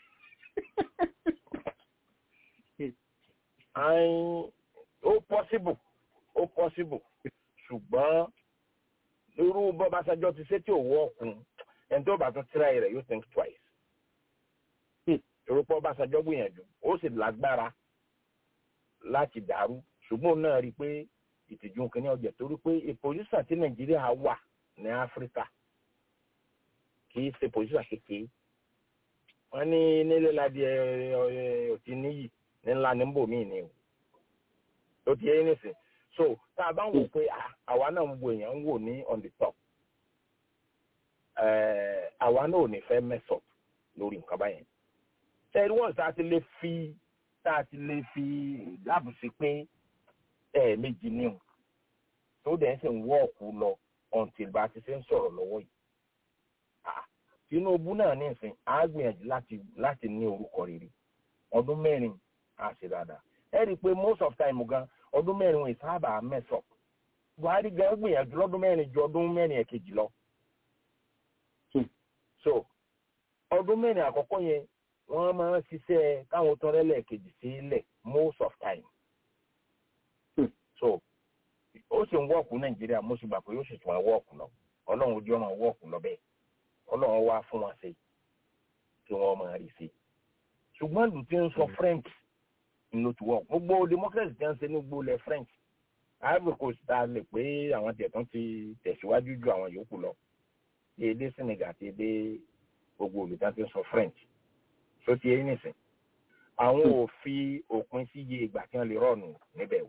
ó possible ṣùgbọ́n irú bọ́básanjọ́ ti ṣe tí ò wọ́ọ̀kùn ẹni tó bá tún tíráyẹ̀ rẹ̀ yóò think twice. Yorùbá Ọbásanjọ́ gbìyànjú ó sì lágbára láti dàrú ṣùgbọ́n náà rí i pé ìtìjú kìíní ọjà torí pé ìpòsíṣà tí Nàìjíríà wà ní Áfíríkà kì í ṣe pòsíṣà kékeré. Wọ́n ní nílé ládì òtí níyì ní ńlá ní bòmíì ni o. Ó ti yé nísìn. So tá a bá ń wò pé àwa náà ń wo èèyàn ń wò ní on the top. Àwa náà ò ní fẹ́ mess up lórí nǹkan báyẹn. Ṣẹ́rí wọ́n tá a ti lè fi dáàbò sí pé méjì ní o tó dẹ̀ ń sì ń wọ́ọ̀kù lọ until bá a ti ṣe ń sọ̀rọ̀ lọ́wọ́ yìí. Tinubu náà ní ìsìn á gbìyànjú láti ní orúkọ rere ọdún mẹ́rin á ṣe dáadáa. Ẹ rí i pé most of time gan ọdún mẹ́rin wọn ìsáàbà mess up. Buhari gan gbìyànjú lọ́dún mẹ́rin ju ọdún mẹ́rin ẹ̀kejì lọ. So ọdún mẹ́rin àkọ́kọ́ yẹn wọ́n máa ń ṣiṣẹ́ káwọn tó rẹ́lẹ̀ kejì sílẹ̀ most of time. So ó sì ń wọ́ọ̀kù Nàìjíríà mo sì gbà pé ó sì tún wọ́ọ̀kù lọ Ọlọ́run ojú ọ̀nà wọ́ọ̀kù lọ bẹ́ẹ̀ Ọlọ́run wá fún wọn ṣe kí wọ́n máa rí sí. Ṣùgbọ́n ìlú tí ń sọ French ló ti wọ́ọ̀kù gbogbo democracy tí wọ́n ṣe ní gbogbo ilẹ̀ French Ivory Coast ta lè pé àwọn tẹ̀tún ti tẹ̀síwájú ju àwọn yòókù lọ èdè Senegal àti èdè gbogbo olùtá tí ń sọ French. So ti yẹn nìsín àwọn ò fi òpin sí iye ìgbà tí wọ́n lè rọ̀nù níbẹ̀ o.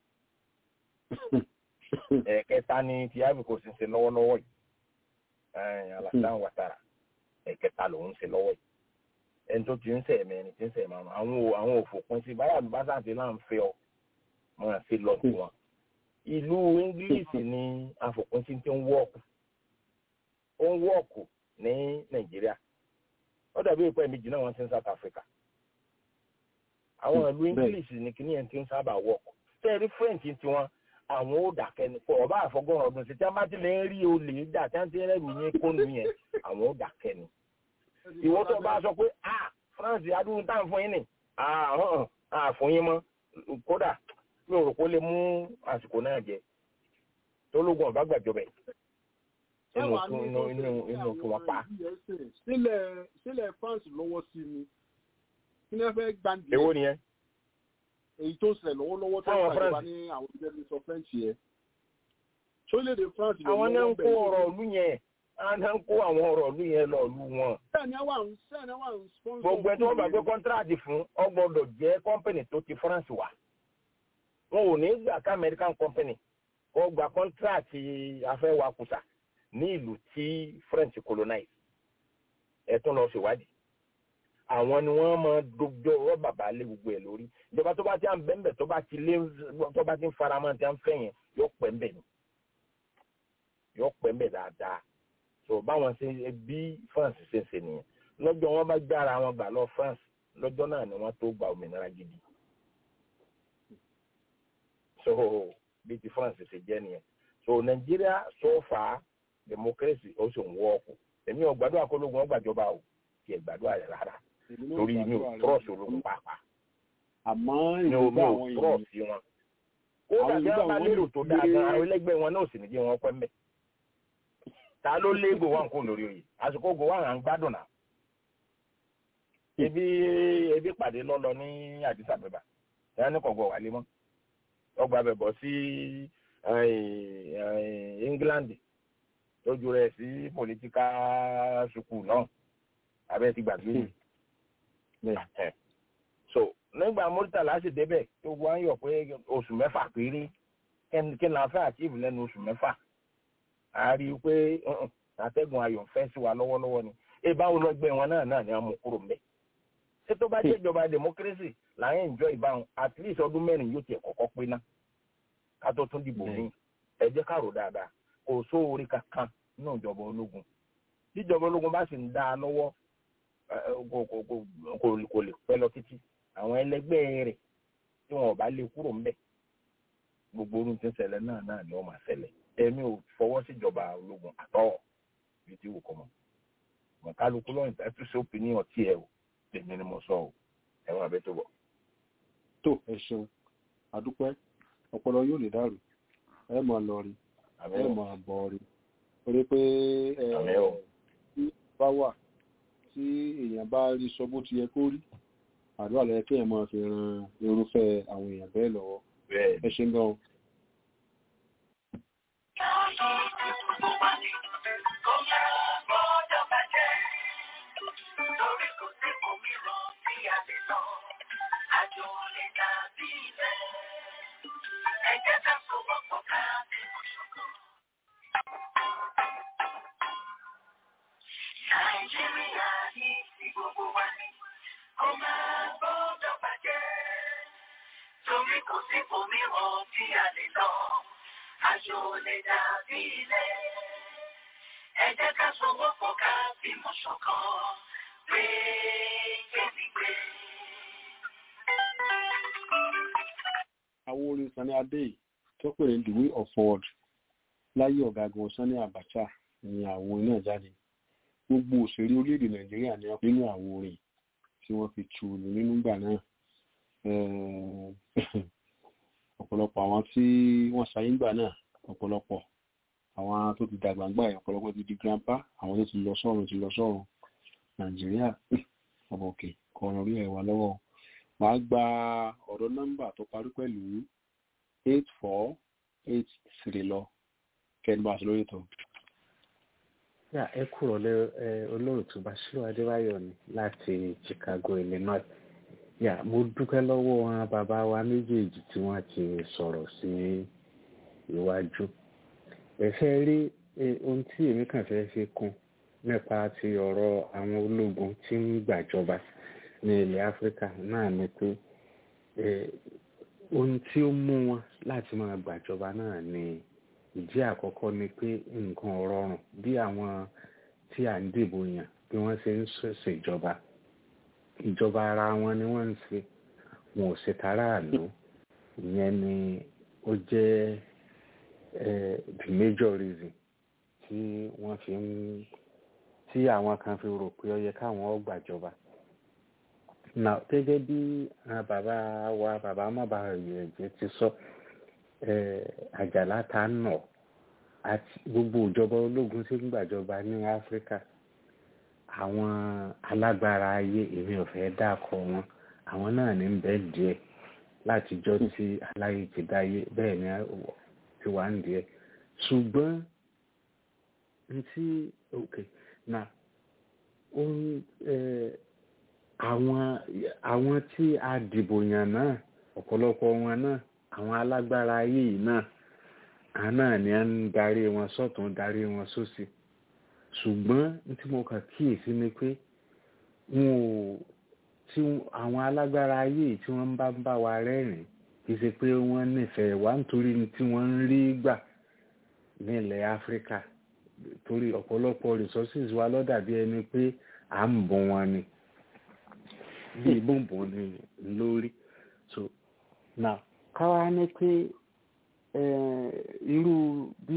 Ẹ̀kẹta ni ti Ivory Coast ń ṣe lọ́wọ́lọ́wọ́ yìí Alassane Ouattara ẹ̀kẹta lòún ń ṣe lọ́wọ́ yìí ẹni tó ti ń ṣe ẹ̀mẹ́rin ti ń ṣe ẹ̀mẹ́rin àwọn ò fòpin sí báyà lùbásà àti náà ń fẹ́ ọ máa ṣe lọ sí wọn. Ìlú English ni afòpin sí ti ń wọ́ọ̀kù ó ń wọ́ọ̀kù ní Nàìjíríà. Ó dàbí ìpẹ́ méjì náà wọ́n ti ń South Africa. Àwọn ìlú English ní kíní ẹ̀ ti ń sábà wọ́ọ̀kù. Tẹ́ẹ̀rí French ti wọn àwọn ó dàkẹ́ ní pọ̀ ọba àfọgọ́rùn ọdún sí tí wọ́n bá ti lè ń rí olè dà tí wọ́n ti rẹ́rù yín kónú yẹn àwọn ó dàkẹ́ ni. Ìwọ tó bá sọ pé France adúrú tá à ń fún yín nì àfún yín mọ́ kódà mi ò rò pé ó lè mú àsìkò náà jẹ tó lógun ọ̀bá gbàjọbẹ̀. Inú kí wọ́n pa. Sílẹ̀ France lọ́wọ́ sí ni. Kí ni wọ́n fẹ́ gbàǹdì? Èwo nìyẹn? Èyí tó ṣẹlẹ̀ lọ́wọ́lọ́wọ́ tó ń gbàjọba ní àwọn ìjẹ́bí sọ French yẹn. Sórílẹ̀-èdè France ló àwọn náà ń kó ọ̀rọ̀ ìlú yẹn. Àwọn náà ń kó àwọn ọ̀rọ̀ ìlú yẹn lọ ìlú wọn. Sẹ́ni àwọn ń sponsor. Gbogbo ẹ̀ tí wọ́n bá gbé kọ́ńtíráàtì fún ó gbọ́dọ̀ jẹ́ kọ́ńpìnì tó ti France wà. Wọn ò ní gbà ká American company kó gba kọ́ńtíráàtì afẹ́wàkùsà ní ìlú tí French colonize. Ẹ tún lọ ṣèwádìí. Àwọn ni wọ́n máa dójọ́ rọ́bà bá lé gbogbo ẹ̀ lórí. Ìjọba tó bá ti ń bẹ́ńbẹ̀ tó bá ti ń faramọ́ tí a ń fẹ́ yẹn yóò pẹ́ ń bẹ̀ ni. Yóò pẹ́ ń bẹ̀ dáadáa. So báwọn ṣe bí France ṣe ń ṣe nìyẹn. Lọ́jọ́ wọn bá gbára wọn gbà lọ France lọ́jọ́ náà ni wọ́n tó gba òmìnira gidi. So bí ti France ṣe jẹ́ nìyẹn. So Nàìjíríà so far democracy ó sì ń wọ́ọ̀kù. Èmi ò gbàdúrà kó lóògùn ọgbàjọba o kì í gbàdúrà rẹ̀ rárá. Torí mi ò trọ́ọ̀sì ológun pàápàá. Àmọ́ mi ò trọ́ọ̀sì wọn. Ó dàbí wọn bá lérò tó dáa gan àwọn ẹlẹgbẹ́ wọn náà sì ní jẹ́ wọn pẹ́ mẹ́. Ta ló lé Gowon kó lórí oyè? Àsìkò Gowon à ń gbádùn náà. Ebi pàdé lọ́lọ́ ní Addis Ababa. Ẹ̀yà ní kọ̀ọ̀gọ̀ wálé mọ́. Ọgbà bẹ̀bọ̀ sí England lójú rẹ̀ sí political school náà. Abẹ́ ti gbàgbé yìí. So nígbà Murtala sì débẹ̀ tó wá ń yọ̀ pé oṣù mẹ́fà péré kí n la fẹ́ achieve lẹ́nu oṣù mẹ́fà. A rí i pé àtẹ̀gùn ayọ̀ fẹ́ sí wa lọ́wọ́lọ́wọ́ ni. Báwo lọ́gbẹ́ wọn náà ni wọ́n mú kúrò mbẹ́. Ṣé tó bá jẹ́ ìjọba democracy là ń enjoy ìbáwọn at least ọdún mẹ́rin yóò tiẹ̀ kọ́kọ́ pé ná. Ká tó tún dìbò ní. Ẹ jẹ́ ká rò dáadáa. Kò sóore kankan nínú ìjọba ológun. Tí ìjọba ológun bá sì ń dá a lọ́wọ́ kò lè pẹ́ lọ títí àwọn ẹlẹgbẹ́ rẹ̀ tí wọn ò bá lè kúrò ńbẹ̀ gbogbo orun tí ń ṣẹlẹ̀ náà ni wọ́n máa ṣẹlẹ̀ èmi ò fọwọ́ síjọba ológun àtọ́ bí tí wò kọ́ mọ́ mọ̀ kálukú lọ́yìn tá tó ṣe opinion tí ẹ o tèmi ni mo sọ o ẹ̀wọ̀n abẹ́ tó bọ̀. tó ẹ ṣeun àdúpẹ́ ọpọlọ yóò lè dàrú ẹ máa lọ rí ẹ máa bọ̀ rí torí pé tí bá wà tí èèyàn bá rí sọ bó ti yẹ kó rí àdúrà lẹ́yìn kí èèyàn máa fi ran irúfẹ́ àwọn èèyàn bẹ́ẹ̀ lọ́wọ́ ẹ ṣe ń gan. Nàìjíríà ní ti gbogbo wa ní kó máa gbọ́dọ̀ bàjẹ́ torí kò sí òmíràn tí a lè lọ àjò lè dàbí ilé ẹ jẹ́ ká sowọ́pọ̀ ká fìmọ̀ ṣọ̀kan gbé gbé. àwọn orin Sani Adé tó pè ní the way of forward láyé ọ̀gágun Sani Abacha ni àwọn náà jáde gbogbo òṣèré orílẹ̀-èdè Nàìjíríà ní nínú àwọn orin tí wọ́n fi tu nínú ìgbà náà ọ̀pọ̀lọpọ̀ àwọn tí wọ́n ṣayé ìgbà náà ọ̀pọ̀lọpọ̀ àwọn tó ti dàgbà ńgbà yẹn ọ̀pọ̀lọpọ̀ ti di grandpa àwọn tó ti lọ sọ́run Nàìjíríà ọmọ òkè kọrin orí ẹ̀wà lọ́wọ́ wàá gba ọ̀rọ̀ nọ́mbà tó parí pẹ̀lú 8483 lọ kẹ́ńbà lórí ètò. Yà ẹ kúrò lé olóòtú Basiru Adébáyọ̀ ni láti Chicago, Illinois. Yà mo dúpẹ́ lọ́wọ́ wọn bàbá wa méjèèjì tí wọ́n ti sọ̀rọ̀ sí iwájú. Ẹ̀fẹ́ rí ohun tí èmi kàn fẹ́ fi kún nípa ti ọ̀rọ̀ àwọn ológun tí ń gbàjọba ní ilẹ̀ Áfíríkà náà ni pé ohun tí ó mú wọn láti máa gbàjọba náà ni ìdí àkọ́kọ́ ni pé nǹkan ọ̀rọ̀rùn bí àwọn tí à ń dìbò yàn bí wọ́n ṣe ń ṣèjọba ìjọba ara wọn ni wọ́n ń ṣe wọn ò ṣe tàráàlú ìyẹn ni ó jẹ́ the major reason tí wọ́n fi ń tí àwọn kan fi rò pé ó yẹ káwọn ó gbàjọba. Now gẹ́gẹ́ bí bàbá Mọ́bàyọ̀jẹ́ ti sọ àjàlá ta nà àti gbogbo ìjọba ológun tí ń gbàjọba ní Áfíríkà àwọn alágbára ayé èmi ò fẹ́ dákọ̀ wọn àwọn náà ní bẹ́ẹ̀ díẹ̀ látijọ́ tí aláyé ti dáyé bẹ́ẹ̀ ni ti wà ń díẹ̀ ṣùgbọ́n ntí okay na àwọn tí a dìbò yàn náà ọ̀pọ̀lọpọ̀ wọn náà àwọn alágbára ayé yìí náà àná ni à ń darí wọn sọ́tún darí wọn sósì ṣùgbọ́n tí mo kàn kíyèsí ni pé tí àwọn alágbára ayé yìí tí wọ́n bá ń bá wa rẹ́rìn kì í ṣe pé wọ́n nífẹ̀ẹ́ wa nítorí tí wọ́n ń rí gbà nílẹ̀ Áfíríkà torí ọ̀pọ̀lọpọ̀ resources wa ló dàbí ẹni pé à ń bùn wọn ni bí ìbùnbùn ni lórí so now káwá ní pé irú bí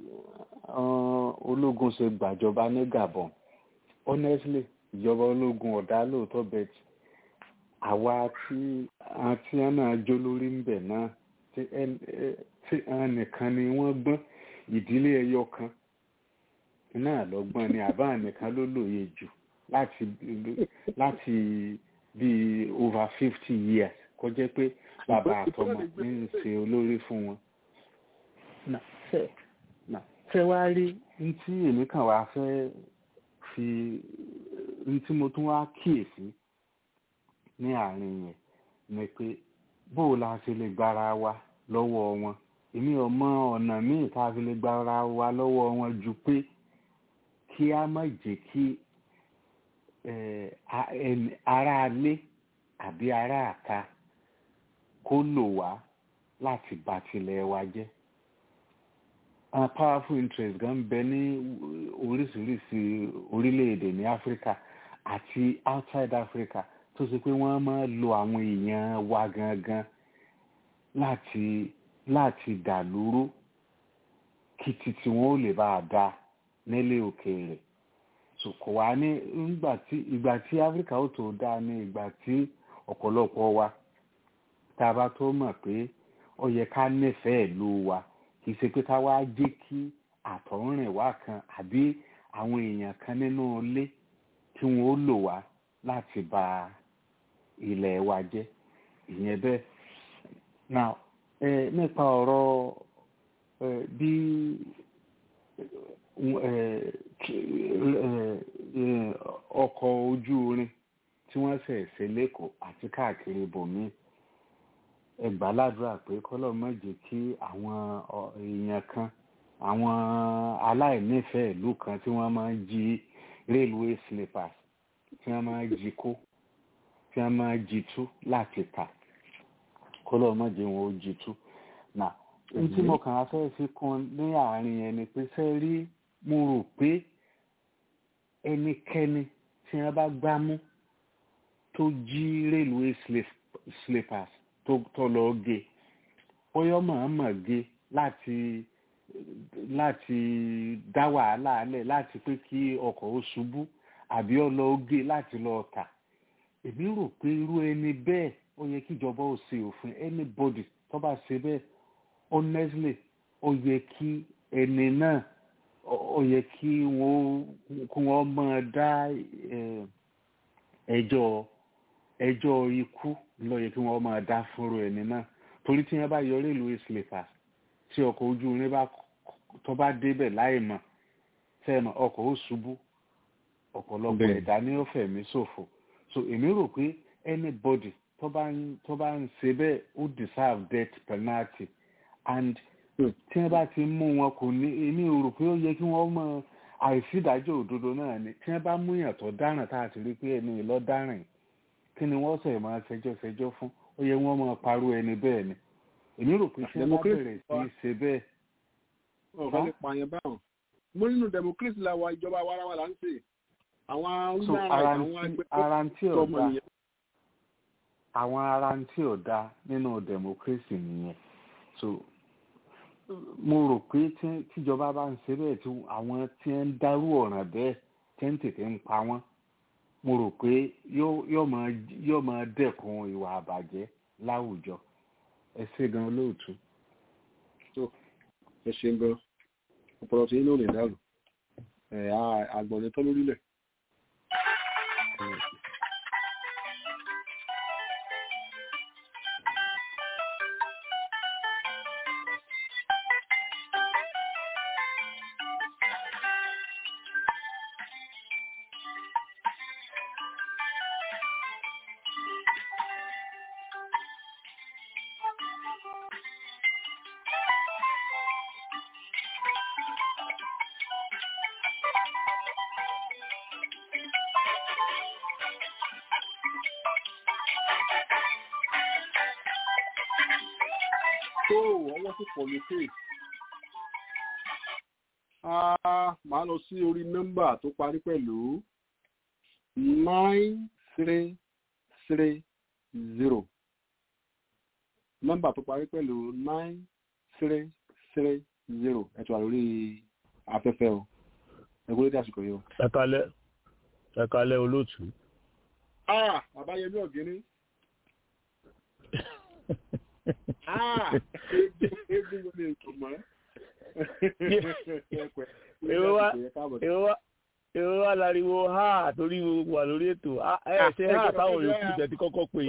ológun ṣe gbàjọba ní Gabon honestly ìjọba ológun ọ̀dá lóòótọ́ bẹ́ẹ̀ àwa tí wọ́n náà jó lórí ń bẹ̀ náà tí ẹnìkan ni wọ́n gbọ́n ìdílé ẹyọ kan náà lọ́gbọ́n ni àbá nìkan ló lóye jù láti bí over 50 years kó jẹ́ pé bàbá àtọmọ ń ṣe olórí fún wọn. Ṣé wá rí ní tí èmi kàn wá fẹ́ fi ní tí mo tún wá kíyèsí ní àárín yẹn ni pé bóò la ṣe lè gbára wa lọ́wọ́ wọn èmi ò mọ ọ̀nà míì tá a fi lè gbára wa lọ́wọ́ wọn ju pé kí a má jẹ́ kí ará ilé àbí ará àta kó lò wá láti bà tilẹ̀ wa jẹ́. Powerful interest gan bẹ ní oríṣiríṣi orílẹ̀-èdè ní Áfíríkà àti outside Africa tó ṣe pé wọ́n máa lo àwọn èèyàn wa gangan láti dà lóró kí títí wọn ó lè bá a dá nílé òkèèrè. So kò wá ní ìgbà tí Áfíríkà ó tó dá ní ìgbà tí ọ̀pọ̀lọpọ̀ wa tá a bá tó mọ̀ pé ó yẹ ká nífẹ̀ẹ́ ìlú wa kì í ṣe pé ká wá jẹ́ kí àtọ̀rìn wá kan àbí àwọn èèyàn kan nínú ilé tí wọ́n ó lò wá láti bà ilẹ̀ wa jẹ́ ìyẹn bẹ́ẹ̀. Now nípa ọ̀rọ̀ bí ọkọ̀ ojú irin tí wọ́n ṣe lẹ́kọ̀ọ́ àti káàkiri ibòmíì ẹ gbà ládùúrà pé kọ́lọ́ má jẹ́ kí àwọn èèyàn kan àwọn aláìnífẹ̀ẹ́ ìlú kan tí wọ́n máa ń jí railway slippers tí wọ́n máa ń jí kó tí wọ́n máa ń jí tú láti tà kọ́lọ́ má jẹ́ wọn ó jí tú. Nà ní tí mo kàn á fẹ́ fi kún ní àárín yẹn ni pé fẹ́ rí mo rò pé ẹnikẹ́ni tí wọ́n bá gbámú tó jí railway slippers tó lọ gé bóyá mọ̀ọ́mọ̀ gé láti dá wàhálà alẹ̀ láti pé kí ọkọ̀ ó ṣubú àbí ó lọ gé láti lọ tà. Èmi rò pé irú ẹni bẹ́ẹ̀ ó yẹ kí ìjọba ó ṣe òfin anybody tó bá ṣe bẹ́ẹ̀ honestly ó yẹ kí ẹni náà ó yẹ kí wọ́n máa dá ẹjọ́ ikú ló yẹ kí wọ́n máa dá fúnrú ẹni náà torí tí wọ́n bá yọ railway slippers tí ọkọ̀ ojú irin tó bá débẹ̀ láì mọ̀ sẹ́nu ọkọ̀ ó ṣubú ọ̀pọ̀lọpọ̀ ẹ̀dá ní ó fẹ̀mí ṣòfò. So èmi rò pé anybody tó bá ń ṣe bẹ́ẹ̀ ó deserve death penalty and tí wọ́n bá ti mú wọn kò ní èmi rò pé ó yẹ kí wọ́n mọ àìsídájọ́ òdodo náà ni tí wọ́n bá mú yàn tó dáràn tá a ti rí pé ẹni lọ dáràn kí ni wọ́n sọ̀rọ̀ máa ṣẹjọ́ fún ó yẹ wọ́n máa parọ́ ẹni bẹ́ẹ̀ ni. Èmi rò pé tí wọ́n bá bẹ̀rẹ̀ sí í ṣe bẹ́ẹ̀. ọ̀gá lè pààyàn báwọn mo nínú democracy la wa ìjọba wàràwà là ń ṣe àwọn ara tí ò dá nínú democracy nìyẹn. So mo rò pé tíjọba bá ń ṣe bẹ́ẹ̀ tí àwọn tí ń dárú ọ̀ràn bẹ́ẹ̀ tí ń tètè ń pa wọ́n mo rò pé yóò máa dẹ́kun ìwà àbàjẹ́ láwùjọ. Ẹ ṣé gan olóòtú. Ẹ ṣé gan ọ̀pọ̀lọpọ̀ tí inú rẹ̀ dàrú àgbọ̀nẹ̀ tán lórílẹ̀. Ọwọ́ sí politics. Màá lọ sí orí nọ́mbà tó parí pẹ̀lú 9330. Nọ́mbà tó parí pẹ̀lú 9330. Ẹ tún wà lórí afẹ́fẹ́ o. Ẹ kúrò dé àsìkò yìí o. Ẹ kálẹ́ olóòtú. Àbáyẹmí ọ̀gẹ́ni. Èrò wà láriwo ha torí wà lórí ètò ṣe ha táwọn olùkú jẹ ti kọ́kọ́ pé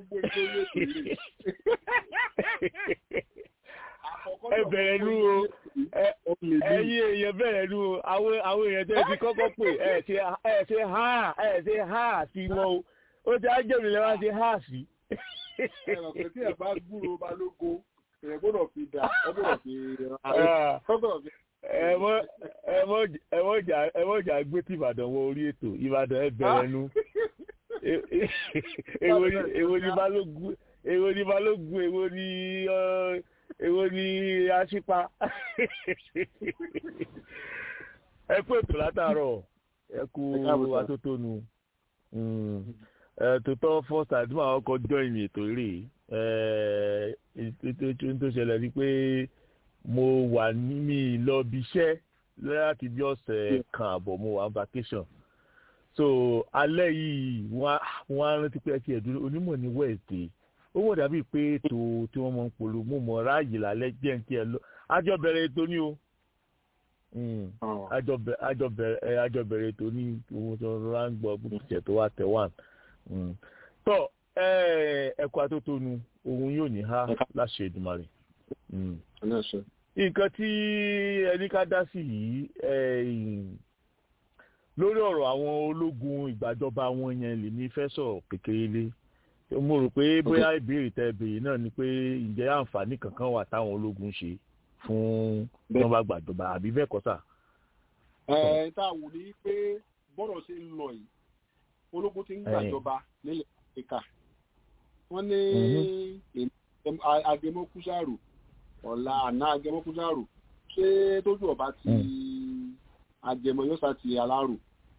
ẹ bẹ̀rẹ̀ nú o ẹ̀yin èèyàn bẹ̀rẹ̀ nú o àwọn èèyàn tẹ́ ti kọ́kọ́ pé ẹ ṣe ha sí wọn o ó ti á jẹ́ mi lẹ́wọ́n ṣe ha sí. Ẹ̀rọ pé tí ẹ̀ bá gbúrò balógun ẹ̀ gbọ́dọ̀ fi dà ọgbọ́dọ̀ fi ẹ̀wọ́jà gbé tí Ìbàdàn wọ orí ètò Ìbàdàn ẹ bẹ̀rẹ̀ nu èwo ni balógun èwo ni aṣípa ẹ kú ètò látàárọ̀ ẹ kú atótónu tòótọ́ first time tí màá kọ́ join ètò rè ètò tó ṣẹlẹ̀ ni pé mo wà ní lọ bí iṣẹ́ láti bí ọ̀sẹ̀ kan àbọ̀ mo wà vacation so alẹ́ yìí wọ́n á rántí pé ẹ ti ẹ̀dúró onímọ̀ ní Wednesday ó wọ̀ dàbí pé ètò tí wọ́n mọ̀ ń polówó mo mọ̀ ráàyè lálẹ́ jẹ́ ní tiẹ̀ lọ àjọ bẹ̀rẹ̀ ètò ní o àjọ bẹ̀rẹ̀ ètò ní ohun tó rán gbọ́ gbọ́dọ̀ tó wà tẹ̀ wà tọ́ ẹ̀kọ́ àtótónu ohun yóò ní ha láṣẹ Èdùmàrè. nǹkan tí ẹni ká dá sí yìí lórí ọ̀rọ̀ àwọn ológun ìgbàjọba wọn yẹn lèmi fẹ́ sọ̀rọ̀ kékeré lé mo rò pé bóyá ìbéèrè tẹ́ béèrè náà ni pé ǹjẹ́ àǹfààní kankan wà táwọn ológun ṣe fún tí wọ́n bá gbàjọba àbí bẹ́ẹ̀ kọ́ sà. tá a wò ní pé bọ́rọ̀ ṣe ń lọ yìí ológun ti ń gbàjọba nílẹ̀ Áfíríkà wọ́n ní agẹmọ́kúsàrò ọ̀la àná agẹmọ́kúsàrò ṣé tójú ọba ti agẹmọ yóò sá ti alárò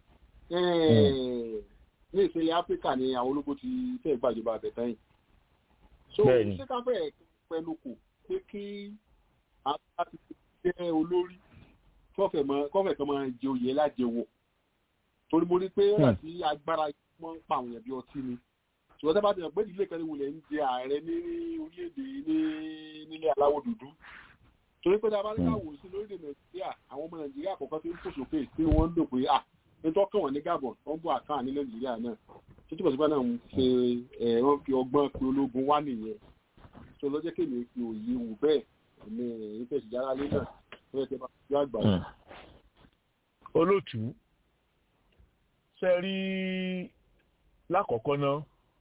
ní ìpínlẹ̀ Áfíríkà ni àwọn ológun ti fẹ́ gbàjọba àbẹ̀tẹ́yìn so ṣé ká fẹ́ pẹ̀lú kò pé kí àwọn ti jẹ́ olórí kọ́fẹ̀ kan máa jẹ oyè lájẹwò torí mo rí pé àti agbára wọn ń pa àwọn èèyàn bí ọtí ni ṣùgbọ́n tábà tẹ̀yàn pé ìdílé kan ní wulẹ̀ ń jẹ ààrẹ ní orílẹ̀-èdè nílé aláwọ̀ dúdú torí pé tábà ní káwọ̀ sí lórílẹ̀ Nàìjíríà àwọn ọmọ Nàìjíríà àkọ́kọ́ tó ń fò sókè tí wọ́n ń lò pé nítorí kàn wọ́n ní Gabon wọ́n bọ̀ àkáà ní Nàìjíríà náà tó túbọ̀ sípò náà ń ṣe wọ́n fi ọgbọ́n pé ológun wá nìyẹn tó lọ́jọ́ kéde fi òye wù bẹ́ẹ̀ ní ìfẹ̀sìjára lé náà ó yẹ kí wọ́n fi àgbà. olóòtú ṣe rí lákọ̀ọ́kọ́ náà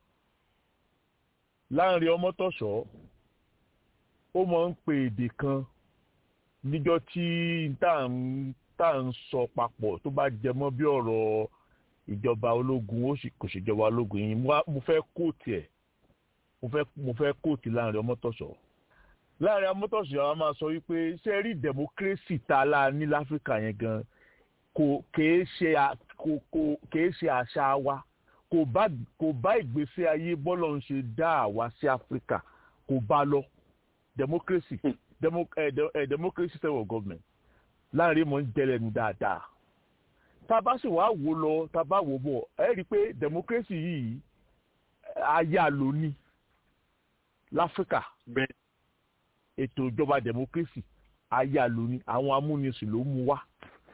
Láńrè Ọmọ́tọ̀ṣọ́ ó máa ń pe èdè kan níjọ́ tí tá à ń sọ papọ̀ tó bá jẹ mọ́ bí ọ̀rọ̀ ìjọba ológun ó sì kò ṣèjọba ológun yìí mo fẹ́ kóòtù ẹ̀ mo fẹ́ kóòtù Láńrè Ọmọ́tọ̀ṣọ́. Láńrè Ọmọ́tọ̀ṣọ́ a máa sọ wípé ṣé rí democracy tá a lá ní láfíríkà yẹn gan kìí ṣe àṣà wa kò bá ìgbésí ayé bọ́lọ̀ ń ṣe dá àwa sí Áfíríkà kò bá lọ democracy democracy system of government Láńrè mọ̀ ń jẹlẹ̀ ní dáadáa tá a bá sì wá wò lọ tá a bá wò bọ̀ ẹ rí i pé democracy yìí ayá ló ní láfíríkà ètò ìjọba democracy ayá ló ní àwọn amúnisìn ló mú wá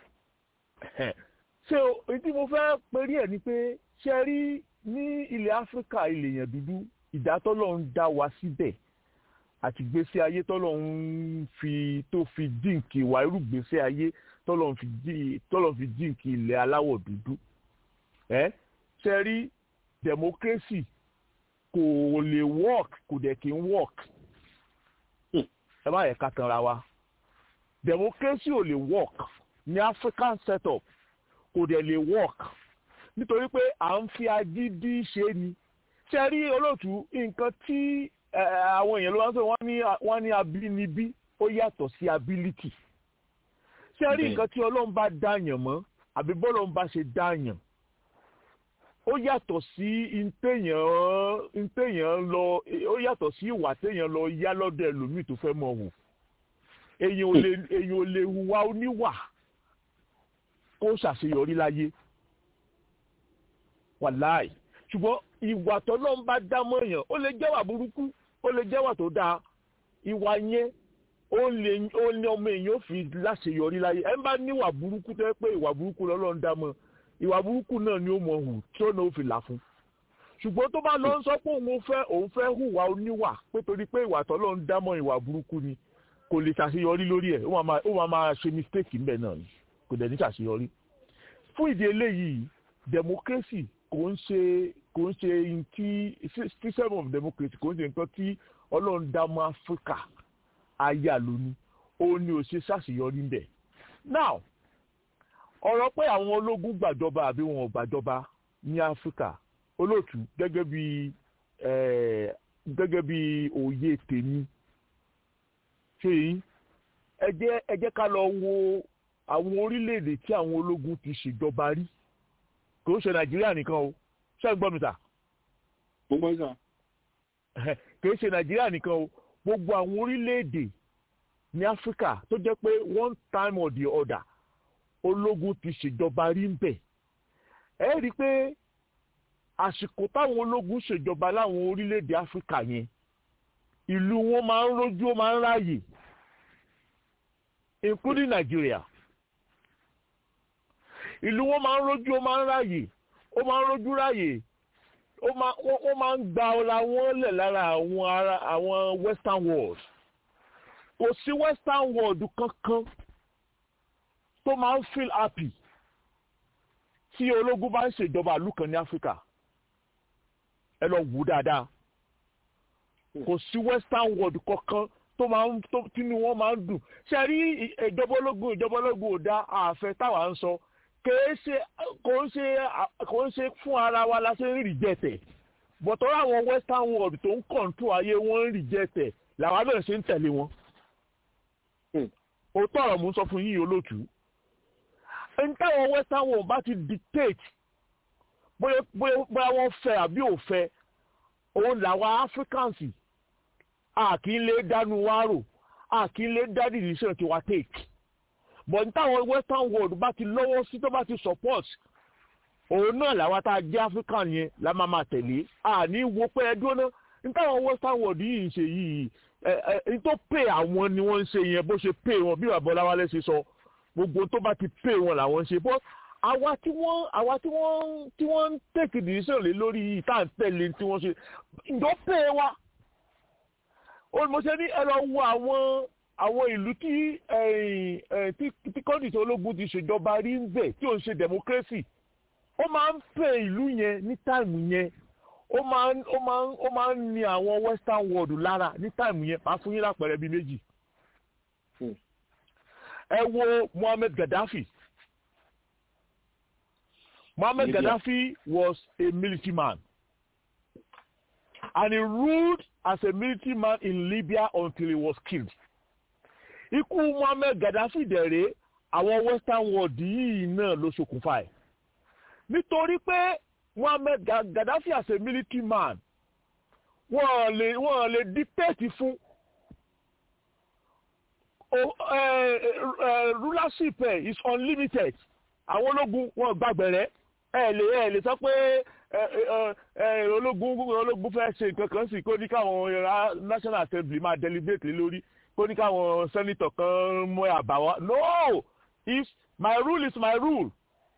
ṣé èyí mo fẹ́ perí ẹ̀ ni pé ṣe rí ní ilẹ̀ Áfíríkà ilẹ̀ yẹn dúdú ìdátọ́lọ́ ń dá wa síbẹ̀ àti gbèsè ayé tọ́lọ́ ń fi tó fi dínkì wá irú gbèsè ayé tọ́lọ́ fi dínkì ilẹ̀ aláwọ̀ dúdú ṣe rí democracy kò lè work kò dẹ̀ kí ń work ẹ má yẹ ká tanra wa democracy ò lè work ní African setup kò dẹ̀ lè work nítorí pé à ń fi agídí ṣe ni ṣe rí olóòtú nǹkan tí àwọn èèyàn ló wá ń sọ wọ́n ní abínibí ó yàtọ̀ sí ability ṣe rí nǹkan tí Ọlọ́run bá dáyàn mọ́ àbí bọ́lọ́run bá ṣe dáyàn ó yàtọ̀ sí ntẹ̀yàn lọ ó yàtọ̀ sí ìwà tẹ̀yàn lọ yá lọ́dọ̀ ẹlòmíì tó fẹ́ mọ̀ wò èèyàn ò lè hùwà oníwà kó ṣàṣeyọrí láyé wàláì ṣùgbọ́n ìwà tọ́lọ́run bá dá mọ́yàn ó lè jẹ́wà burúkú ó lè jẹ́wà tó dáa ìwà yẹn ó ní ọmọ èèyàn ó fi láṣeyọrí láyé ẹ bá níwà burúkú tó yẹ pé ìwà burúkú lọ́lọ́run dá mọ́ ìwà burúkú náà ni ó mọ̀ hù tí ó náà ó fi là fún ṣùgbọ́n tó bá lọ ń sọ pé òun fẹ́ hùwà oníwà pé torí pé ìwà tọ́lọ́run dá mọ́ ìwà burúkú ni kò lè ṣàṣeyọrí lórí ẹ̀ ó máa ṣe mistake ńbẹ̀ náà ni kò dẹ̀ ní ṣàṣeyọrí fún ìdí eléyìí democracy kò ń ṣe system of democracy kò ń ṣe nǹkan tí Ọlọ́run dá mọ́ Áfíríkà ayá lónìí ó ní ó ṣe ṣàṣeyọrí ńbẹ̀. Now ọ̀rọ̀ pé àwọn ológun gbàjọba àbí wọn ò gbàjọba ní Áfíríkà olóòtú gẹ́gẹ́ bí òye tèmi ṣe yín ẹ jẹ́ ká lọ wo àwọn orílẹ̀-èdè tí àwọn ológun ti ṣèjọba rí kò ń ṣe Nàìjíríà nìkan o ṣé ẹ gbọ́ mi sà. gbogbo ìsà. kì í ṣe nàìjíríà nìkan o gbogbo àwọn orílẹ̀-èdè ní áfíríkà tó jẹ́ pé one time or the other ológun ti ṣèjọba rí ń bẹ̀. ẹ rí i pé àsìkò táwọn ológun ṣèjọba láwọn orílẹ̀-èdè áfíríkà yẹn ìlú wọn máa ń rójú ó máa ń ráàyè including Nigeria. ìlú wọn máa ń rójú ó máa ń ráàyè ó máa ń rójú ráàyè ó máa ń gba ọlá wọn lẹ̀ lára àwọn western world. kò sí western world kankan tó máa ń feel happy tí ológun bá ń ṣèjọba ìlú kan ní áfíríkà. ẹ lọ wò dáadáa kò sí western world kankan tínú wọn máa ń dùn. ṣe rí ìjọba ológun ò dá àfẹ táwa ń sọ kò ń ṣe fún ara wa la ṣe ń rìjẹtẹ bọ̀tọ̀ àwọn western world tó ń kọ̀ǹtù ayé wọn ń rìjẹtẹ làwọn abẹ́rẹ́ ṣe ń tẹ̀lé wọn. òótọ́ ọ̀rọ̀ mú sọ fún yín olóòtú. ẹni táwọn western world bá ti dictate bóyá wọ́n fẹ́ àbí ò fẹ́ òun làwọn Africans a kì í lè dánú wá rò a kì í lè dá decision tí wàá take but ní táwọn western world bá ti lọ́wọ́ sí tó bá ti support òun náà làwọn tá a jẹ́ African yẹn la máa tẹ̀lé a ní wo pé ẹ dúró náà ní táwọn western world yìí ń ṣe yìí ní tó pay àwọn ni wọ́n ń ṣe yẹn bó ṣe pay wọn bí bàbá Ọláwálé ṣe sọ gbogbo tó bá ti pay wọn làwọn ń ṣe bọ́ àwa tí wọ́n ń take decision lé lórí yìí tá à ń tẹ̀lé tí wọ́n ṣe ìjọ pay wa olùmọ̀ṣẹ́ ní ẹ lọ wo àwọn ìlú tí kọ́ńtì tó ológun ti ṣèjọba rí ń bẹ̀ tí ò ń ṣe democracy ó máa ń pè ìlú yẹn ní táìmù yẹn ó máa ń ní àwọn western world lára ní táìmù yẹn máa fún yín lápẹẹrẹ bíi méjì. ẹ wo Muammar Gaddafi. Muammar Gaddafi was a military man and he ruled as a military man in Libya until he was killed. Ikú Muammar Gaddafi dẹ̀rẹ̀ àwọn western world yìí náà ló ṣokùnfà ẹ̀. Nítorí pé Muammar Gaddafi as a military man wọ́n lè dictate fún rulership is unlimited. Àwọn ológun wọn gbàgbẹ̀rẹ̀ ẹ lè sọ pé ológun fẹ́ ṣe nǹkan kan sí kó ní káwọn National Assembly máa deliberate lórí kó ní káwọn senator kan mú àbáwá no if my rule is my rule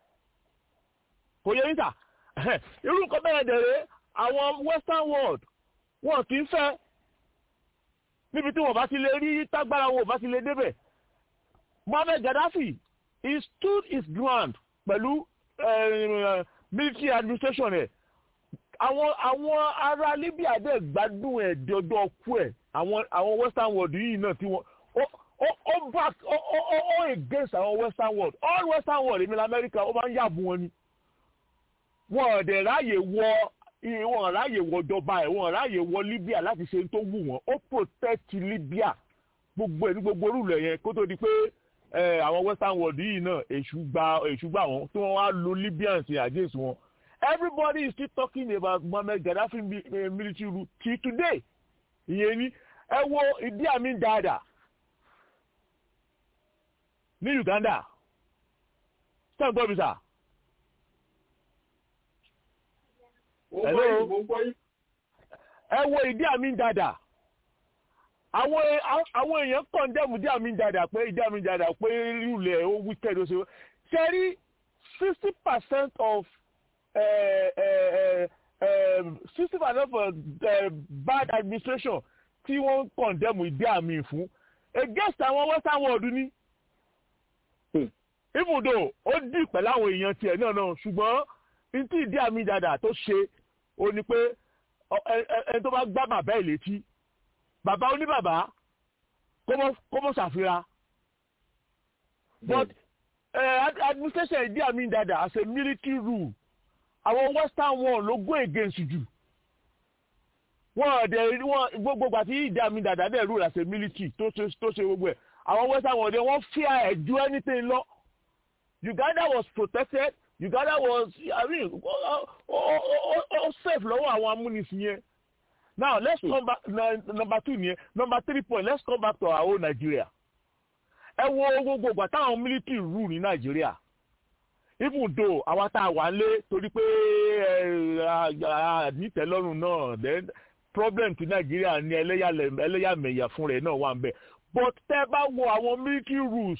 kò yẹ níta irú nǹkan bẹ́ẹ̀ dẹ̀rẹ̀ àwọn western world wọn kì í fẹ́ níbi tí wọ́n bá ti lè rí tágbára wọn ò bá ti lè débẹ̀. Muammar Gaddafi he stood his ground pẹ̀lú military administration ẹ̀ àwọn ará Libya dẹ̀ gbádùn ẹ̀ dọ́dọ̀ kú ẹ̀ àwọn western world yìí náà tí wọ́n ó against àwọn western world all western world èmi lamẹ́ríkà ó máa ń yàbù wọn ni wọ́n dẹ̀ ráyè wọ jọba ẹ̀ wọ́n ráyè wọ Libya láti ṣe tó wù wọ́n ó protect Libya gbogbo ẹ̀ ní gbogbo orúlẹ̀ yẹn kó tó di pé àwọn western world yìí náà èṣù gbà wọn tí wọ́n wá lo Libyans against wọn. Everybody is still talking about Muammar Gaddafi military rule till today. ìyẹn ni ẹ wo Idi Amin Dada ní Uganda sẹ́ǹ gbọ́ mi sà. ẹ wo Idi Amin Dada àwọn èèyàn condemn Idi Amin Dada pé Idi Amin Dada pé rúlẹ̀ ó wicked ó ṣe ṣe rí 60% of 60% of bad administration tí wọ́n condemn Idi Amin fún against àwọn western world ni even though ó dì pẹ̀lú àwọn èèyàn tiẹ̀ náà ṣùgbọ́n ní tí Idi Amin Dada tó ṣe ó ní pé ẹni tó bá gbá bàbá ẹ̀ létí bàbá oníbàbá kó mọ̀ ṣàfihàn but administration Idi Amin Dada as a military rule àwọn western world ló go against jù wọ́n gbogbo àti Idi Amin Dada dẹ̀ rule as a military tó ṣe gbogbo ẹ̀ àwọn western world wọ́n fear ẹ̀ ju anything lọ. Uganda was protected Uganda was, I mean, safe lọ́wọ́ àwọn amúnisìn yẹn. Now let's come back. Number 2 here. Number 3 point. Let's come back to our own Nigeria. Ẹ wo gbogbo ìgbà táwọn military rule ní Nigeria. Even though àwọn tá a wà lé torí pé nítẹ̀lọ́rùn náà, then problem ti Nigeria ní ẹlẹ́yàmẹ̀yà fún rẹ̀ náà wà ń bẹ̀. But tẹ́ bá wo àwọn military rules,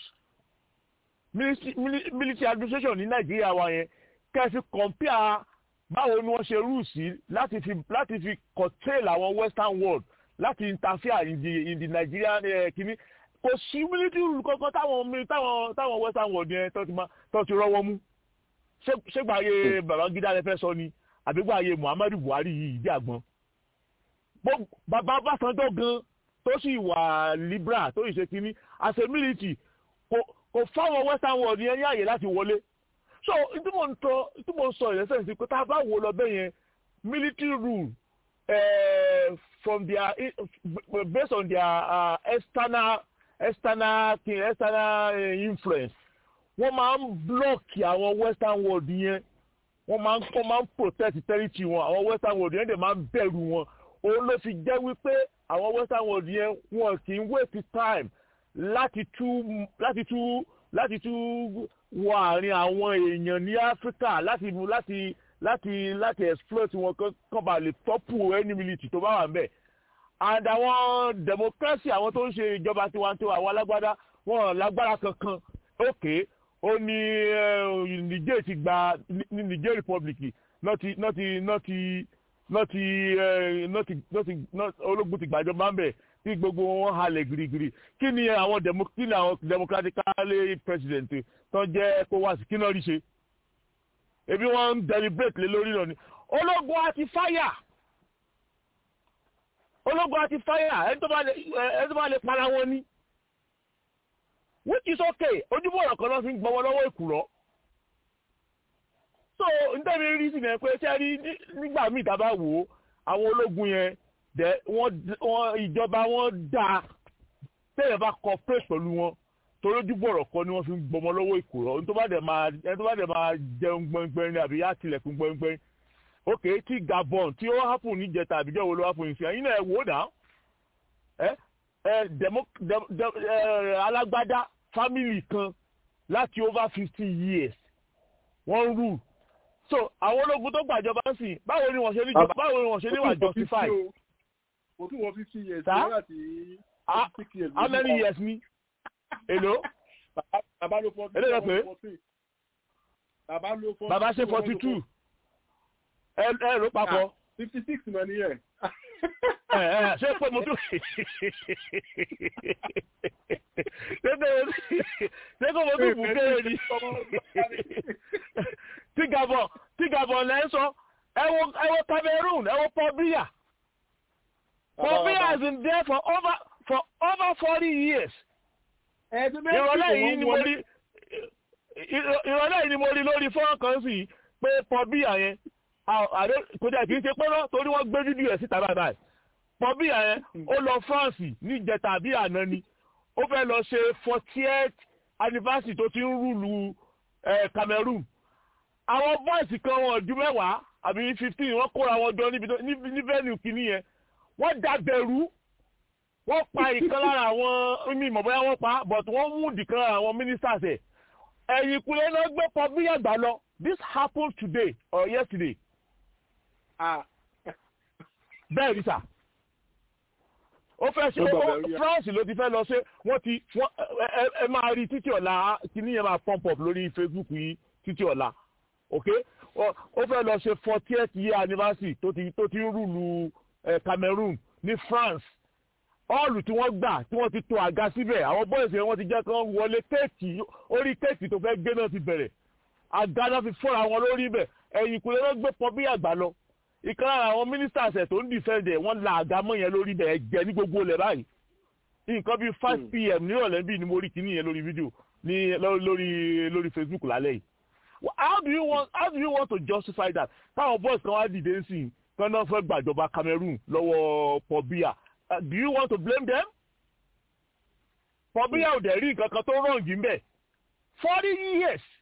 military administration ní Nigeria wa yẹn, kẹ́sì compare báwo ni wọ́n ṣe rú sí láti fi curtail àwọn western world láti interfere in the Nigerian kìíní kò sí military rule kankan táwọn western world yẹn tó ti rọ́wọ́ mú ṣégbàáyé Babangida lè fẹ́ sọ ni àbígbàáyé Muhammadu Buhari yìí ìdí àgbọn bàbá Ọbásanjọ́ gan tó sì wà libra tó ìṣe kìíní as a military kò fáwọn western world yẹn ní àyè láti wọlé. So tí mo ń sọ ìrẹsẹ̀ sí pé tá a bá wò lọ bẹ́ẹ̀ yẹn military rule from their based on their external influence wọ́n máa ń block àwọn western world yẹn wọ́n máa ń protect territory wọn àwọn western world yẹn dẹ̀ máa ń bẹ̀rù wọn òun ló fi jẹ́ wípé àwọn western world yẹn wọn kì í waste time láti tú wọ àárín àwọn èèyàn ní Áfíríkà láti exploit wọn kàn bá lè tọ́pù any military tó bá wà ń bẹ̀. And àwọn democracy àwọn tó ń ṣe ìjọba tiwantiwa àwọn alágbádá wọn lágbára kankan okay ó ní Niger ti gba ní Niger Republic ológun ti gbàjọba ń bẹ̀ tí gbogbo wọn halẹ̀ girigiri kí ni àwọn democratically president tó jẹ́ kó wá sí kí náà rí ṣe ebi wọ́n ń deliberate lé lórí náà ni ológun àti fire ẹni tó bá lè para wọn ni which is okay ojúbọ ọ̀rọ̀ kan náà fi ń gbọmọ lọ́wọ́ ìkùrọ́ so nítorí rí sí ní pé ṣé rí nígbà míì tá a bá wò ó àwọn ológun yẹn wọ́n ìjọba wọn dá tẹ́lẹ̀ bá cooperate pẹ̀lú wọn torí ojúbọ ọ̀rọ̀ kan ni wọ́n fi ń gbọmọ lọ́wọ́ ìkùrọ́ ẹni tó bá dẹ̀ máa jẹun gbẹngbẹng àbí yá tilẹ̀kùn gbẹngbẹng okay tí Gabon tí ó happen níjẹta àbíjọ́ wo ló happen ní ìfìyà yín náà ẹ wò ó dà alágbádá family kan láti over 50 years wọ́n rule so àwọn ológun tó gbàjọba ń sìn báwo ni wọ́n ṣe níwà justify. kò tún wọ 50 years láti 60 years. How many years ni? Hello? Bàbá ló 40. Hello pé? Bàbá ṣe 42. Ẹ ló papọ̀. 56 mọ̀ ní ẹ̀. Ṣé pé mo tún ṣé kò mo tún bù kéré ni tí Gabon lẹ́ ń sọ ẹ wo Cameroon ẹ wo Paul Biya has been there for over 40 years. Ìrọ̀lẹ́ yìí ni mo rí lórí fọ́nrán kan sí pé Paul Biya yẹn kò jẹ́ kì í ṣe pẹ́rọ́ torí wọ́n gbé fídíò ẹ̀ síta báyìí. Paul Biya yẹn ó lọ France ní ìjẹta àbí àná ni ó fẹ́ lọ ṣe 40th anniversary tó ti ń rúlu Cameroon. Àwọn bọ́ọ̀sì kan wọn ju 10 àbí 15 wọ́n kóra wọn jọ ní venue kìíní yẹn wọ́n dàbẹ̀rú wọ́n pa ìkan lára àwọn mímọ̀ bóyá wọ́n pa but wọ́n mú ìkan lára àwọn ministers ẹ̀ ẹ̀yìn ìkúlẹ̀ náà gbé Paul Biya gbà lọ. This happened today or yesterday. Bẹ́ẹ̀ ni sà ó fẹ́ ṣe France ló ti fẹ́ lọ ṣe ẹ máa rí títí ọ̀la kìíní yẹn máa pump up lórí Facebook yìí títí ọ̀la okay ó fẹ́ lọ ṣe 40th year anniversary tó ti ń rúlu Cameroon ní France ọ́ọ̀lù tí wọ́n gbà tí wọ́n ti tò àga síbẹ̀ àwọn bọ́ọ̀sì yẹn wọ́n ti jẹ́ kí wọ́n wọlé kéèkì orí kéèkì tó fẹ́ gbé náà ti bẹ̀rẹ̀ àga náà fi fọ́ra wọn lórí ibẹ̀ ẹ̀yìn ìkùlẹ̀ ló gbé Paul Biya gbà lọ ìkan lára àwọn ministers ẹ̀ tó ń defend ẹ̀ wọ́n la àga mọ́ yẹn lórí ibẹ̀ ẹ̀jẹ̀ ní gbogbo ilẹ̀ báyìí nǹkan bíi 5 PM nírọ̀lẹ́ bíi ni mo rí kíní yẹn lórí fídíò ní lórí Facebook lálẹ́ yìí. How do you want to justify that? Táwọn boys kan wá dìde sí i kan náà fẹ́ gbàjọba Cameroon lọ́wọ́ Paul Biya. Do you want to blame them? Paul Biya ò dẹ̀ rí nǹkan kan tó rọ̀ǹgì ń bẹ̀ 40 years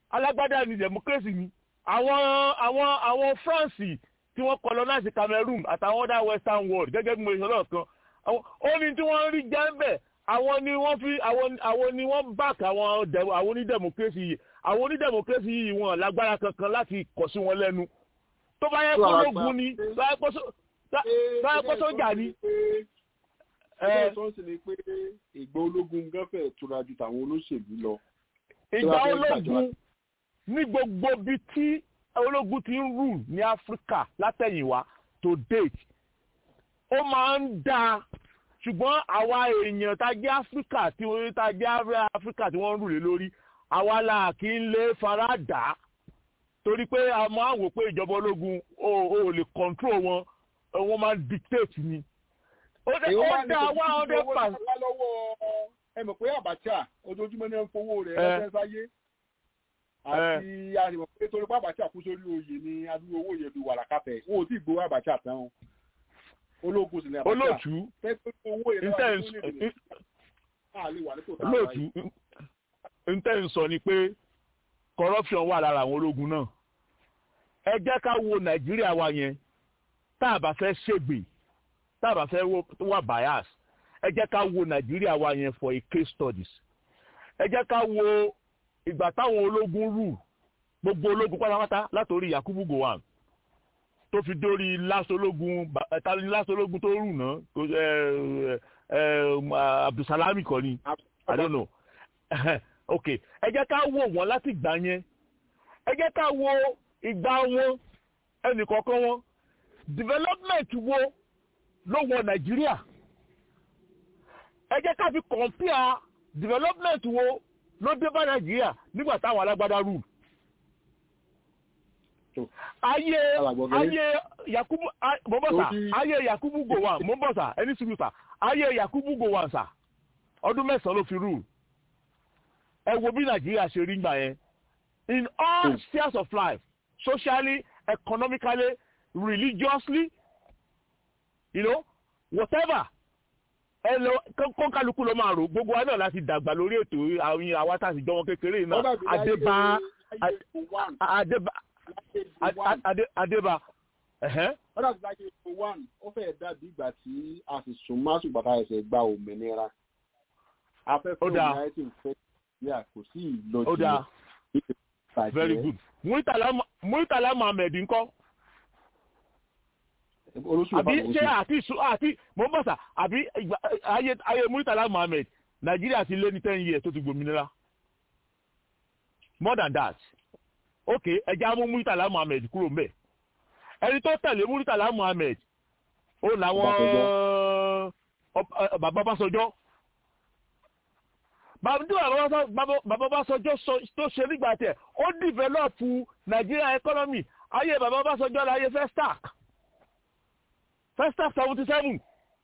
alágbádá ni democracy ni àwọn France tí wọ́n colonize Cameroon àtàwọn other western world gẹ́gẹ́ bí mo sọ lọ́ọ̀kan ó ní tí wọ́n rí jẹ́ńbẹ̀ àwọn ni wọ́n back àwọn onídemocracy yìí àwọn onídemocracy yìí wọn lágbára kankan láti kọ̀ sí wọn lẹ́nu tó bá yẹ kó lógun ni tó yẹ kó sójà ni. ẹ sọ sí ni pé ìgbà ológun gánfẹ̀ tura ju tàwọn olóṣèlú lọ. ìgbà ológun ní gbogbo bíi tí ológun ti ń rule ní Áfíríkà látẹ̀yìnwá to date ó máa ń dáa ṣùgbọ́n àwa èèyàn tá jẹ́ Áfíríkà tí wọ́n tá jẹ́ Áfíríkà tí wọ́n ń rúlé lórí àwa la kì í lè fara dà torí pé a máa ń wò pé ìjọba ológun ò lè control wọn wọ́n máa ń dictate ni. ó dá 100%. ẹ mọ̀ pé Abacha ojoojúmọ́ ní ẹ̀ ń fowó rẹ̀ ẹgbẹ́ sáyé àti àrìmọ̀ pé torí pé Abacha kú sórí oyè ni adúgbò owó yẹn fi wà lákàtẹ̀ wọn ò tí ì gbowó Abacha tán o ológun sì ní Abacha olóòtú ntẹ́ ń sọ ni pé corruption wà lára àwọn ológun náà ẹ jẹ́ ká wo Nàìjíríà wa yẹn tá a bá fẹ́ ṣègbè tá a bá fẹ́ wà bias ẹ jẹ́ ká wo Nàìjíríà wa yẹn for a case studies ẹ jẹ́ ká wo ìgbà táwọn ológun rù gbogbo ológun pátápátá látòrí Yakubu Gowon tó fi dórí last ológun tó rù náà Abdulsalami kọ́ ni I don't know ok ẹ jẹ́ ká wo wọn láti gbà yẹn ẹ jẹ́ ká wo ìgbà wọn ẹnìkọ̀ọ̀kan wọn development wo ló wọ Nàìjíríà ẹ jẹ́ ká fi compare development wo ló dé bá Nàìjíríà nígbà táwọn alágbádá rù ayé Yakubu mọ́bọ̀sà ayé Yakubu Gowon mọ́bọ̀sà ẹni sùgbùsà ayé Yakubu Gowon sà ọdún 9 ló fi rù ẹ wo bí Nàìjíríà ṣe rí gbà yẹn in all spheres of life socially economically religiously whatever ẹ lọ kọ́ńkálukú ló máa rò gbogbo wa náà láti dàgbà lórí ètò àwọn àwa tá a sì jọ wọn kékeré náà Adébá ó dàbí láyé epo one ó fẹ́ẹ̀ dàbí ìgbà tí a sì sún másùn bàtà ẹsẹ̀ gba òmìnira afẹ́fẹ́ òmìnira ti ń fẹ́ yà kò sí ìlọjì very good Muritala Muhammed ńkọ́ àbí ṣé àti mọ́bọ̀sà àbí ayé Muritala Muhammed Nàìjíríà ti lé ní 10 years tó ti gbòmìnira more than that ok ẹja mú Muritala Muhammed kúrò mbẹ ẹni tó tẹ̀lé Muritala Muhammed ó làwọn bàbá Ọbásanjọ́ bàbá Ọbásanjọ́ tó ṣe nígbà tẹ̀ ó dìvẹ́lọ́pù Nàìjíríà economy ayé bàbá Ọbásanjọ́ láyé Festac 77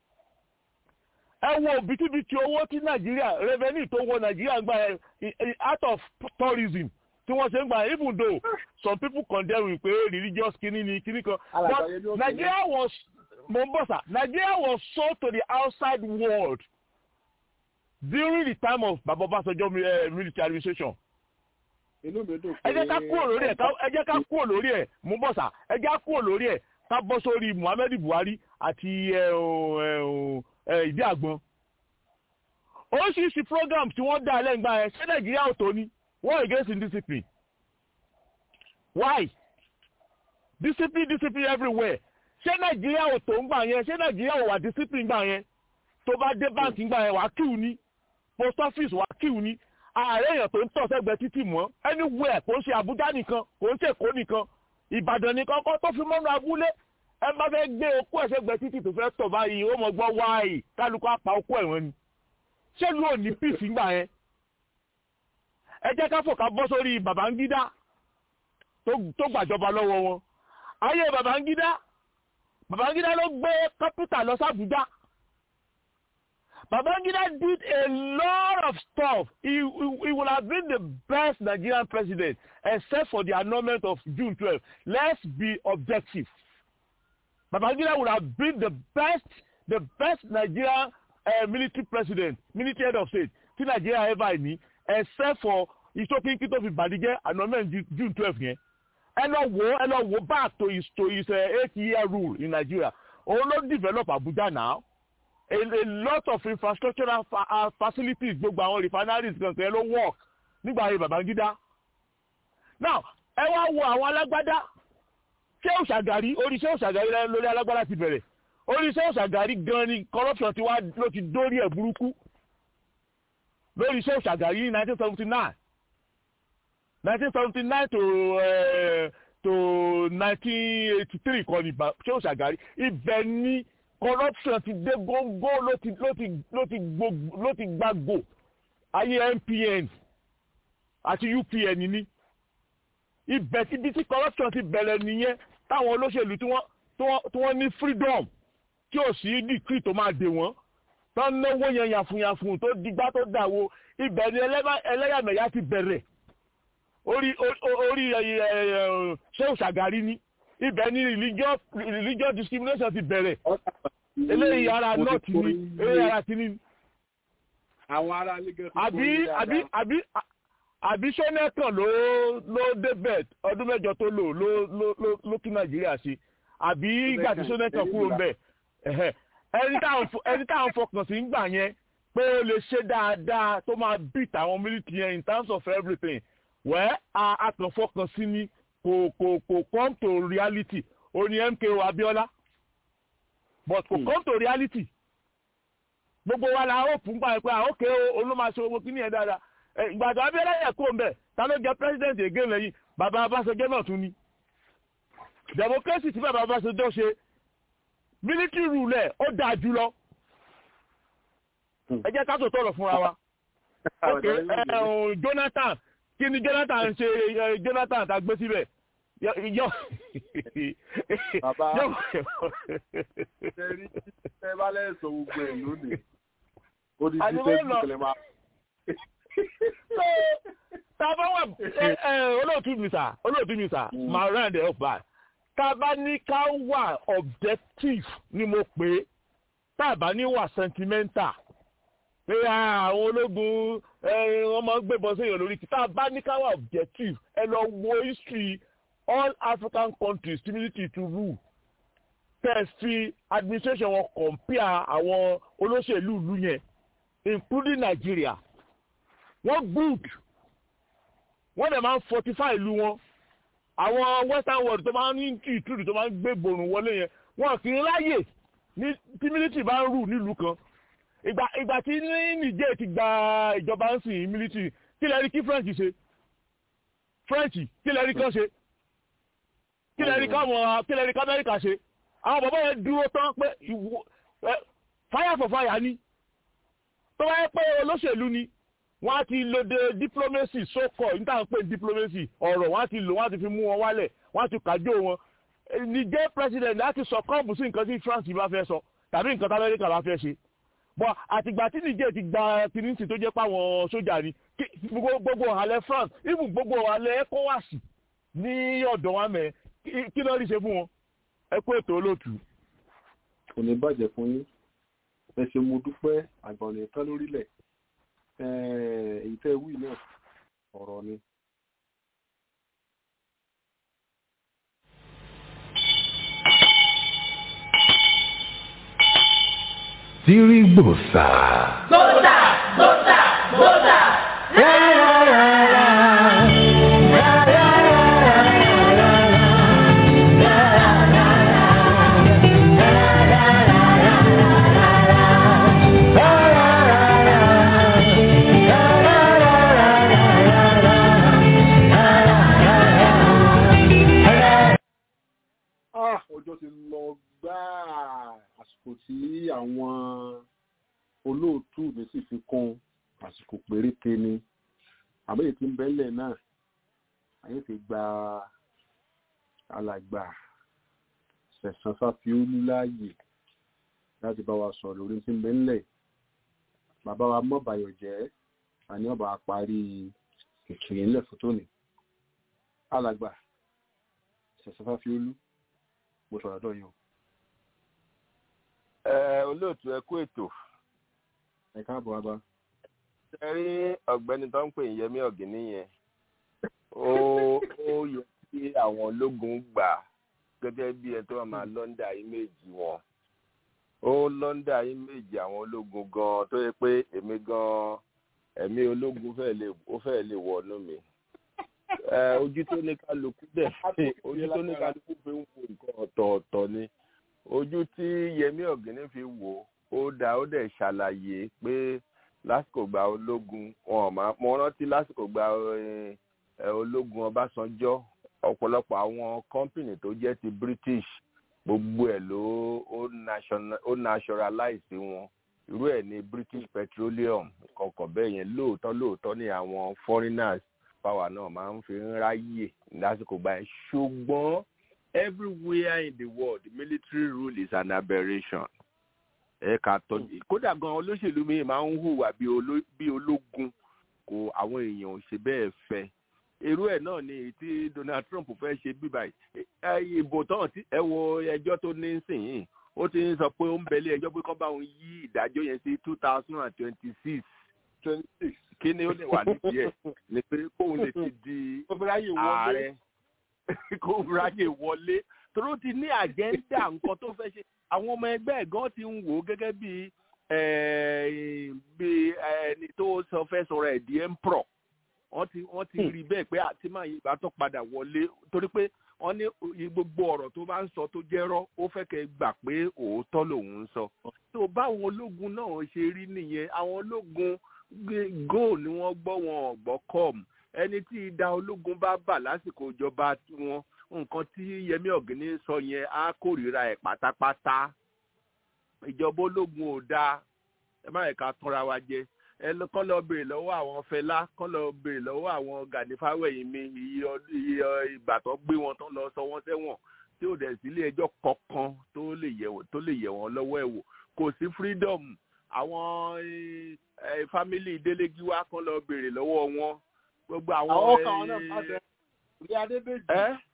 ẹ wo bìtìbìtì owó tí Nàìjíríà revenue tó wọ Nàìjíríà gbà out of tourism tí wọ́n ṣe ń gbà even though some people condemn pé religious kìíní kan but Nigeria was sold to the outside world during the time of Baba Obasanjo military administration. ẹ jẹ́ ká kúrò lórí ẹ̀ Mọ́bọ̀sà ẹ jẹ́ ká kúrò lórí ẹ̀ ká bọ́ sórí Muhammadu Buhari àti Ìdí Àgbọn. oríṣiríṣi program tí wọ́n dá lẹ́gbàá ẹ̀ ṣé Nàìjíríà ò tó ní. War against indiscipline. Why? Discipline everywhere. Ṣé Nàìjíríà ò tó ń gbà yẹn? Ṣé Nàìjíríà ò wà discipline gbà yẹn? Tó bá dé báńkì gbà yẹn wà kíù ní. Post office wà kíù ní. Ààrẹ èèyàn tó ń tọ̀ sẹ́gbẹ̀ẹ́ títì mọ́. Anywhere kò ń ṣe Àbújá nìkan, kò ń ṣe Èkó nìkan. Ìbàdàn nìkan kọ́ tó fi mọ́nú abúlé. Ẹ má fẹ́ gbé okú ẹ̀ sẹ́gbẹ̀ẹ́ títì tó fẹ́ tọ̀ báyìí, ó mọ̀ gbọ́ wáyì kálukú apá okú ẹ̀ wọ́n ni. Ṣé ló ní peace gbà yẹn? Ẹ jẹ́ ká fò ká bọ́ sórí Babangida tó gbàjọba lọ́wọ́ wọn. Ayé Babangida ló gbé capital lọ s'Abuja. Babangida did a lot of stuff. He would have been the best Nigerian president except for the annulment of June 12. Let's be objective. Babangida would have been the best Nigerian military president, military head of state tí Nigeria ever ní except for ìṣókínkí tó fi bàdíjẹ́ annulment June 12 yẹn ẹ lọ wò back to his 8-year rule in Nigeria òun ló develop Abuja now a lot of infrastructural facilities gbogbo àwọn refineries kankan ló work nígbà ayé Babangida now ẹ wá wo àwọn alágbádá Shehu Shagari orí Shehu Shagari lórí alágbádá ti bẹ̀rẹ̀ orí Shehu Shagari gan ni corruption ti wá ló ti dórí ẹ̀ burúkú lórí Shehu Shagari ní 1979 to 1983 kọ́ ni Shehu Shagari ibẹ̀ ni corruption ti dé góńgó ló ti gbàgbó ayé MPN àti UPN ní ibẹ̀ tí bí tí corruption ti bẹ̀rẹ̀ nìyẹn táwọn olóṣèlú tí wọ́n ní freedom tí ò sí decree tó máa dè wọ́n tó ń náwó yẹn yàfùnyàfùn tó digbá tó dàwó ibẹ̀ ni ẹlẹ́yàmẹ̀yà ti bẹ̀rẹ̀ orí Shehu Shagari ní ibẹ̀ ni religious discrimination ti bẹ̀rẹ̀ eléyìí ara north ni eléyìí ara ti ní. àwọn ará lẹ́gẹ̀ẹ́ àbí sọ́nẹ́tàn ló débẹ̀ ọdún mẹ́jọ tó ló tún Nàìjíríà ṣe àbí ìgbà tí sọ́nẹ́tàn kúrò ń bẹ̀ ẹni táwọn fọkàn sí ń gbà yẹn pé ó lè ṣe dáadáa tó máa beat àwọn military yẹn in terms of everything akànfọkàn sí ni kò come to reality ó ní MKO Abiola but kò come to reality gbogbo wa la hope ń gbà pé òkè olómaṣe owó kí ni ẹ̀ dáadáa ìgbàdo Abiola yẹ kó ń bẹ̀ ta ló jẹ president again lẹ́yìn bàbá Ọbásanjọ́ náà tún ni democracy tí bàbá Ọbásanjọ́ ṣe military rule ẹ̀ ó dáa jùlọ ẹ jẹ́ ká tó tọrọ fúnra wa ok Jonathan kí ni Jonathan ṣe Jonathan tá gbé síbẹ̀ yọ. bàbá ṣe bá lẹ́sọ̀ gbogbo ẹ̀ lónìí ó di ti Facebook lè máa. tàbá wà olóòtú mi sà máa round it up by tàbá ní ká wà objective ni mo pè tàbá ní wà sentimental pé àwọn ológun wọ́n máa ń gbébọn sí èèyàn lórí tàbá ní ká wà objective ẹ lọ wo history all African countries community to rule tẹ̀sí administration wọn compare àwọn olóṣèlú ìlú yẹn including Nigeria wọ́n good wọ́n dẹ̀ máa ń fortify ìlú wọn àwọn western world tó máa ń ní ìtúrù tó máa ń gbé borùn wọlé yẹn wọ́n kì í ráyè ní tí military bá ń rù nílùú kan ìgbà tí ní Niger ti gba ìjọba ń sìn military kí lẹ́rí kí French ṣe French kí lẹ́rí kan ṣe kí lẹ́rí ká Amẹ́ríkà ṣe àwọn bàbá yẹn dúró tán pé fire for fire ni tó bá yẹ pé olóṣèlú ni wọ́n á ti lo de diplomacy so-called níta ń pè diplomacy ọ̀rọ̀ wọ́n á ti lò wọ́n á ti fi mú wọn wálẹ̀ wọ́n á ti kájọ wọn Niger president láti sọ kọ́ọ̀bù sí nǹkan tí France bá fẹ́ sọ tàbí nǹkan tí Amẹ́ríkà bá fẹ́ ṣe bọ́ àtìgbà tí Niger ti gba kìnìún tó jẹ́ pàwọn sójà ni gbogbo ọ̀hálẹ̀ France even gbogbo ọ̀hálẹ̀ ECOWAS ní ọ̀dọ̀ wa mẹ́ kí ló rí ṣe fún wọn ẹ kó ètò olóòtú. kò ní bàjẹ́ fún yín ẹ ṣe mo dúpẹ́ àgbà ọ̀nà ìtàn lórílẹ̀ èyí tẹ́ wí náà ọ̀rọ̀ ni. Sirigbosa. Gbósà, gbósà, gbósà. Ọjọ́ ti lọ gbáà àsìkò tí àwọn olóòtú mi sì fi kún àsìkò péréte ni àbẹ́yẹ tí ń bẹ́lẹ̀ náà ayé ti gba alàgbà Sẹ̀san Fáfiolú láàyè láti bá wa sọ̀rọ̀ lórí tí ń bẹ́lẹ̀ bàbá wa Mọ́bàyọ̀ jẹ́ àní ọba parí ìkìlẹ̀ ńlẹ̀ fún tóní alàgbà Sẹ̀san Fáfiolú mo sọ̀rọ̀ dọ̀ yín o. Olóòtú ẹ kú ètò. Ẹ káàbọ̀ bàbá. rí ọ̀gbẹ́ni tó ń pè ní Yẹmí Ọ̀gíní yẹn ó yẹ kí àwọn ológun gbà gẹ́gẹ́ bí ẹ tó máa lọ́ndà íméèjì wọn ó lọ́ndà íméèjì àwọn ológun gan tó yẹ pé èmi gan ẹ̀mí ológun fẹ́ẹ̀ lè wọnú mi ojú tó ní kálukú dẹ̀ ojú tó ní kálukú fi ń wo nǹkan ọ̀tọ̀ọ̀tọ̀ ni ojú tí Yẹmí Ọ̀gíní fi wò ó dá ó dẹ̀ ṣàlàyé pé lásìkò gba ológun mo rántí lásìkò gba ológun Ọbásanjọ́ ọ̀pọ̀lọpọ̀ àwọn kọ́mpìnì tó jẹ́ ti British gbogbo ẹ̀ ló ó nationalize wọn irú ẹ̀ ní British Petroleum kọ̀ọ̀kan bẹ́ẹ̀ yẹn lóòótọ́ ní àwọn foreigners power náà máa ń fi ń ráyè lásìkò gba ẹ̀ ṣùgbọ́n everywhere in the world military rule is an aberration ẹ̀ka tọ́jú kódà gan olóṣèlú mi máa ń hùwà bí ológun kò àwọn èèyàn ò ṣe bẹ́ẹ̀ fẹ́ irú ẹ̀ náà ni tí Donald Trump fẹ́ ṣe bí báyìí ìbò tán ẹ wo ẹjọ́ tó ní sìn ó ti ń sọ pé ó ń bẹ̀lẹ̀ ẹjọ́ pé kán bá òun yí ìdájọ́ yẹn sí 2026 kí ni ó lè wà nídìí ẹ̀ ni pé kóun lè ti di ààrẹ kó ráyè wọlé torí ó ti ní àjẹ́ńdà nǹkan tó fẹ́ ṣe àwọn ọmọ ẹgbẹ́ ẹ̀ gan ti ń wò ó gẹ́gẹ́ bí ẹni tó fẹ́ sọ̀rọ̀ ẹ̀ di emperor wọ́n ti rí bẹ́ẹ̀ pé àti máa yí ìgbà tó padà wọlé torí pé wọ́n ní gbogbo ọ̀rọ̀ tó bá ń sọ tó jẹ́rọ́ ó fẹ́ kẹ́ gbà pé òótọ́ lòun ń sọ tó báwọn ológun náà ṣe rí nìyẹn àwọn ológun góò ni wọ́n gbọ́ wọn ọ̀gbọ́ kọ́ọ̀mù ẹni tí ìdá ológun bá bà lásìkò ìjọba wọn nǹkan tí Yẹmí Ọ̀gíní sọ yẹn á kórìíra ẹ̀ pátápátá ìjọba ológun ò dáa ẹ má yẹ ká tọ́ra wa jẹ kọ́ lọ béèrè lọ́wọ́ àwọn Fẹlá kọ́ lọ béèrè lọ́wọ́ àwọn Gani Fáwẹ́hìnmí iye ìgbà tó gbé wọn tán lọ sọ wọ́n sẹ́wọ̀n tí ò dẹ̀ sí ilé ẹjọ́ kankan tó lè yẹ̀ wọ́n lọ́wọ́ ẹ̀ wò kò sí freedom àwọn fámìlì Délégiwá kọ́ lọ béèrè lọ́wọ́ wọn gbogbo àwọn kan náà bá bẹ orí Adébèjì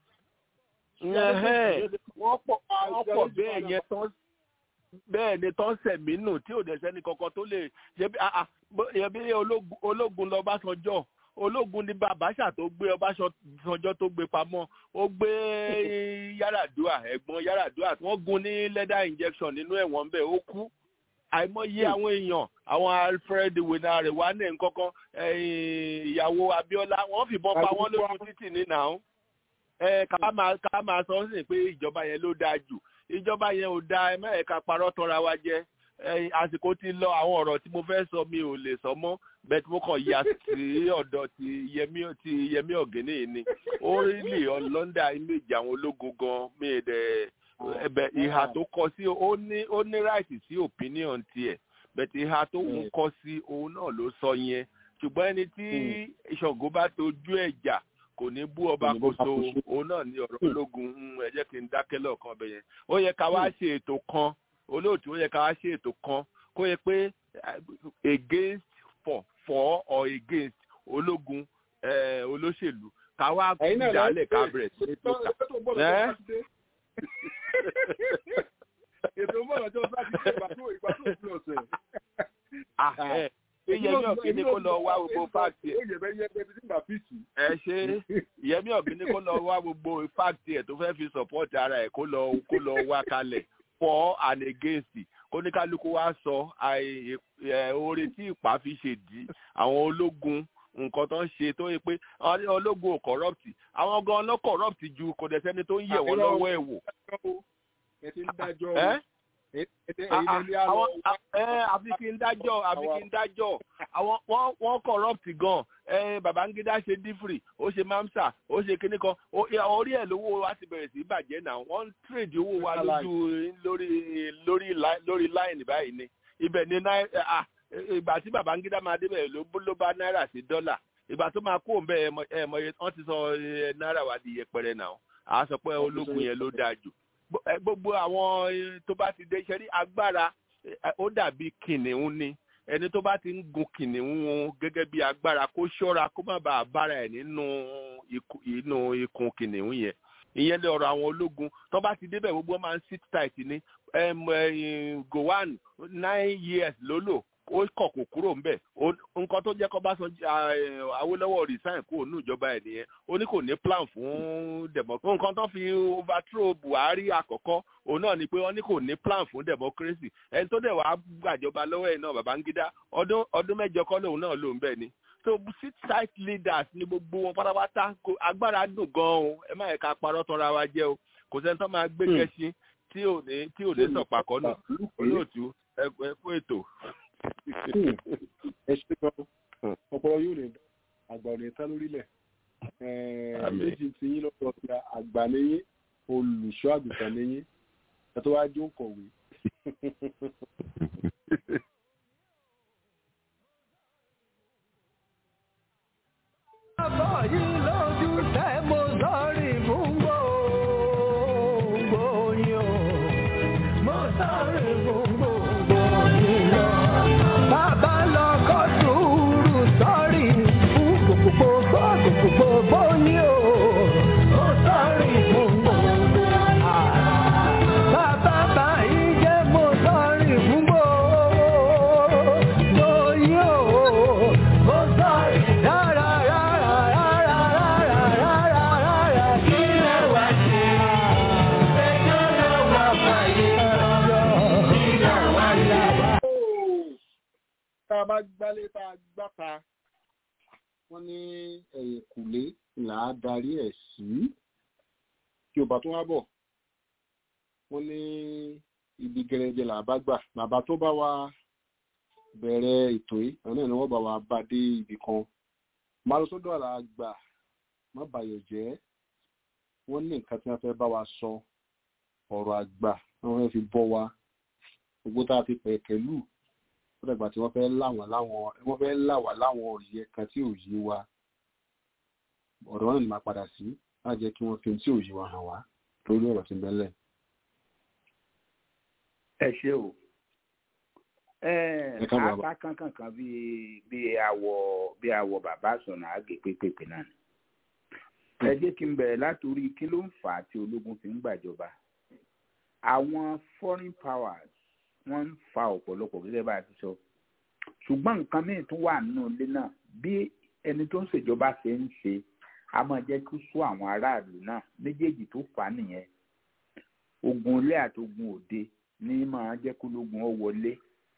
wọ́n pọ̀ bẹ́ẹ̀ yẹn tán bẹ́ẹ̀ ni tán sẹ̀mínú tí ò dẹ̀ sẹ́ni kankan tó lè ṣe bí ológun lọ́básanjọ́ ológun ní Abacha tó gbé Ọbásanjọ́ tó gbé pamọ́ ó gbé Yar'Adua ẹ̀gbọ́n Yar'Adua wọ́n gún ní leather injection nínú ẹ̀wọ̀n bẹ́ẹ̀ ó kú àìmọye àwọn èèyàn àwọn Alfred Wenare wà ní nǹkankan ìyàwó Abíọ́lá wọ́n fìbọn pa wọ́n lójú títì ní nàá ká máa sọ sí pé ìjọba yẹn ló dáa jù ìjọba yẹn ò dáa ẹ̀ka parọ́ tọ́ra wa jẹ́ àsìkò ti lọ àwọn ọ̀rọ̀ tí mo fẹ́ sọ mi ò lè sọ mọ́ bẹ́ẹ̀ tí mo kàn yà sí ọ̀dọ̀ ti Yẹmí Ọ̀gíní ni ó rí lè ọlọ́ndà ìméjì àwọn ológun gan mi dẹ̀ ẹ̀bẹ̀ ìhà tó kọ sí ó ní right sí opinion tiẹ̀ bẹ́ẹ̀ ìhà tó ń kọ sí òun náà ló sọ yẹn ṣùgbọ́n ẹni tí Ṣàngó bá tojú ẹ̀jà kò ní bú ọba kóso òun náà ní ọ̀rọ̀ ológun ẹ jẹ́ kí n dákẹ́ lọ́ọ̀kan bẹ̀ yẹn ó yẹ ká wá ṣe ètò kan olóòtú ó yẹ ká wá ṣe ètò kan kó yẹ pé against for or against ológun olóṣèlú ká wá dálẹ̀ ká bẹ̀rẹ̀ sí ètò ká. ètò mọ́ra tó bá ti ṣe ìgbà tó kú ọ̀sẹ̀. Yẹmí Ọ̀gíní kó lọ wá gbogbo fáàtì ẹ̀ ṣe Yẹmí Ọ̀gíní kó lọ wá gbogbo fáàtì ẹ̀ tó fẹ́ fi support ara ẹ̀ kó lọ wá kalẹ̀ for and against kó ní kálukú wá sọ oore tí ìpá fi ṣèdí àwọn ológun nǹkan tó ń ṣe tó yẹ pé ológun ò corrupt àwọn gan ló corrupt ju kò dẹ̀ sẹ́ni tó ń yẹ̀ wọ́n lọ́wọ́ ẹ̀ wò. ẹ ti ń dájọ́ àfi kí n dájọ́ àwọn wọ́n corrupt gan Babangida ṣe dífìrì ó ṣe mamsa ó ṣe kíní kan orí ẹ̀ lówó wa ti bẹ̀rẹ̀ sí bàjẹ́ náà wọ́n ń trade owó wa lórí line báyìí ni ibẹ̀ ni ìgbà tí Babangida máa débẹ̀ ló bá náírà sí dọ́là ìgbà tó máa kó òun bẹ́ẹ̀ ẹ̀mọye wọ́n ti sọ náírà wa di yẹpẹrẹ náà àá sọ pé ológun yẹn ló dáa jù gbogbo àwọn tó bá ti dé iṣẹ́ rí agbára ó dàbí kìnìún ni ẹni tó bá ti ń gun kìnìún gẹ́gẹ́ bí agbára kó ṣọ́ra kó má bàa bára ẹ̀ nínú ikùn kìnìún yẹn ìyẹn lè ọ̀rọ̀ àwọn ológun tó bá ti débẹ̀ gbogbo máa ń sit tight ni Gowon 9 years ló lò ó kọ̀ kó kúrò ńbẹ̀ nǹkan tó jẹ́ kó bá Awólọ́wọ̀ resign kúrò ní ìjọba ẹ̀ nìyẹn ó ní kò ní plan fún democracy nǹkan tó fi overthrow Buhari àkọ́kọ́ òun náà ni pé wọ́n ní kò ní plan fún democracy ẹni tó dẹ̀ wá gbàjọba lọ́wọ́ ẹ̀ náà Babangida ọdún mẹ́jọ kọ́ lòun náà lòun bẹ́ẹ̀ ni so site leaders ni gbogbo wọn pátápátá agbára dùn gan-an ẹ má yẹ ká parọ́ tọ́ra wa jẹ́ o kò sẹ́ni tó máa gbé kẹ́sí tí ò ní sọ̀pàkọ́ náà olóòtú ẹ kú ètò. ẹ ṣe gan ọpọlọ yóò lè àgbà òní tán lórílẹ̀ méjì tí yín lọ́pọ̀ ọ̀sẹ̀ àgbà lẹ́yìn olùṣọ́ àgùntàn lẹ́yìn ẹ tó wá jó ń kọ̀wé. Àbọ̀ yìí lójú tẹ́ mo sọ́rí fún gbogbo yín o. Mo sọ́rí fún gbogbo yín lọ. Bàbá lọ kọ́ sùúrù sọ́rí fún gbogbo yín o. Mo sọ́rí fún gbogbo yín. Bàbá báyìí jẹ́ mo sọ́rí fún gbogbo yín o. Mo sọ́rí dára. Tá a bá gbálé tá a gbáta wọ́n ní ẹ̀yìnkùlé là á darí ẹ̀ sí kí o bá tún wá bọ̀ wọ́n ní ibi gẹrẹjẹ là bá gbà bàbá tó bá wa bẹ̀rẹ̀ ètò yìí àwọn náà wọ́n bá wa bá dé ibì kan máa lọ sọ́dọ̀ àlà àgbà má bàyọ̀ jẹ́ wọ́n ní nǹkan tí wọ́n fẹ́ bá wa sọ ọ̀rọ̀ àgbà wọ́n fẹ́ fi bọ́ wa gbogbo tá a fi pẹ̀kẹ́lù ó dàgbà tí wọ́n fẹ́ là wá láwọn òye kan tí ò yé wa ọ̀rọ̀ náà ni máa padà sí láti jẹ́ kí wọ́n fi tí ò yé wa hàn wá lórí ọ̀rọ̀ tí ń bẹ́lẹ̀. ẹ ṣé o apá kankan bí awọ bàbá sọnà àgè pépèpè náà ni ẹ jẹ́ kí n bẹ̀rẹ̀ látòrí kí ló ń fà á tí ológun fi ń gbàjọba àwọn foreign powers wọ́n ń fa ọ̀pọ̀lọpọ̀ gẹ́gẹ́ bá a ti sọ ṣùgbọ́n nǹkan míì tún wà nínú ilé náà bí ẹni tó ń ṣèjọba ṣe ń ṣe a máa jẹ́ kí sú àwọn aráàlú náà méjèèjì tó fà á nìyẹn ogun ilé àti ogun òde ní máa jẹ́ kó lógun ó wọlé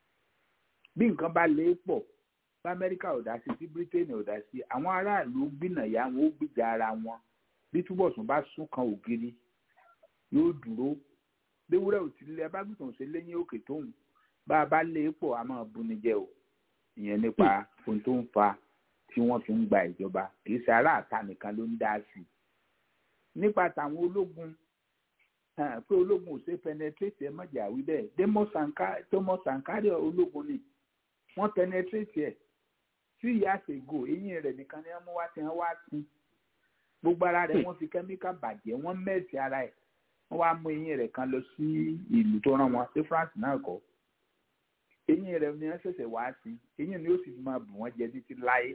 bí nǹkan bá lè pọ̀ bá Amẹ́ríkà ò dá sí tí Bírítéènì ò dá sí àwọn aráàlú gbìnàyà wọn ó gbìjà ara wọn bí túbọ̀sùn bá sún kan ògiri yóò dúró léwúrẹ́ òtílẹ̀ abágùntàn ṣe lẹ́yìn òkè tóun bá a bá lé pọ̀ a máa buni jẹ́ o ìyẹn nípa ohun tó ń fa tí wọ́n fi ń gba ìjọba kì í ṣe aráàta nìkan ló ń dá sí i nípa tàwọn ológun pé ológun ò ṣe penetrate ẹ mọ̀jà wí bẹ́ẹ̀ Thomas Sankara ológun ni wọ́n penetrate ẹ̀ 3 years ago eyín rẹ̀ nìkan ni wọ́n mú wá tí wọ́n wá sí gbogbo ara rẹ̀ wọ́n fi kẹ́míkà bàjẹ́ wọ́n mẹ́ẹ̀sì ara ẹ̀ wọ́n wá mú eyín rẹ̀ kan lọ sí ìlú tó rán wọn sí France náà kọ́ eyín rẹ̀ ni wọ́n ṣẹ̀ṣẹ̀ wá sí eyín ni ó sì fi máa bù wọ́n jẹ títí láyé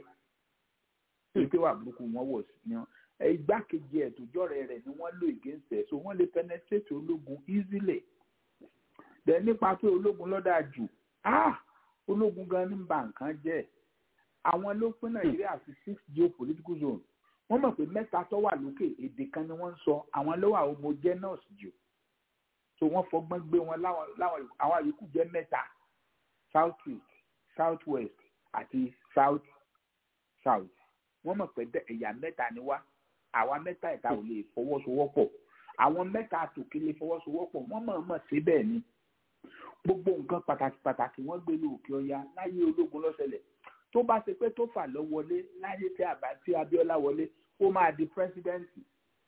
pé wà burúkú wọn wọ̀ sí yan igbákejì ẹ̀ tó jọ́rẹ̀ rẹ̀ ni wọ́n lò against ẹ̀ so wọ́n lè penetrate ológun easily then nípa pé ológun lọ́dà jù ológun gan ní ba nǹkan jẹ́ àwọn ló pín Nàìjíríà sí 6 geopolitical zones wọ́n mọ̀ pé 3 tó wà lókè èdè kan ni wọ́n ń sọ àwọn ló wà homogeneous jù so wọ́n fọgbọ́n gbé wọn láwọn àwọn àyíkú jẹ́ 3 south east south west àti south south wọ́n mọ̀ pé ẹ̀yà 3 ni wá àwa 3 ẹ̀ka ò lè fọwọ́sowọ́pọ̀ àwọn 3 àtòkè lè fọwọ́sowọ́pọ̀ wọ́n mọ̀ sí bẹ́ẹ̀ ni gbogbo nǹkan pàtàkì wọ́n gbé ní òkè ọya láyé ológun lọ́sẹ̀lẹ̀ tó bá ṣe pé tó fà lọ wọlé láyé tí Abíọ́lá wọlé ó máa di pírẹsidẹ́ǹtì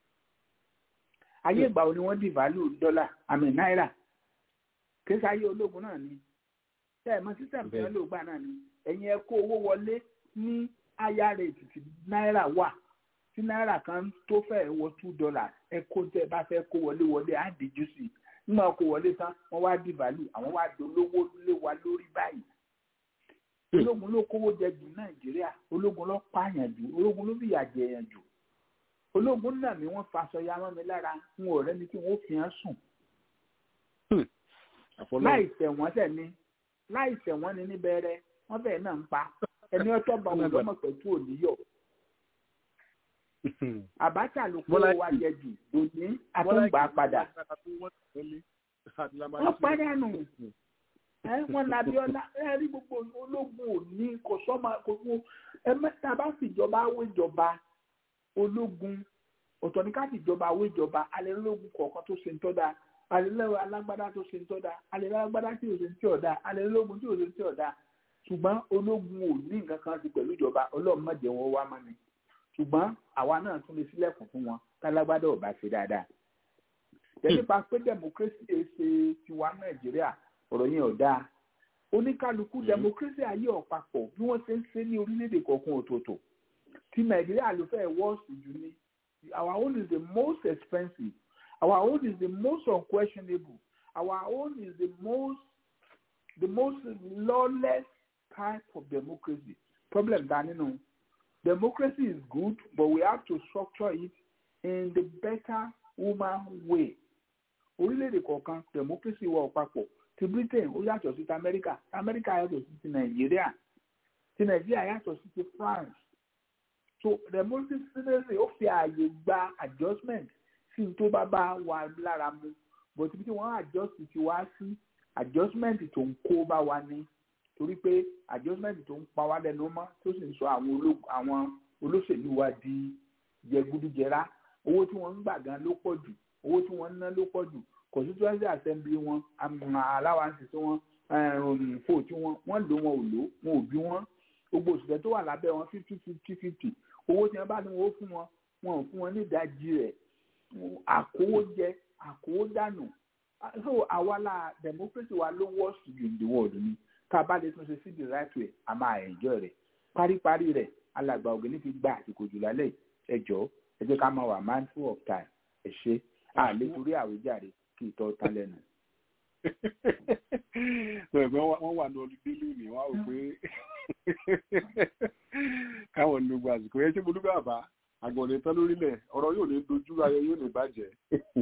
ayé ìgbà wo ni wọ́n di value dọ́là àmì náírà kéésì ayé ológun náà ni ẹ̀mọ sísẹ̀mù tí wọ́n lò gbà náà ni ẹ̀yin ẹ kó owó wọlé ní aya rate tí náírà wà tí náírà kan tó fẹ́ wọ $2 ẹ kó tẹ́ bá fẹ́ kó wọlé á díjú sí i nígbà kó wọlé tán wọ́n wá di value àwọn wá dolówó lé wa lórí báyìí ológun ló kówó jẹ jù Nàìjíríà ológun ló pààyàn jù ológun ló fìyà jẹyàn jù ológun náà ni wọ́n faṣọ ya mọ́ mi lára ń wọ̀ rẹ́ni tí wọ́n fi hàn sùn láì tẹ̀ wọ́n tẹ̀ ní láìsẹ̀ wọ́n ní níbẹ̀rẹ̀ wọ́n bẹ̀rẹ̀ náà ń pa ẹni ọtọ́ bá wọn lọ́mọ pẹ̀tù òníyọ̀. Abacha ló kó wa jẹ jù lónìí àtúngbà padà. Wọ́n pàdánù wọ́n labiola rí gbogbo ológun òní kò sọ́mà kò fún ẹ̀mẹ́ta bá fìjọba awéjọba ológun ọ̀tọ̀ ní ká fìjọba awéjọba alẹ́ ológun kọ̀ọ̀kan tó ṣe ń tọ́ da alẹ́ alágbádá tó ṣe ń tọ́ da alẹ́ alágbádá tí ò ṣe ń tí ọ̀dà alẹ́ ológun tí ò ṣe ń tí ọ̀dà ṣùgbọ́n ológun ò ní nǹkan kan ti pẹ̀lú ìjọba ọlọ́run má jẹ́ wọn wá mọ́ ni ṣùgbọ́n àwa náà tún lè sílẹ̀kùn fún wọn kálágbádá ò bá ṣe dáadáa. nípa pé democracy ṣe tiwa Nàìjíríà ọ̀rọ̀ yẹn ò dáa oníkálukú democracy ayé ọ̀pápọ̀ bí wọ́n ṣe ń ṣe ní orílẹ̀-èdè kọ̀ọ̀kan ọ̀tọ̀ọ̀tọ̀ tí Nàìjíríà ló fẹ́ wọ́ọ̀sì jù ní our own is the most expensive our own is the most unquestionable our own is the most lawless type of democracy problem da nínú democracy is good but we have to structure it in the better human way orílẹ̀-èdè kọ̀ọ̀kan democracy wà ọ̀pápọ̀ ti Britain ó yàtọ̀ sí ti America yàtọ̀ sí ti Nàìjíríà yàtọ̀ sí ti France so democracy ó fi ààyè gba adjustment sí tó bá wà lára mu but ibi tí wọ́n adjust ti wá sí adjustment tó ń kó bá wa ní torí pé adjustment tó ń pa wá lẹ́nu mọ́ tó sì ń sọ àwọn olóṣèlú wa di jẹgúdújẹrá owó tí wọ́n ń gbà gan ló pọ̀ jù owó tí wọ́n ń ná ló pọ̀ jù constituency assembly wọn aláwáǹsì tí wọ́n fò tí wọ́n lò wọn ò lò wọn ò bí wọn gbogbo òṣìṣẹ́ tó wà lábẹ́ wọn 50 owó tí wọ́n bá ní wọ́n fún wọn wọn ò fún wọn ní ìdajì rẹ̀ àkówójẹ àkówódànù so àwa la democracy wa ló worst in the world ni tá a bá lè tún ṣe sí the right way a máa enjoy rẹ̀ paríparí rẹ̀ alàgbà ògìní fi gba àsìkò jù lálẹ́ ẹjọ́ ẹ jẹ́ ká máa wà mindful of time ẹ ṣe àlè torí àwíjàre kí ìtọ́ ta lẹ́nu. wọ́n wà ní olùdé lónìí wọ́n á rò pé káwọn ní gbogbo àsìkò yẹn ṣé mo dúpẹ́ àbá àgbọ̀nrín tán lórílẹ̀ ọ̀rọ̀ yóò ní dojú ayọ̀ yóò ní bàjẹ́.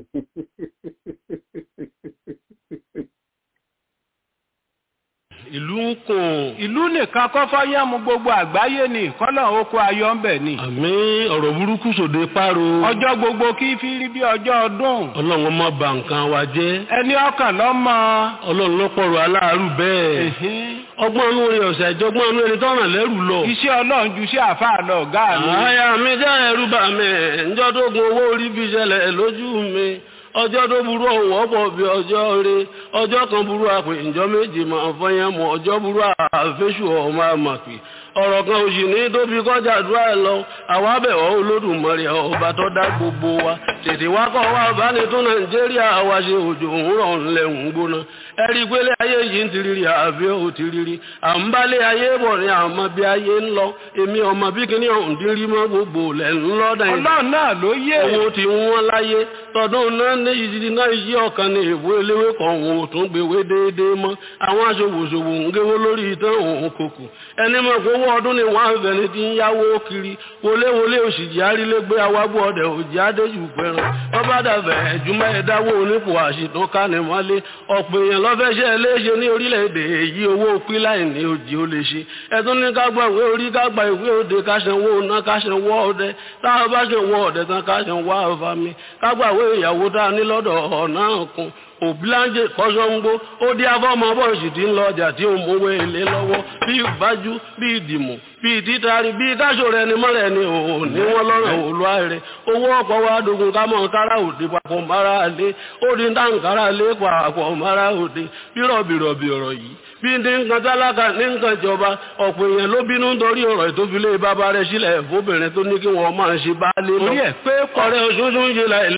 ìlú ń kùn. ìlú nìkan kọ́ fọ́yẹ́mu gbogbo àgbáyé ni kọ́lọ̀ oko ayọ̀ ń bẹ̀ ni. àmín ọ̀rọ̀ burúkú sòde páro. ọjọ́ gbogbo kí fi rí bí ọjọ́ ọdún. ọlọ́run má bà nǹkan wa jẹ́. ẹni ọkàn lọ́mọ. ọlọ́run ló pọ̀rọ̀ aláàárù bẹ́ẹ̀. ọgbọ́n inú rẹ̀ ọ̀sẹ̀ ìjọgbọ́n inú ẹni tọ́ràn lẹ́rù lọ. iṣẹ́ ọlọ́run ju iṣẹ́ àfáà lọ ọ̀gá mi. àyà mi jẹ́ ẹ̀rù bà mí ǹjọ́ tó gun owó orí fi ṣẹlẹ̀ lójú mi. ọjọ́ tó burú ọ̀wọ́ pọ̀ bí ọjọ́ rẹ̀ ọjọ́ kan burú àpè ìjọ méjì máa fọyín mọ́ ọjọ́ burú àfẹ́sù ọmọ àmàpì ọ̀rọ̀ kan òsì ní tó fi kọjá àdúrà ẹ̀ lọ àwọn abẹ̀wọ̀ Olódùmarè ọba tó dá gbogbo wa tètè wá kọ́ wa bá ní tún Nàìjíríà wa ṣe òjò òwúrọ̀ ńlẹ̀ ń gbóná ẹ̀rí pélé ayé yìí ń tiriri àbí ò tiriri à ń bálé ayé bọ̀ ní àmọ́ bí ayé ń lọ èmi ọmọ bí kíní ọ̀hún dín rí mọ́ gbogbo lẹ̀ ń lọ dàn Ọlọ́run náà ló yé owó tí wọ́n láyé tọdún náà ní ìdí náà yí ọ̀kan ní èbó eléwé kan òun ò tún gbèwé déédéé mọ́ àwọn aṣòwòṣòwò ń géwó lórí ìtàn òun kòkò ẹni mọ̀ pé owó ọdún ni wọ́n á fẹ́ni tí ń yáwó kiri wọléwọlé òṣìjì arílégbé awágbó ọdẹ òjì adéjù fẹ́ràn ọba dàbẹ̀ ẹ̀júmọ́ ẹ̀dáwó onípò àṣìtàn kánimọ́lé ọ̀pọ̀ èèyàn lọ́fẹ́ṣẹ́ léṣe ní orílẹ̀-èdè èyí owó píláì ní òjì ó lè ṣe ẹ̀tún ní kágbà ìwé orí kágbà ìwé òde káṣẹ̀wó ọ̀nà káṣẹ̀wó ọdẹ táwọn bá ṣẹ̀wó ọdẹ tán káṣẹ̀wó àfàmì kágbà ìwé ìyàwó tá a ní lọ́dọ̀ ọ̀nà kan òbíláńjẹ kọ́sọ́ngbó ó dí afọ́mọ bọ́ọ̀sì tí ń lọ ọjà tí ó mówó èlé lọ́wọ́ bí ìbájú bí ìdìmọ̀ bí ìtítàrí bí káṣò rẹ ni mọ́rẹ̀ ni òun ní wọ́n lọ́rọ̀ olúwa rẹ̀ owó ọ̀pọ̀ wa dogun ká mọ́ kára òde papọ̀ mara lé ó di táǹkárá lé papọ̀ mara òde bí rọ̀bìrọ̀bì ọ̀rọ̀ yìí bí ní nǹkan tálákà ní nǹkan ìjọba ọ̀pọ̀ èèyàn ló bínú nítorí ọ̀rọ̀ ìtófilé bàbá rẹ̀ sílẹ̀ fóbìnrin tó ní kí wọ́n máa ṣe bá lé lọ ọ̀rẹ́ oṣooṣù ń ṣe láì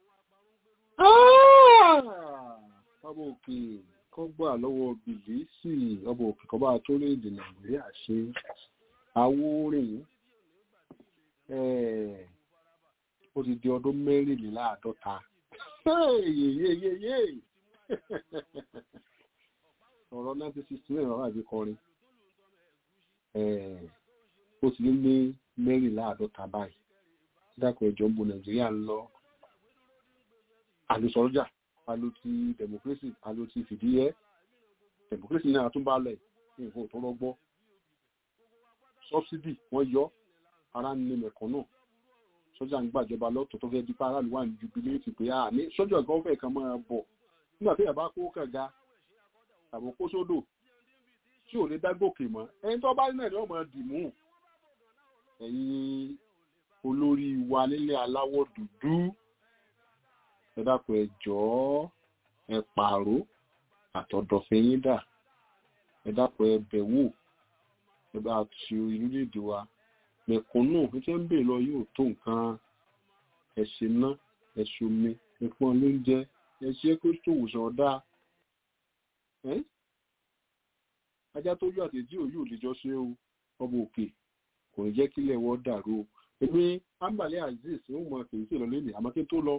ọba òkè kọ́ gbà lọ́wọ́ bìlísì ọba òkè kọ́ bá tó léèdè Nàìjíríà ṣe Awórìn ó ti di ọdún 54 ọ̀rọ̀ 1969 ọ̀rọ̀ àbí kọrin ó ti ní 54 báyìí dákọ̀ ẹjọ́ ń bo Nàìjíríà ń lọ àlùsọ̀rọ̀jà alo ti democracy alo ti fìdíhẹ́ democracy náà tún bá lẹ̀ nǹkan tó lọ́gbọ́ subsidy wọ́n yọ ara ní mẹ̀kànnà sọ́jà ń gbàjọba lọ́tọ̀ tó fẹ́ di paráàlú wà ní jubilate pé ní sọ́jà gọ́ọ̀fẹ̀ kan máa bọ̀ nígbà tí yàrá kó kànga tàbí kó sódò tí ò lè dá gòkè mọ́ ẹni tó bá nílẹ̀ ni wọ́n máa dì mú ẹ̀yin olórí wa nílẹ̀ aláwọ̀ dúdú ẹ dákun ẹ jọ̀ọ́ ẹ pààrọ̀ àtọ̀dọ̀fẹ́ yín dà ẹ dákun ẹ bẹ̀wò ẹ bá ti orílẹ̀-èdè wa mẹ̀kúnnù ní tí ń bè lọ yóò tó nǹkan ẹ̀sìn náà ẹ̀sùn mi ẹ̀pọ̀n lóúnjẹ ẹ̀sìn kó tòwòsàn ọ̀dà ajá tó yọ àtẹ̀jí òyò lè jọ ṣe o ọmọ òkè kò ní jẹ́ kílẹ̀ wọ́n dàrú o èmi Ambali Azeez ó mọ kèéfì lọ lẹ́nìí àmọ́ kí n tó lọ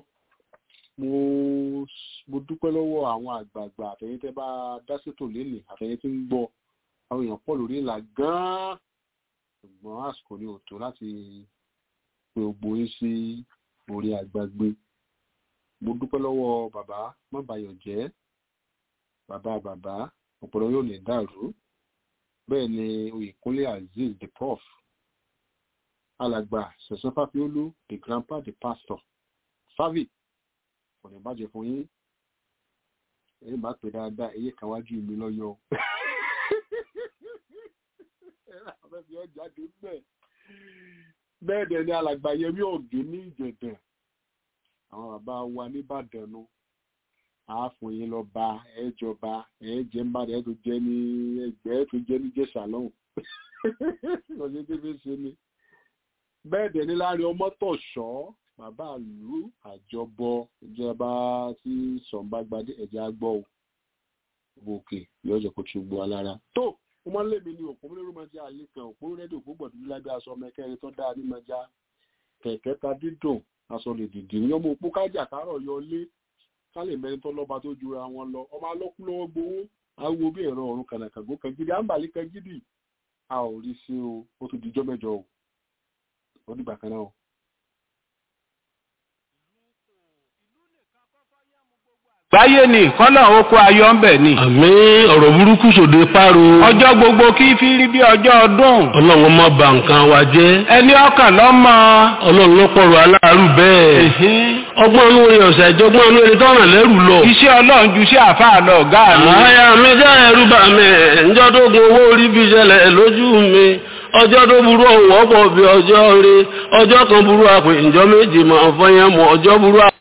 mo dúpẹ́ lọ́wọ́ àwọn àgbààgbà àtẹ̀yìn tẹ́ bá dá sétò lẹ́nìí àtẹ̀yìn tí ń gbọ́ àwọn èèyàn pọ̀ lórí ìlà gan-an ṣùgbọ́n àsìkò ní òtó láti pe ògbóyìn sí orí àgbàgbé mo dúpẹ́ lọ́wọ́ bàbá mọ́bàyọ̀jẹ́ bàbá ọ̀pọ̀lọpọ̀ yóò lè dàrú bẹ́ẹ̀ ni Oyèkúnlé Azeez the prof alàgbà Sẹ̀san Fáfiólú the grandpa the pastor Favi kò ní bàjẹ́ fún yín ẹ̀yìn bá pè dáadáa ẹ̀yẹ kan wájú mi lọ́yọ́ bẹ́ẹ̀ dẹ̀ ni alàgbà Yẹmí Ọ̀gẹ́ ní Ìjẹ̀dàn àwọn bàbá wa nìbàdàn nu àáfò yín lọ bá ẹjọba ẹjẹ ń bá rẹ tó jẹ ní ẹgbẹ́ tó jẹ ní Jẹ̀ṣà lọ́hùn lọ́sẹ̀ tó fi ṣe ni bẹ́ẹ̀ dẹ̀ ni láàrin Ọmọ́tọ̀ṣọ́ bàbá ìlú àjọbọ ìjọba tí sọ̀nbàgbadé ẹ̀jẹ̀ àgbọ̀ òkè yóò jẹ́ kó tún gbọ́ alára tó ó máa ń lé mi ní òpó múlẹ́rú máa jẹ́ àlè kan òpó rédíò òpó gbọ̀dúdú lábẹ́ aṣọ mẹ́kẹ́rin tó dáa ní máa já kẹ̀kẹ́ ta dídùn aṣọ lè dìdì ní ọmọ òpó kájà kárọ̀ yọ lé ká lè mẹ́rin tó lọ́ba tó jura wọn lọ ọmọ alọ́kú lọ́wọ́ gbowó awo bí ẹ̀rọ ọ̀run kànàkàgbó kan gidi Ambali kan gidi a ò rí sí o ó tún dijọ́ mẹ́jọ o ó dìgbà kan náà o. Báyé ni kọ́lọ̀ oko ayọ̀ ń bẹ̀ ni. Àmì ọ̀rọ̀ burúkú sòde páro. Ọjọ́ gbogbo kí fi rí bí ọjọ́ ọdún. Ọlọ́run má bà nǹkan wa jẹ́. Ẹni ọkàn lọ́mọ. Ọlọ́run ló pọ̀rọ̀ aláàrú bẹ́ẹ̀. Ọgbọ́n inú rẹ̀ ọ̀sẹ̀ ìjọgbọ́n inú ẹni tọ́ràn lẹ́rù lọ. Iṣẹ́ Ọlọ́run ju iṣẹ́ àfáà lọ ọ̀gá mi. Àyà mi jẹ́ ẹ̀rù bà mí. Ǹjọ́ tó gun owó orí fi ṣẹlẹ̀ lójú mi. Ọjọ́ tó burú ọ̀wọ́ pọ̀ bí ọjọ́ rẹ̀. Ọjọ́ kan burú àpè ǹjọ́ méjì máa fọyín mọ́ ọjọ́ burú